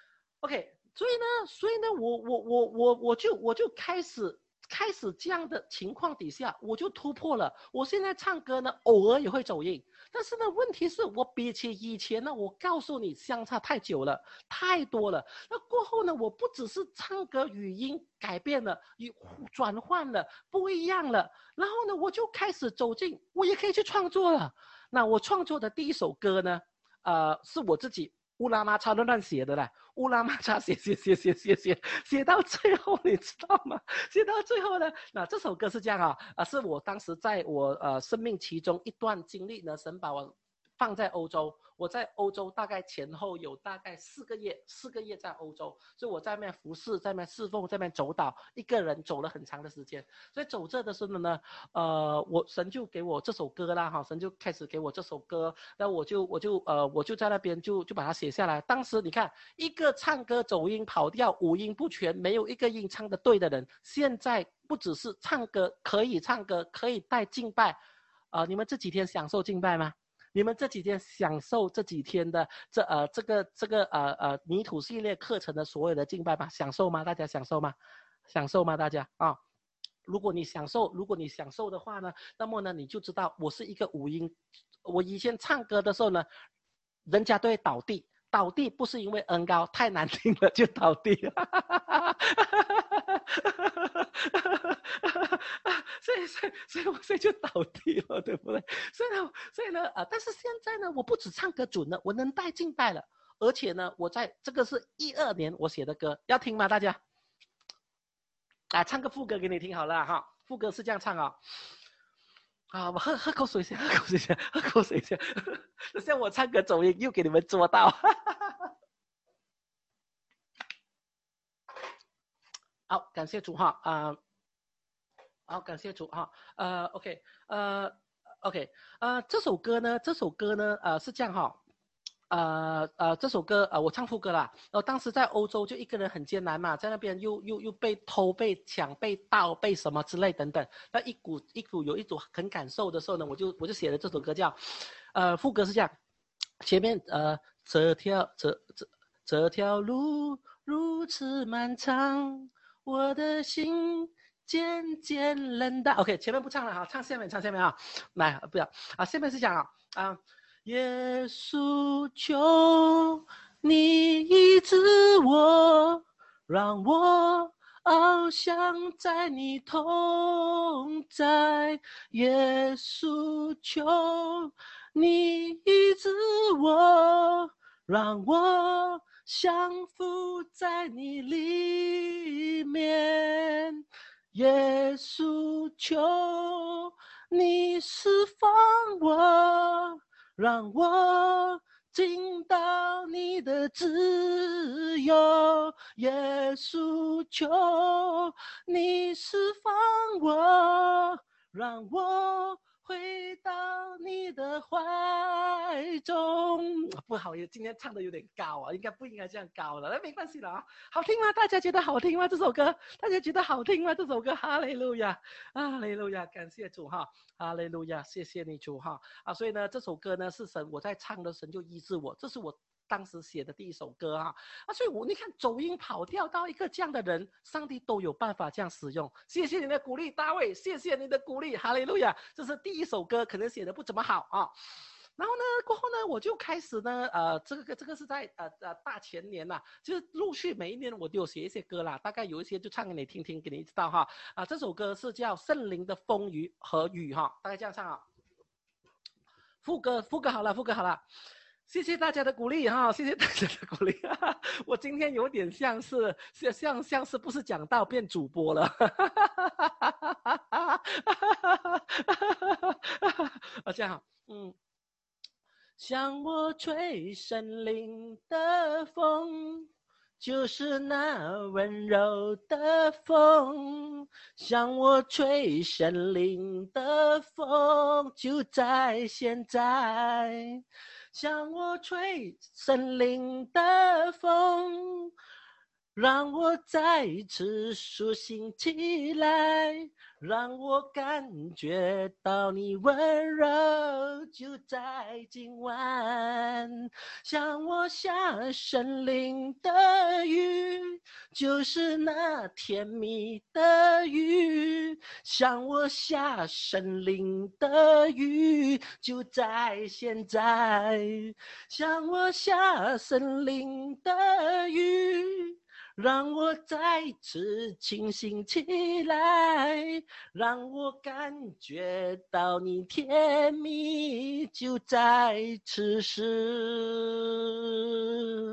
，OK， 所以呢，所以呢，我我我我我就我就开始开始这样的情况底下，我就突破了。我现在唱歌呢，偶尔也会走音，但是呢，问题是我比起以前呢，我告诉你相差太久了，太多了。那过后呢，我不只是唱歌语音改变了，转换了，不一样了。然后呢，我就开始走进，我也可以去创作了。那我创作的第一首歌呢，呃，是我自己乌拉玛叉乱乱写的啦，乌拉玛叉写写写写写写写到最后，你知道吗？写到最后呢，那这首歌是这样啊，啊，是我当时在我呃生命其中一段经历呢，神把我放在欧洲，我在欧洲大概前后有大概四个月，四个月在欧洲，所以我在那边服侍，在那边侍奉，在那边走岛，一个人走了很长的时间。所以走这的时候呢，呃，我神就给我这首歌啦，哈，神就开始给我这首歌，那我就我就呃我就在那边就就把它写下来。当时你看，一个唱歌走音跑调、五音不全，没有一个音唱得对的人，现在不只是唱歌可以唱歌，可以带敬拜。呃，你们这几天享受敬拜吗？你们这几天享受这几天的这呃这个这个呃呃泥土系列课程的所有的敬拜吗？享受吗？大家享受吗？享受吗？大家啊？如果你享受，如果你享受的话呢，那么呢你就知道我是一个五音。我以前唱歌的时候呢，人家都会倒地，倒地不是因为恩高太难听了就倒地了。所以所以所以我所以就倒地了，对不对？所以呢，所以呢，呃，但是现在呢，我不止唱歌准了，我能带敬拜了，而且呢，我在这个是一二年我写的歌，要听吗？大家？啊，唱个副歌给你听好了哈，副歌是这样唱啊、哦。啊，我喝喝口水先，喝口水先，喝口水先。像我唱歌走音，又给你们捉到。好，感谢主哈啊。呃好，感谢主哈。呃 ，OK， 呃 ，OK， 呃，这首歌呢，这首歌呢，呃，是这样哈。呃呃，这首歌呃，我唱副歌啦。然后当时在欧洲就一个人很艰难嘛，在那边又又又被偷、被抢、被盗、被什么之类等等。那一股一股有一种很感受的时候呢，我就我就写了这首歌叫，呃，副歌是这样，前面呃，这条这这这条路如此漫长，我的心渐渐冷淡。OK， 前面不唱了哈，唱下面，唱下面啊，来不要啊，下面是讲啊啊。耶稣，求你医治我，让我翱翔在你同在。耶稣，求你医治我，让我降服在你里面。耶稣，求你释放我，让我进到你的自由。耶稣，求你释放我，让我回到你的怀中。不好意思，今天唱的有点高啊，应该不应该这样高了，那没关系了啊。好听吗？大家觉得好听吗？这首歌，大家觉得好听吗？这首歌，哈利路亚，哈利路亚，感谢主哈，哈利路亚，谢谢你主哈啊。所以呢，这首歌呢是神，我在唱的神就医治我，这是我当时写的第一首歌啊啊，所以我你看走音跑调到一个这样的人，上帝都有办法这样使用。谢谢你的鼓励，大卫，谢谢你的鼓励，哈利路亚。这是第一首歌，可能写的不怎么好啊。然后呢，过后呢，我就开始呢，呃，这个这个是在呃呃大前年呐，就是陆续每一年我都有写一些歌啦，大概有一些就唱给你听听，给你知道哈。啊，这首歌是叫《圣灵的风雨和雨》哈，大概这样唱啊。副歌副歌好了，副歌好了。谢谢大家的鼓励哈，谢谢大家的鼓励。我今天有点像是像像是不是讲道变主播了。啊，这样好，嗯。向我吹神灵的风，就是那温柔的风。向我吹神灵的风，就在现在。向我吹神灵的风，让我再次苏醒起来，让我感觉到你温柔，就在今晚。向我下神灵的雨，就是那甜蜜的雨。向我下神灵的雨，就在现在。向我下神灵的雨，让我再次清醒起来，让我感觉到你甜蜜，就在此时。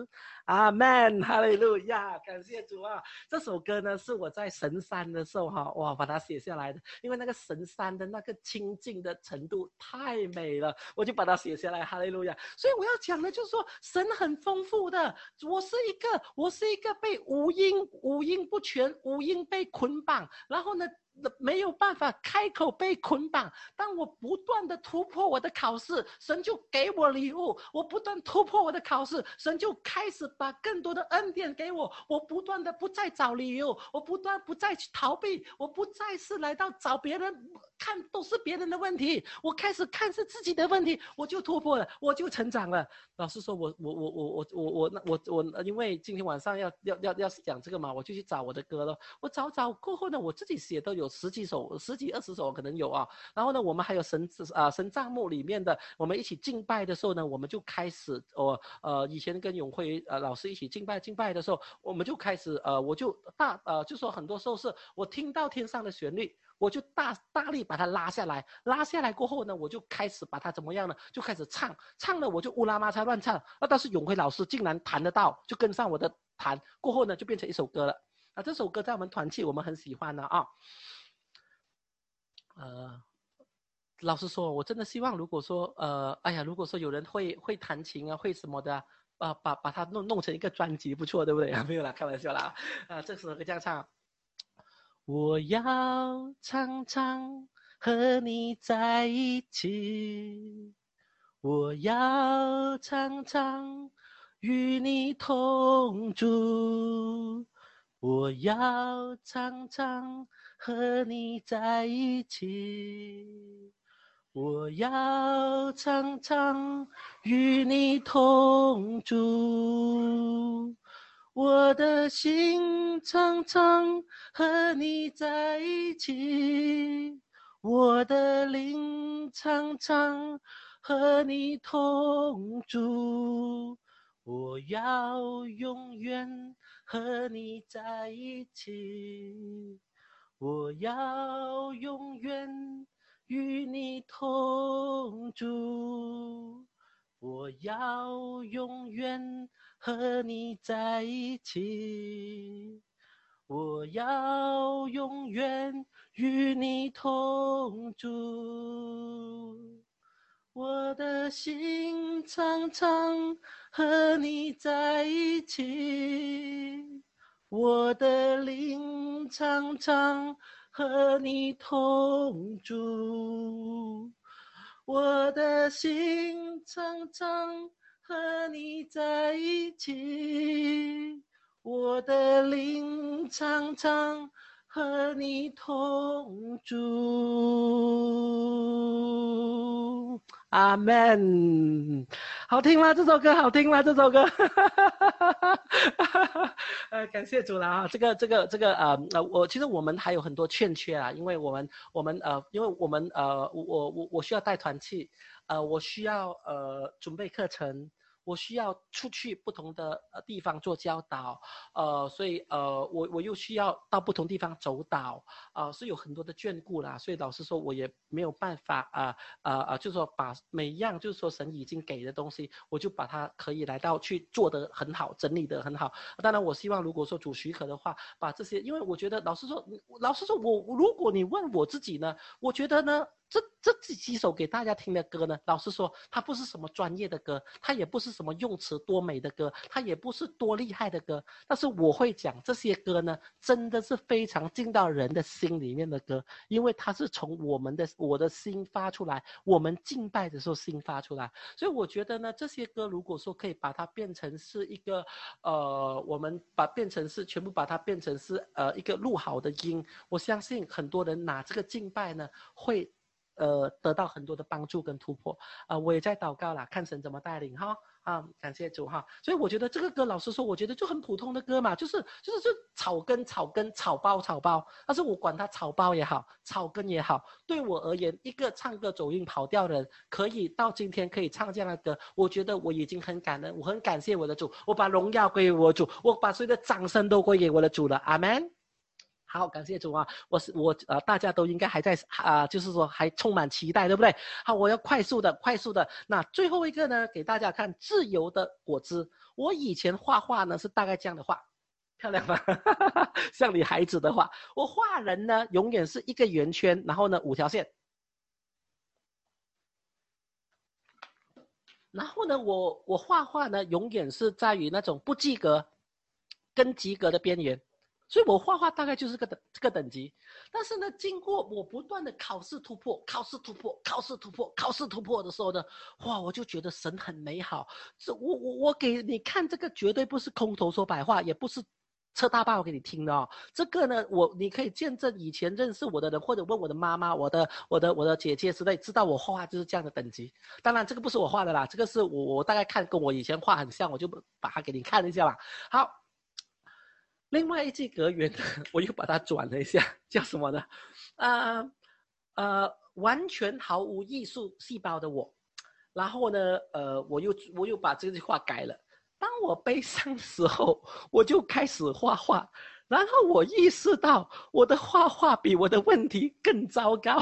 阿门，哈利路亚，感谢主啊！这首歌呢是我在神山的时候哈，哇，把它写下来的，因为那个神山的那个清净的程度太美了，我就把它写下来，哈利路亚！所以我要讲的就是说，神很丰富的，我是一个，我是一个被五音五音不全，五音被捆绑，然后呢，没有办法开口被捆绑。当我不断的突破我的考试，神就给我礼物；我不断突破我的考试，神就开始把更多的恩典给我。我不断的不再找理由，我不断不再去逃避，我不再是来到找别人看都是别人的问题，我开始看是自己的问题，我就突破了，我就成长了。老师说我我我我我我我我我因为今天晚上要要要要讲这个嘛，我就去找我的歌了。我找找过后呢，我自己写都有十几首，十几二十首可能有啊。然后呢，我们还有神啊神帐幕里面的，我们一起敬拜的时候呢，我们就开始我呃以前跟永辉呃老师一起敬拜敬拜的时候，我们就开始呃我就大呃就说很多时候是我听到天上的旋律。我就大大力把它拉下来，拉下来过后呢，我就开始把它怎么样呢？就开始唱，唱了我就乌拉麻差乱唱。那但是永辉老师竟然弹得到，就跟上我的弹，过后呢就变成一首歌了。啊，这首歌在我们团契我们很喜欢的啊。呃，老实说，我真的希望，如果说呃，哎呀，如果说有人会会弹琴啊，会什么的啊，呃、把把它弄弄成一个专辑，不错，对不对？没有啦，开玩笑啦。啊，这首歌这样唱。我要常常和你在一起，我要常常与你同住，我要常常和你在一起，我要常常与你同住。我的心常常和你在一起，我的灵常常和你同住，我要永远和你在一起，我要永远与你同住，我要永远和你在一起，我要永远与你同住，我的心常常和你在一起，我的灵常常和你同住，我的心常常和你在一起，我的灵常常和你同住。阿门。好听吗？这首歌好听吗？这首歌，呃，感谢主了啊！这个、这个、这个，呃，呃，我其实我们还有很多欠缺啊，因为我们、我们呃，因为我们呃，我我我需要带团契，呃，我需要呃准备课程。我需要出去不同的呃地方做教导，呃，所以呃，我我又需要到不同地方走导，啊、呃，是有很多的眷顾啦，所以老实说，我也没有办法啊啊啊，就是说把每一样就是说神已经给的东西，我就把它可以来到去做得很好，整理得很好。当然，我希望如果说主许可的话，把这些，因为我觉得老实说，老实说我如果你问我自己呢，我觉得呢。这这几首给大家听的歌呢，老实说，它不是什么专业的歌，它也不是什么用词多美的歌，它也不是多厉害的歌，但是我会讲这些歌呢，真的是非常进到人的心里面的歌，因为它是从我们的我的心发出来，我们敬拜的时候心发出来，所以我觉得呢，这些歌如果说可以把它变成是一个，呃，我们把变成是全部把它变成是呃一个录好的音，我相信很多人拿这个敬拜呢会。呃，得到很多的帮助跟突破，呃，我也在祷告啦，看神怎么带领哈，啊，感谢主哈。所以我觉得这个歌，老实说，我觉得就很普通的歌嘛，就是就是就草根草根草包草包，但是我管它草包也好，草根也好，对我而言，一个唱歌走音跑调的人，可以到今天可以唱这样的歌，我觉得我已经很感恩，我很感谢我的主，我把荣耀归给我主，我把所有的掌声都归给我的主了，阿门。 好，感谢主啊！我是我呃，大家都应该还在啊、呃，就是说还充满期待，对不对？好，我要快速的、快速的。那最后一个呢，给大家看自由的果汁。我以前画画呢是大概这样的画，漂亮吗？像女孩子的画，我画人呢永远是一个圆圈，然后呢五条线。然后呢，我我画画呢永远是在于那种不及格跟及格的边缘。所以我画画大概就是个等这个等级，但是呢，经过我不断的考试突破、考试突破、考试突破、考试突破的时候呢，哇，我就觉得神很美好。这我我我给你看这个绝对不是空头说白话，也不是扯大爆给你听的哦。这个呢，我你可以见证以前认识我的人，或者问我的妈妈、我的我的我的姐姐之类，知道我画画就是这样的等级。当然，这个不是我画的啦，这个是我我大概看跟我以前画很像，我就把它给你看一下吧。好。另外一句格言呢，我又把它转了一下，叫什么呢？呃呃，完全毫无艺术细胞的我，然后呢，呃，我又我又把这句话改了。当我悲伤的时候，我就开始画画，然后我意识到我的画画比我的问题更糟糕。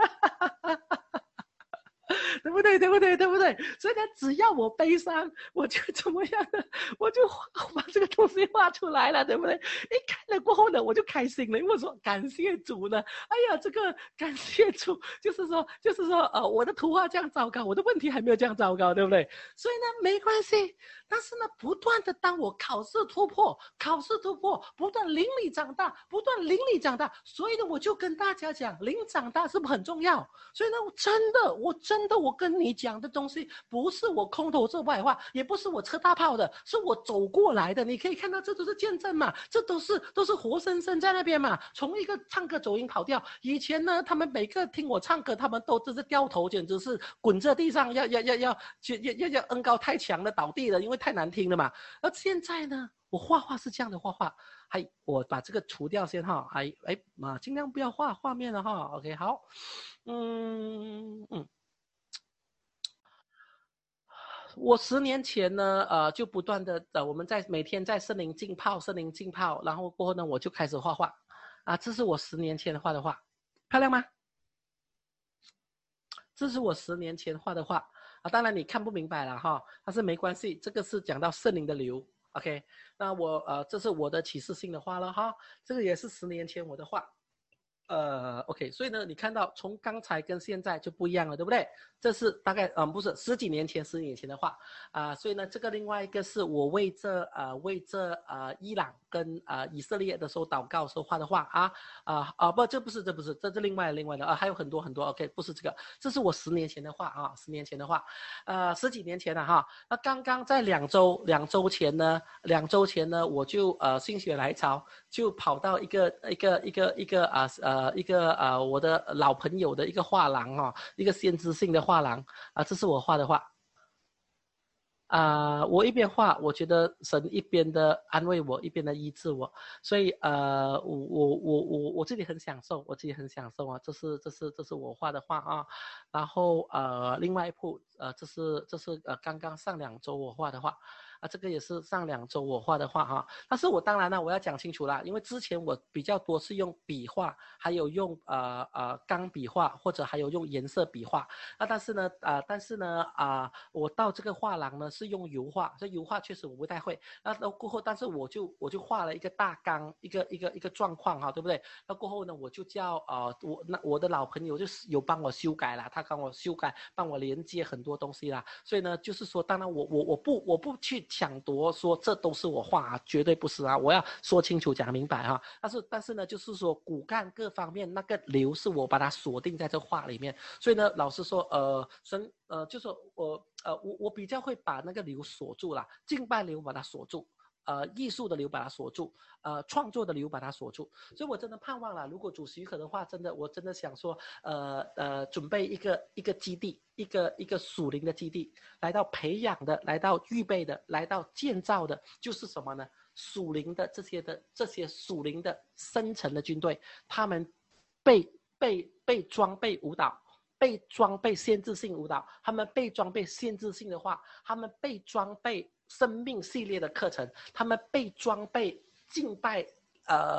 对不对？对不对？对不对？所以呢，只要我悲伤，我就怎么样呢？我就把这个东西画出来了，对不对？一看了过后呢，我就开心了，因为我说感谢主呢。哎呀，这个感谢主，就是说，就是说，呃，我的图画这样糟糕，我的问题还没有这样糟糕，对不对？所以呢，没关系。但是呢，不断的当我考试突破，考试突破，不断灵里长大，不断灵里长大。所以呢，我就跟大家讲，灵长大是不是很重要？所以呢，真的，我真的，我跟你讲的东西，不是我空头说白话，也不是我车大炮的，是我走过来的。你可以看到，这都是见证嘛，这都是都是活生生在那边嘛。从一个唱歌走音跑调，以前呢，他们每个听我唱歌，他们都只是掉头，简直是滚在地上，要要要要要要要恩高太强了，倒地了，因为太难听了嘛。而现在呢，我画画是这样的画画，还我把这个除掉先哈，哎哎嘛，尽量不要画画面了哈。OK， 好，嗯嗯。我十年前呢，呃，就不断的，呃，我们在每天在森林浸泡，森林浸泡，然后过后呢，我就开始画画，啊，这是我十年前画的画，漂亮吗？这是我十年前画的画，啊，当然你看不明白了哈，但是没关系，这个是讲到圣灵的流 ，OK， 那我呃，这是我的启示性的画了哈，这个也是十年前我的画。呃 ，OK， 所以呢，你看到从刚才跟现在就不一样了，对不对？这是大概嗯，不是十几年前，十几年前的话啊、呃，所以呢，这个另外一个是我为这呃为这呃伊朗跟呃以色列的时候祷告时候画的画啊啊啊不，这不是这不是这是另外另外的啊，还有很多很多 OK， 不是这个，这是我十年前的画啊，十年前的画，呃十几年前了哈。那刚刚在两周两周前呢，两周前呢，我就呃心血来潮就跑到一个一个一个一个啊呃一个呃我的老朋友的一个画廊哈、哦，一个先知性的画廊啊、呃，这是我画的画。啊、呃，我一边画，我觉得神一边的安慰我，一边的医治我，所以呃，我我我我我自己很享受，我自己很享受啊，这是这是这是我画的画啊，然后呃，另外一幅呃，这是这是呃刚刚上两周我画的画。啊，这个也是上两周我画的画哈，但是我当然呢，我要讲清楚啦，因为之前我比较多是用笔画，还有用呃呃钢笔画，或者还有用颜色笔画。啊，但是呢，啊、呃，但是呢，啊、呃，我到这个画廊呢是用油画，所以油画确实我不太会。那到过后，但是我就我就画了一个大纲，一个一个一个状况哈，对不对？那过后呢，我就叫呃我那我的老朋友就是有帮我修改啦，他帮我修改，帮我连接很多东西啦。所以呢，就是说，当然我我我不我不去抢夺说这都是我画啊，绝对不是啊，我要说清楚讲明白哈。但是但是呢，就是说骨干各方面那个流是我把它锁定在这画里面。所以呢，老实说，呃，神呃，就是我呃我我比较会把那个流锁住啦，敬拜流把它锁住。呃，艺术的流把它锁住，呃，创作的流把它锁住，所以我真的盼望了，如果主许可的话，真的，我真的想说，呃呃，准备一个一个基地，一个一个属灵的基地，来到培养的，来到预备的，来到建造的，就是什么呢？属灵的这些的这些属灵的深层的军队，他们被被被装备舞蹈。被装备限制性舞蹈，他们被装备限制性的话，他们被装备生命系列的课程，他们被装备敬拜呃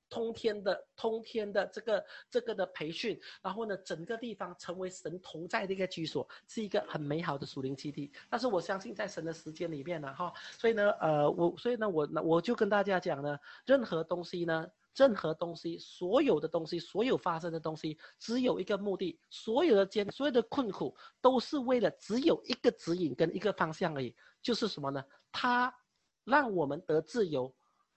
通天的通天的这个这个的培训，然后呢，整个地方成为神同在的一个居所，是一个很美好的属灵基地。但是我相信在神的时间里面呢，哈，所以呢，呃，我所以呢，我我就跟大家讲呢，任何东西呢。任何东西，所有的东西，所有发生的东西，只有一个目的，所有的艰，所有的困苦，都是为了只有一个指引跟一个方向而已，就是什么呢？它让我们得自由，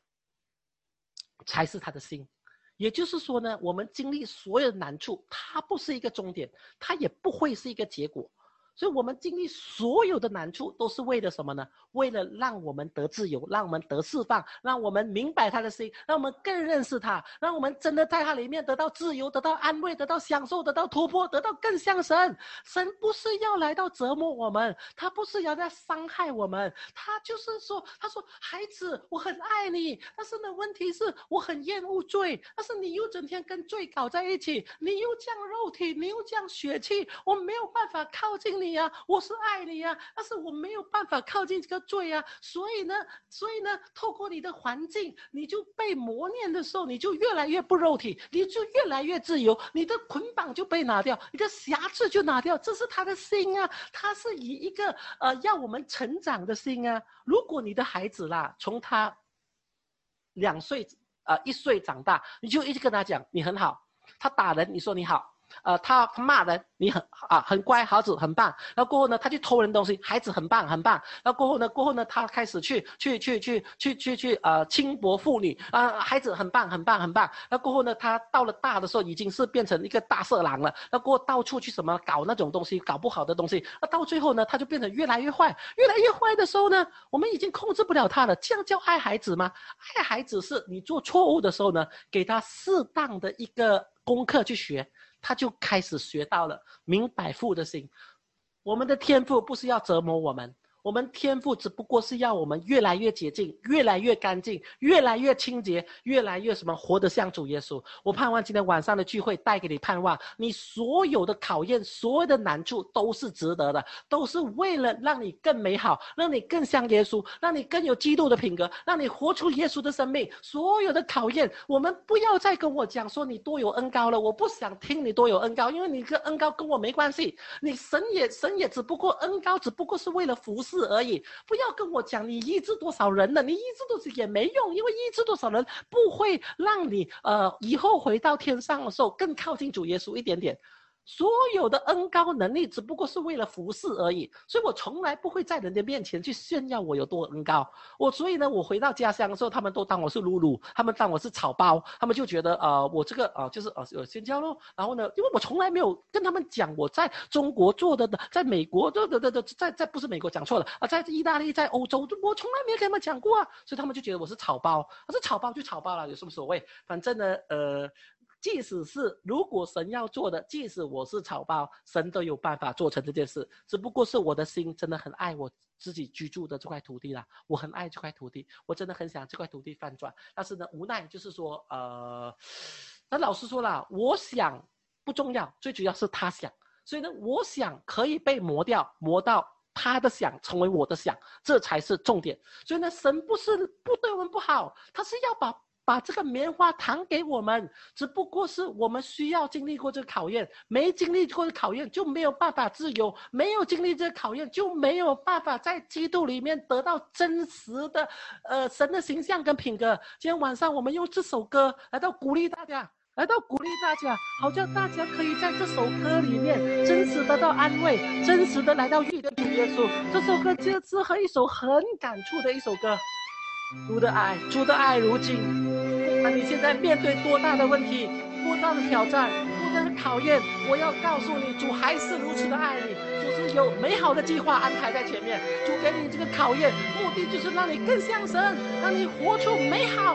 才是他的心。也就是说呢，我们经历所有的难处，它不是一个终点，它也不会是一个结果。所以我们经历所有的难处都是为了什么呢？为了让我们得自由，让我们得释放，让我们明白他的心，让我们更认识他，让我们真的在他里面得到自由，得到安慰，得到享受，得到突破，得到更像神。神不是要来到折磨我们，他不是要来伤害我们，他就是说，他说孩子我很爱你，但是呢问题是我很厌恶罪，但是你又整天跟罪搞在一起，你又这样肉体，你又这样血气，我没有办法靠近你啊，我是爱你啊，但是我没有办法靠近这个罪啊，所以呢，所以呢，透过你的环境，你就被磨练的时候，你就越来越不肉体，你就越来越自由，你的捆绑就被拿掉，你的辖制就拿掉，这是他的心啊，他是以一个呃要我们成长的心啊。如果你的孩子啦，从他两岁呃一岁长大，你就一直跟他讲你很好，他打人你说你好。呃，他骂人，你很啊很乖，孩子很棒。然后过后呢，他去偷人东西，孩子很棒很棒。然后过后呢，过后呢，他开始去去去去去去去呃轻薄妇女啊、呃，孩子很棒很棒很棒。然后过后呢，他到了大的时候，已经是变成一个大色狼了。然后过后到处去什么搞那种东西，搞不好的东西。那到最后呢，他就变成越来越坏，越来越坏的时候呢，我们已经控制不了他了。这样叫爱孩子吗？爱孩子是你做错误的时候呢，给他适当的一个功课去学。他就开始学到了明白父的心。我们的天父不是要折磨我们，我们天父只不过是要我们越来越洁净，越来越干净，越来越清洁，越来越什么活得像主耶稣。我盼望今天晚上的聚会带给你盼望，你所有的考验，所有的难处都是值得的，都是为了让你更美好，让你更像耶稣，让你更有基督的品格，让你活出耶稣的生命。所有的考验，我们不要再跟我讲说你多有恩膏了，我不想听你多有恩膏，因为你的恩膏跟我没关系。你神也神也只不过恩膏只不过是为了服侍而已，不要跟我讲你医治多少人了，你医治多少也没用，因为医治多少人不会让你呃以后回到天上的时候更靠近主耶稣一点点。所有的恩膏能力只不过是为了服侍而已，所以我从来不会在人的面前去炫耀我有多恩膏。我所以呢，我回到家乡的时候，他们都当我是鲁鲁，他们当我是草包，他们就觉得呃我这个呃就是呃有宣教咯。然后呢，因为我从来没有跟他们讲我在中国做的，在美国的的的在在不是美国讲错了啊，在意大利，在欧洲，我从来没有跟他们讲过啊，所以他们就觉得我是草包，我是草包就草包了，有什么所谓？反正呢，呃。即使是如果神要做的，即使我是草包，神都有办法做成这件事。只不过是我的心真的很爱我自己居住的这块土地啦，我很爱这块土地，我真的很想这块土地翻转。但是呢，无奈就是说，呃，那老实说啦，我想不重要，最主要是他想。所以呢，我想可以被磨掉，磨到他的想成为我的想，这才是重点。所以呢，神不是不对我们不好，他是要把。把这个棉花糖给我们，只不过是我们需要经历过这个考验，没经历过这个考验就没有办法自由，没有经历这个考验就没有办法在基督里面得到真实的呃神的形象跟品格。今天晚上我们用这首歌来到鼓励大家，来到鼓励大家，好像大家可以在这首歌里面真实得到安慰，真实的来到遇见主耶稣。这首歌就是和一首很感触的一首歌。主的爱，主的爱如今，那你现在面对多大的问题，多大的挑战，多大的考验，我要告诉你，主还是如此的爱你，主是有美好的计划安排在前面，主给你这个考验，目的就是让你更像神，让你活出美好。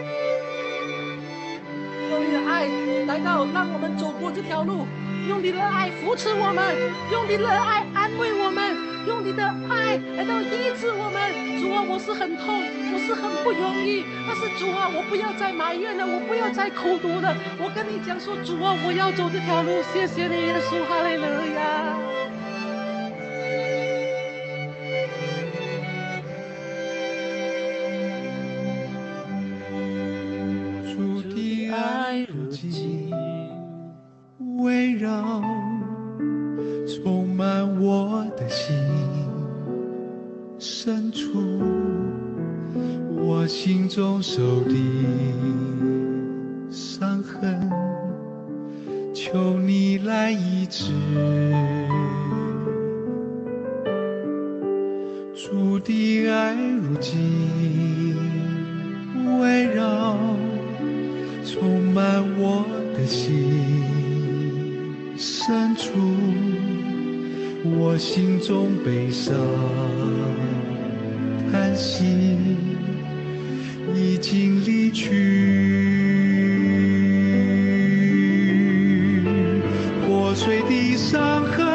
用你的爱来到，让我们走过这条路，用你的爱扶持我们，用你的爱安慰我们，用你的爱来到医治我们。主啊，我是很痛，我是很不容易，但是主啊，我不要再埋怨了，我不要再苦读了。我跟你讲说，主啊，我要走这条路，谢谢你，耶稣，哈利路亚。 主的的心深处，我心中受的伤痕，求你来医治。主的爱如今围绕，充满我的心深处，我心中悲伤叹息已经离去，破碎的伤痕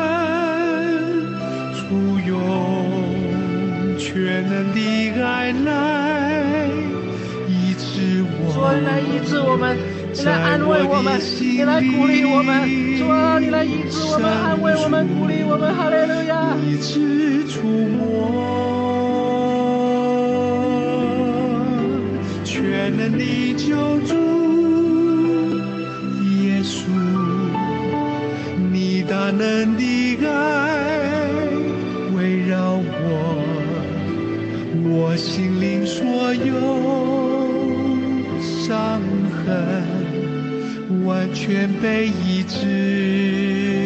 主用全能的爱来医治我， 主啊，你来医治我们，你来安慰我们，你来鼓励我们，主啊，你来医治我们，安慰我们，鼓励我们，哈利路亚！ 医治触摸全能的救主耶稣，你大能的爱围绕我，我心灵所有伤痕完全被医治。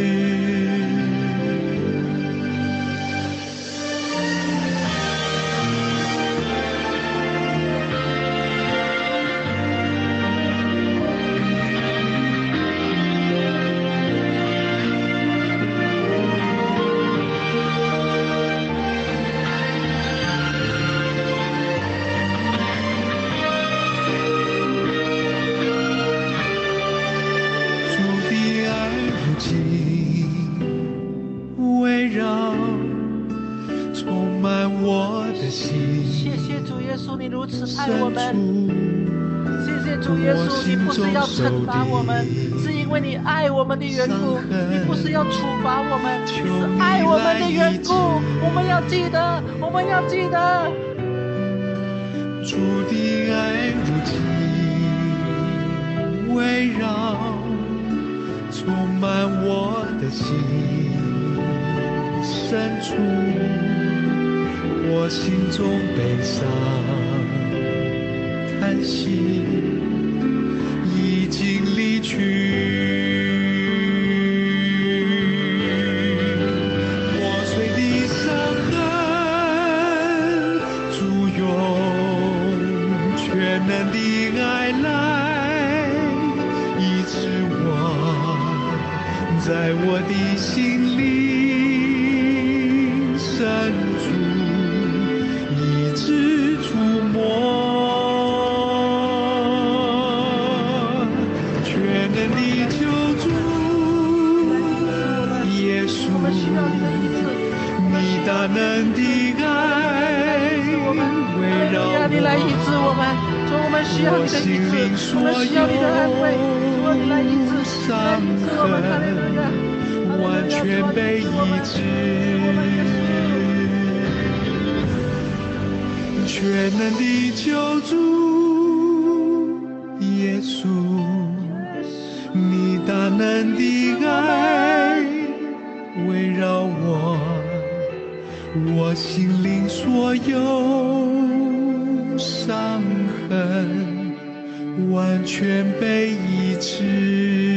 围绕充满我的心， 谢谢主耶稣，你如此爱我们。谢谢主耶稣，你不是要惩罚我们，是因为你爱我们的缘故，你不是要处罚我们，你是爱我们的缘故。我们要记得，我们要记得， 主的爱如今围绕充满我的心深处，我心中悲伤叹息已经离去，破碎的伤痕主用全能的爱来医治我，在我的心里深处一直触摸全能的救主耶稣，你大能的爱围绕我， 你来医治我们，主，我们需要你的医治，我们需要你的安慰，主，你来医治，你来医治我们，哈利路亚， 完全被医治。全能的救主耶稣，你大能的爱围绕我，我心灵所有伤痕完全被医治。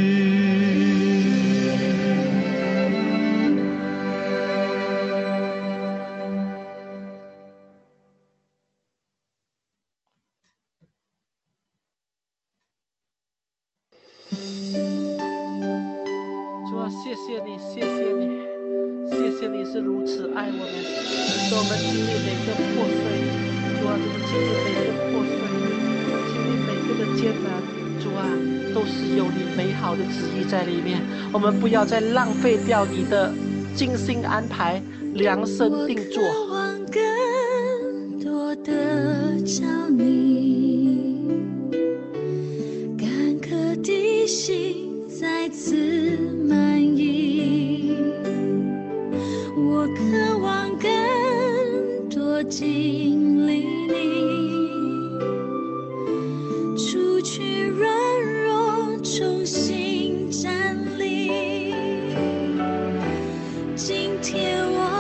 谢谢你，谢谢你，谢谢你是如此爱我们，使我们经历每个破碎，主啊，就是经历每个破碎，经历每个的艰难，主啊，都是有你美好的旨意在里面。我们不要再浪费掉你的精心安排，量身定做。 我渴望更多的着你，干渴的心再次满溢，我渴望更多经历你，除去软弱，重新站立。今天我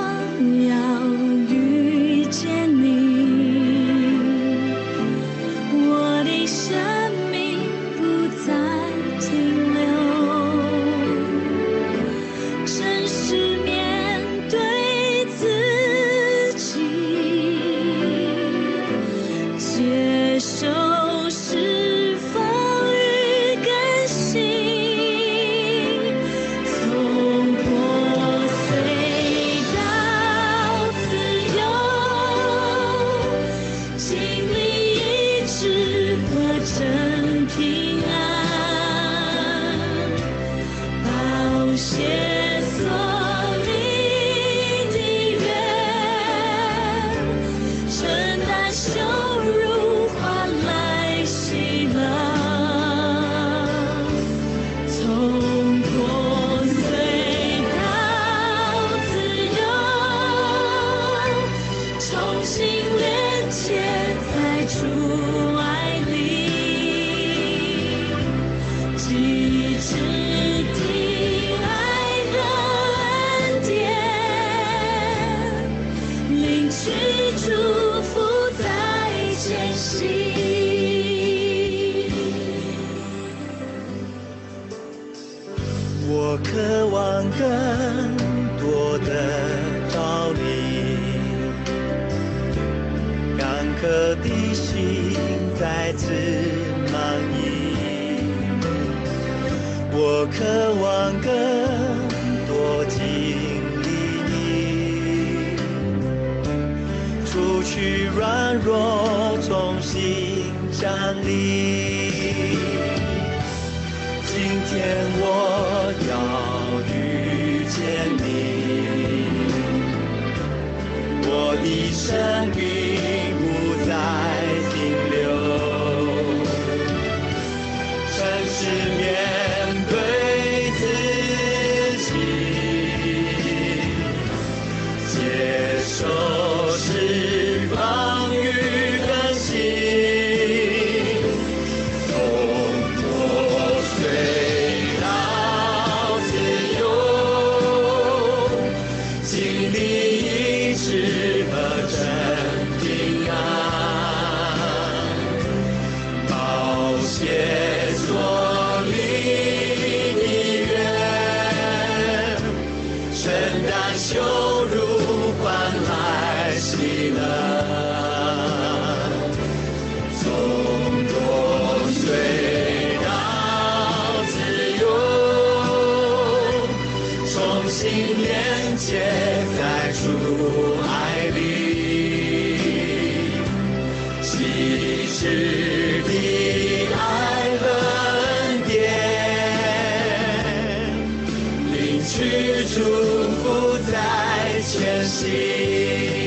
的着你，干渴的心再次满溢。我渴望更多经历你，除去软弱，重新站立。今天我要遇见你，我的生命不再停留，诚实面对自己，接受释放与更新。祝福在前行。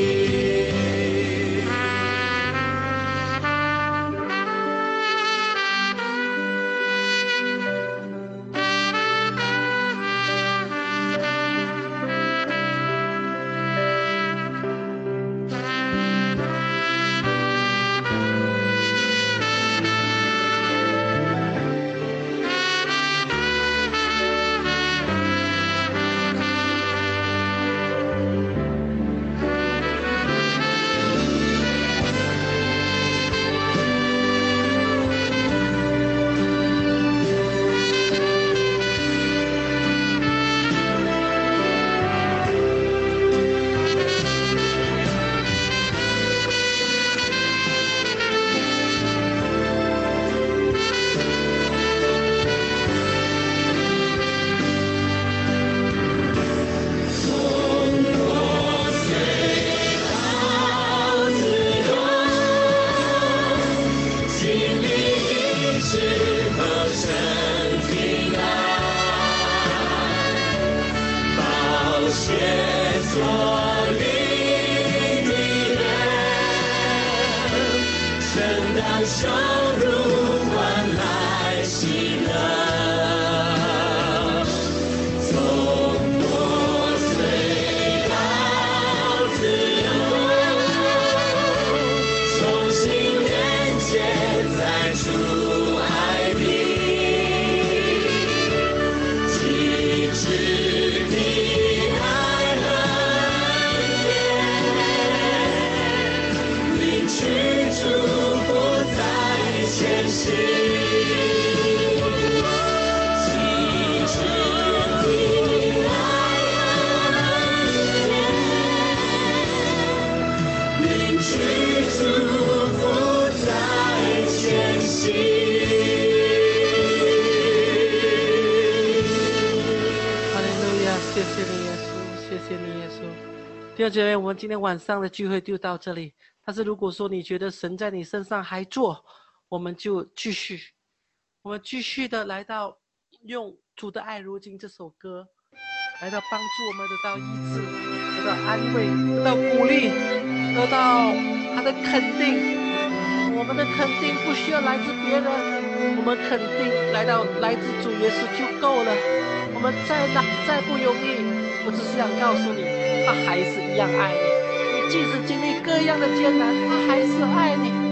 弟兄姐妹，我们今天晚上的聚会就到这里。但是如果说你觉得神在你身上还做，我们就继续，我们继续的来到用主的爱如今这首歌，来到帮助我们得到医治，得到安慰，得到鼓励，得到他的肯定。我们的肯定不需要来自别人，我们肯定来到来自主耶稣就够了。我们再难再不容易，我只是想告诉你，他还是一样爱你。你即使经历各样的艰难，他还是爱你。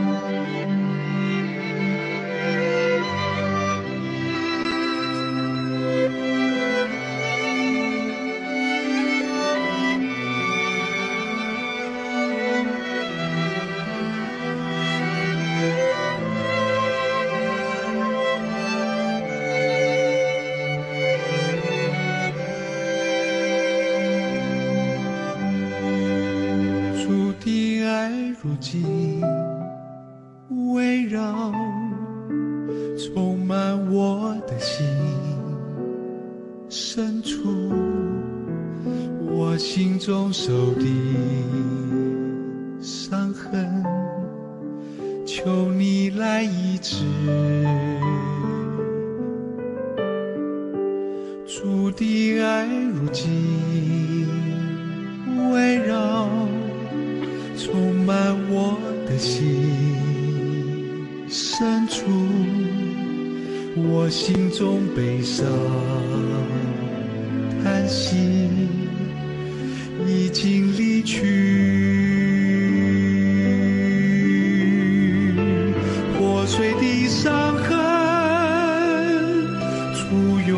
如今围绕，充满我的心深处，我心中受的伤痕，求你来医治。主的爱如今围绕，充满我的心深处，我心中悲伤叹息已经离去，破碎的伤痕簇拥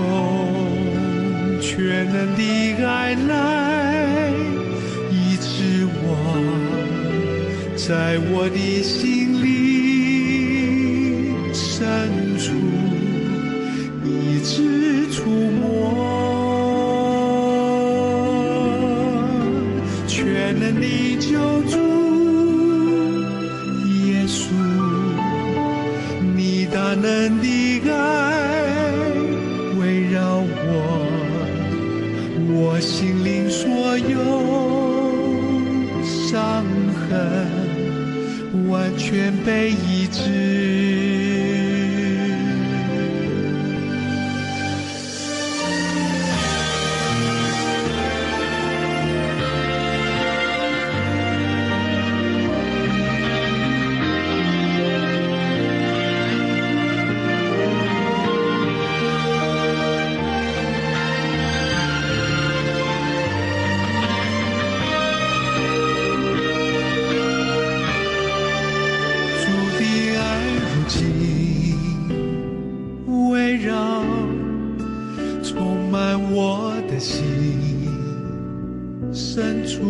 全能的爱来医治我，在我的心里深处一直触摸，全能的救主耶稣，你大能的爱围绕我，我心灵所有伤痕完全被医治。深处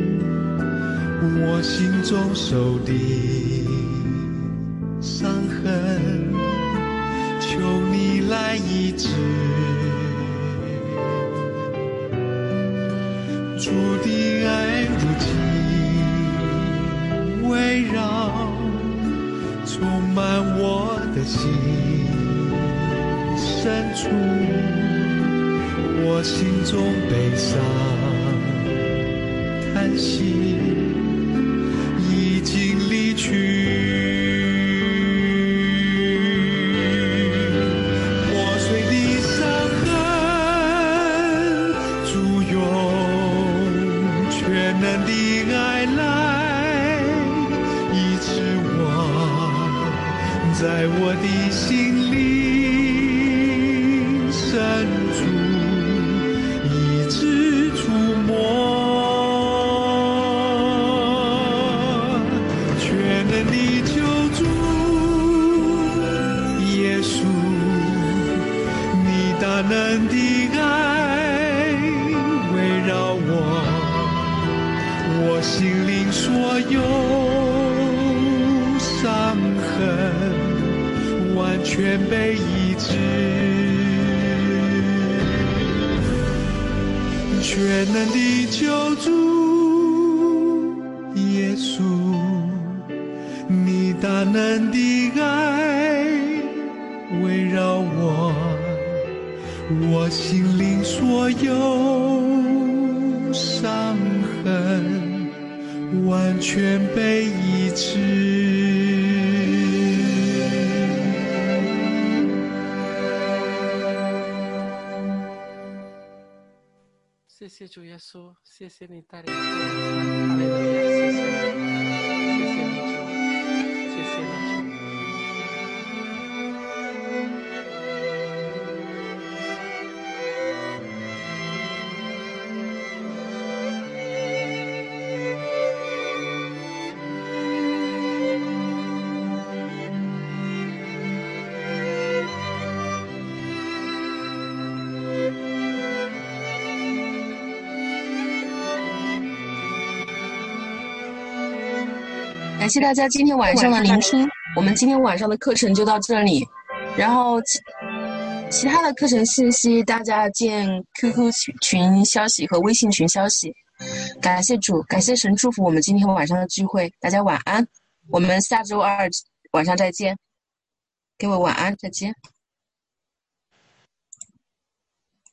我心中受的伤痕，求你来医治。主的爱如今围绕，充满我的心深处，我心中悲伤叹息已经离去，破碎的伤痕簇拥全能的爱来医治我，在我的心里深处一直触摸，大能的爱围绕我，我心灵所有伤痕完全被医治，全能的救主耶稣，你大能的爱围绕我，我心灵所有伤痕完全被医治。 谢谢主耶稣，谢谢你带领我们，哈利路亚，谢谢你，谢谢你主，谢谢你主。 感谢大家今天晚上的聆听，我们今天晚上的课程就到这里，然后其其他的课程信息大家见 Q Q 群消息和微信群消息。 感谢主，感谢神祝福我们今天晚上的聚会，大家晚安，我们下周二晚上再见，各位晚安，再见。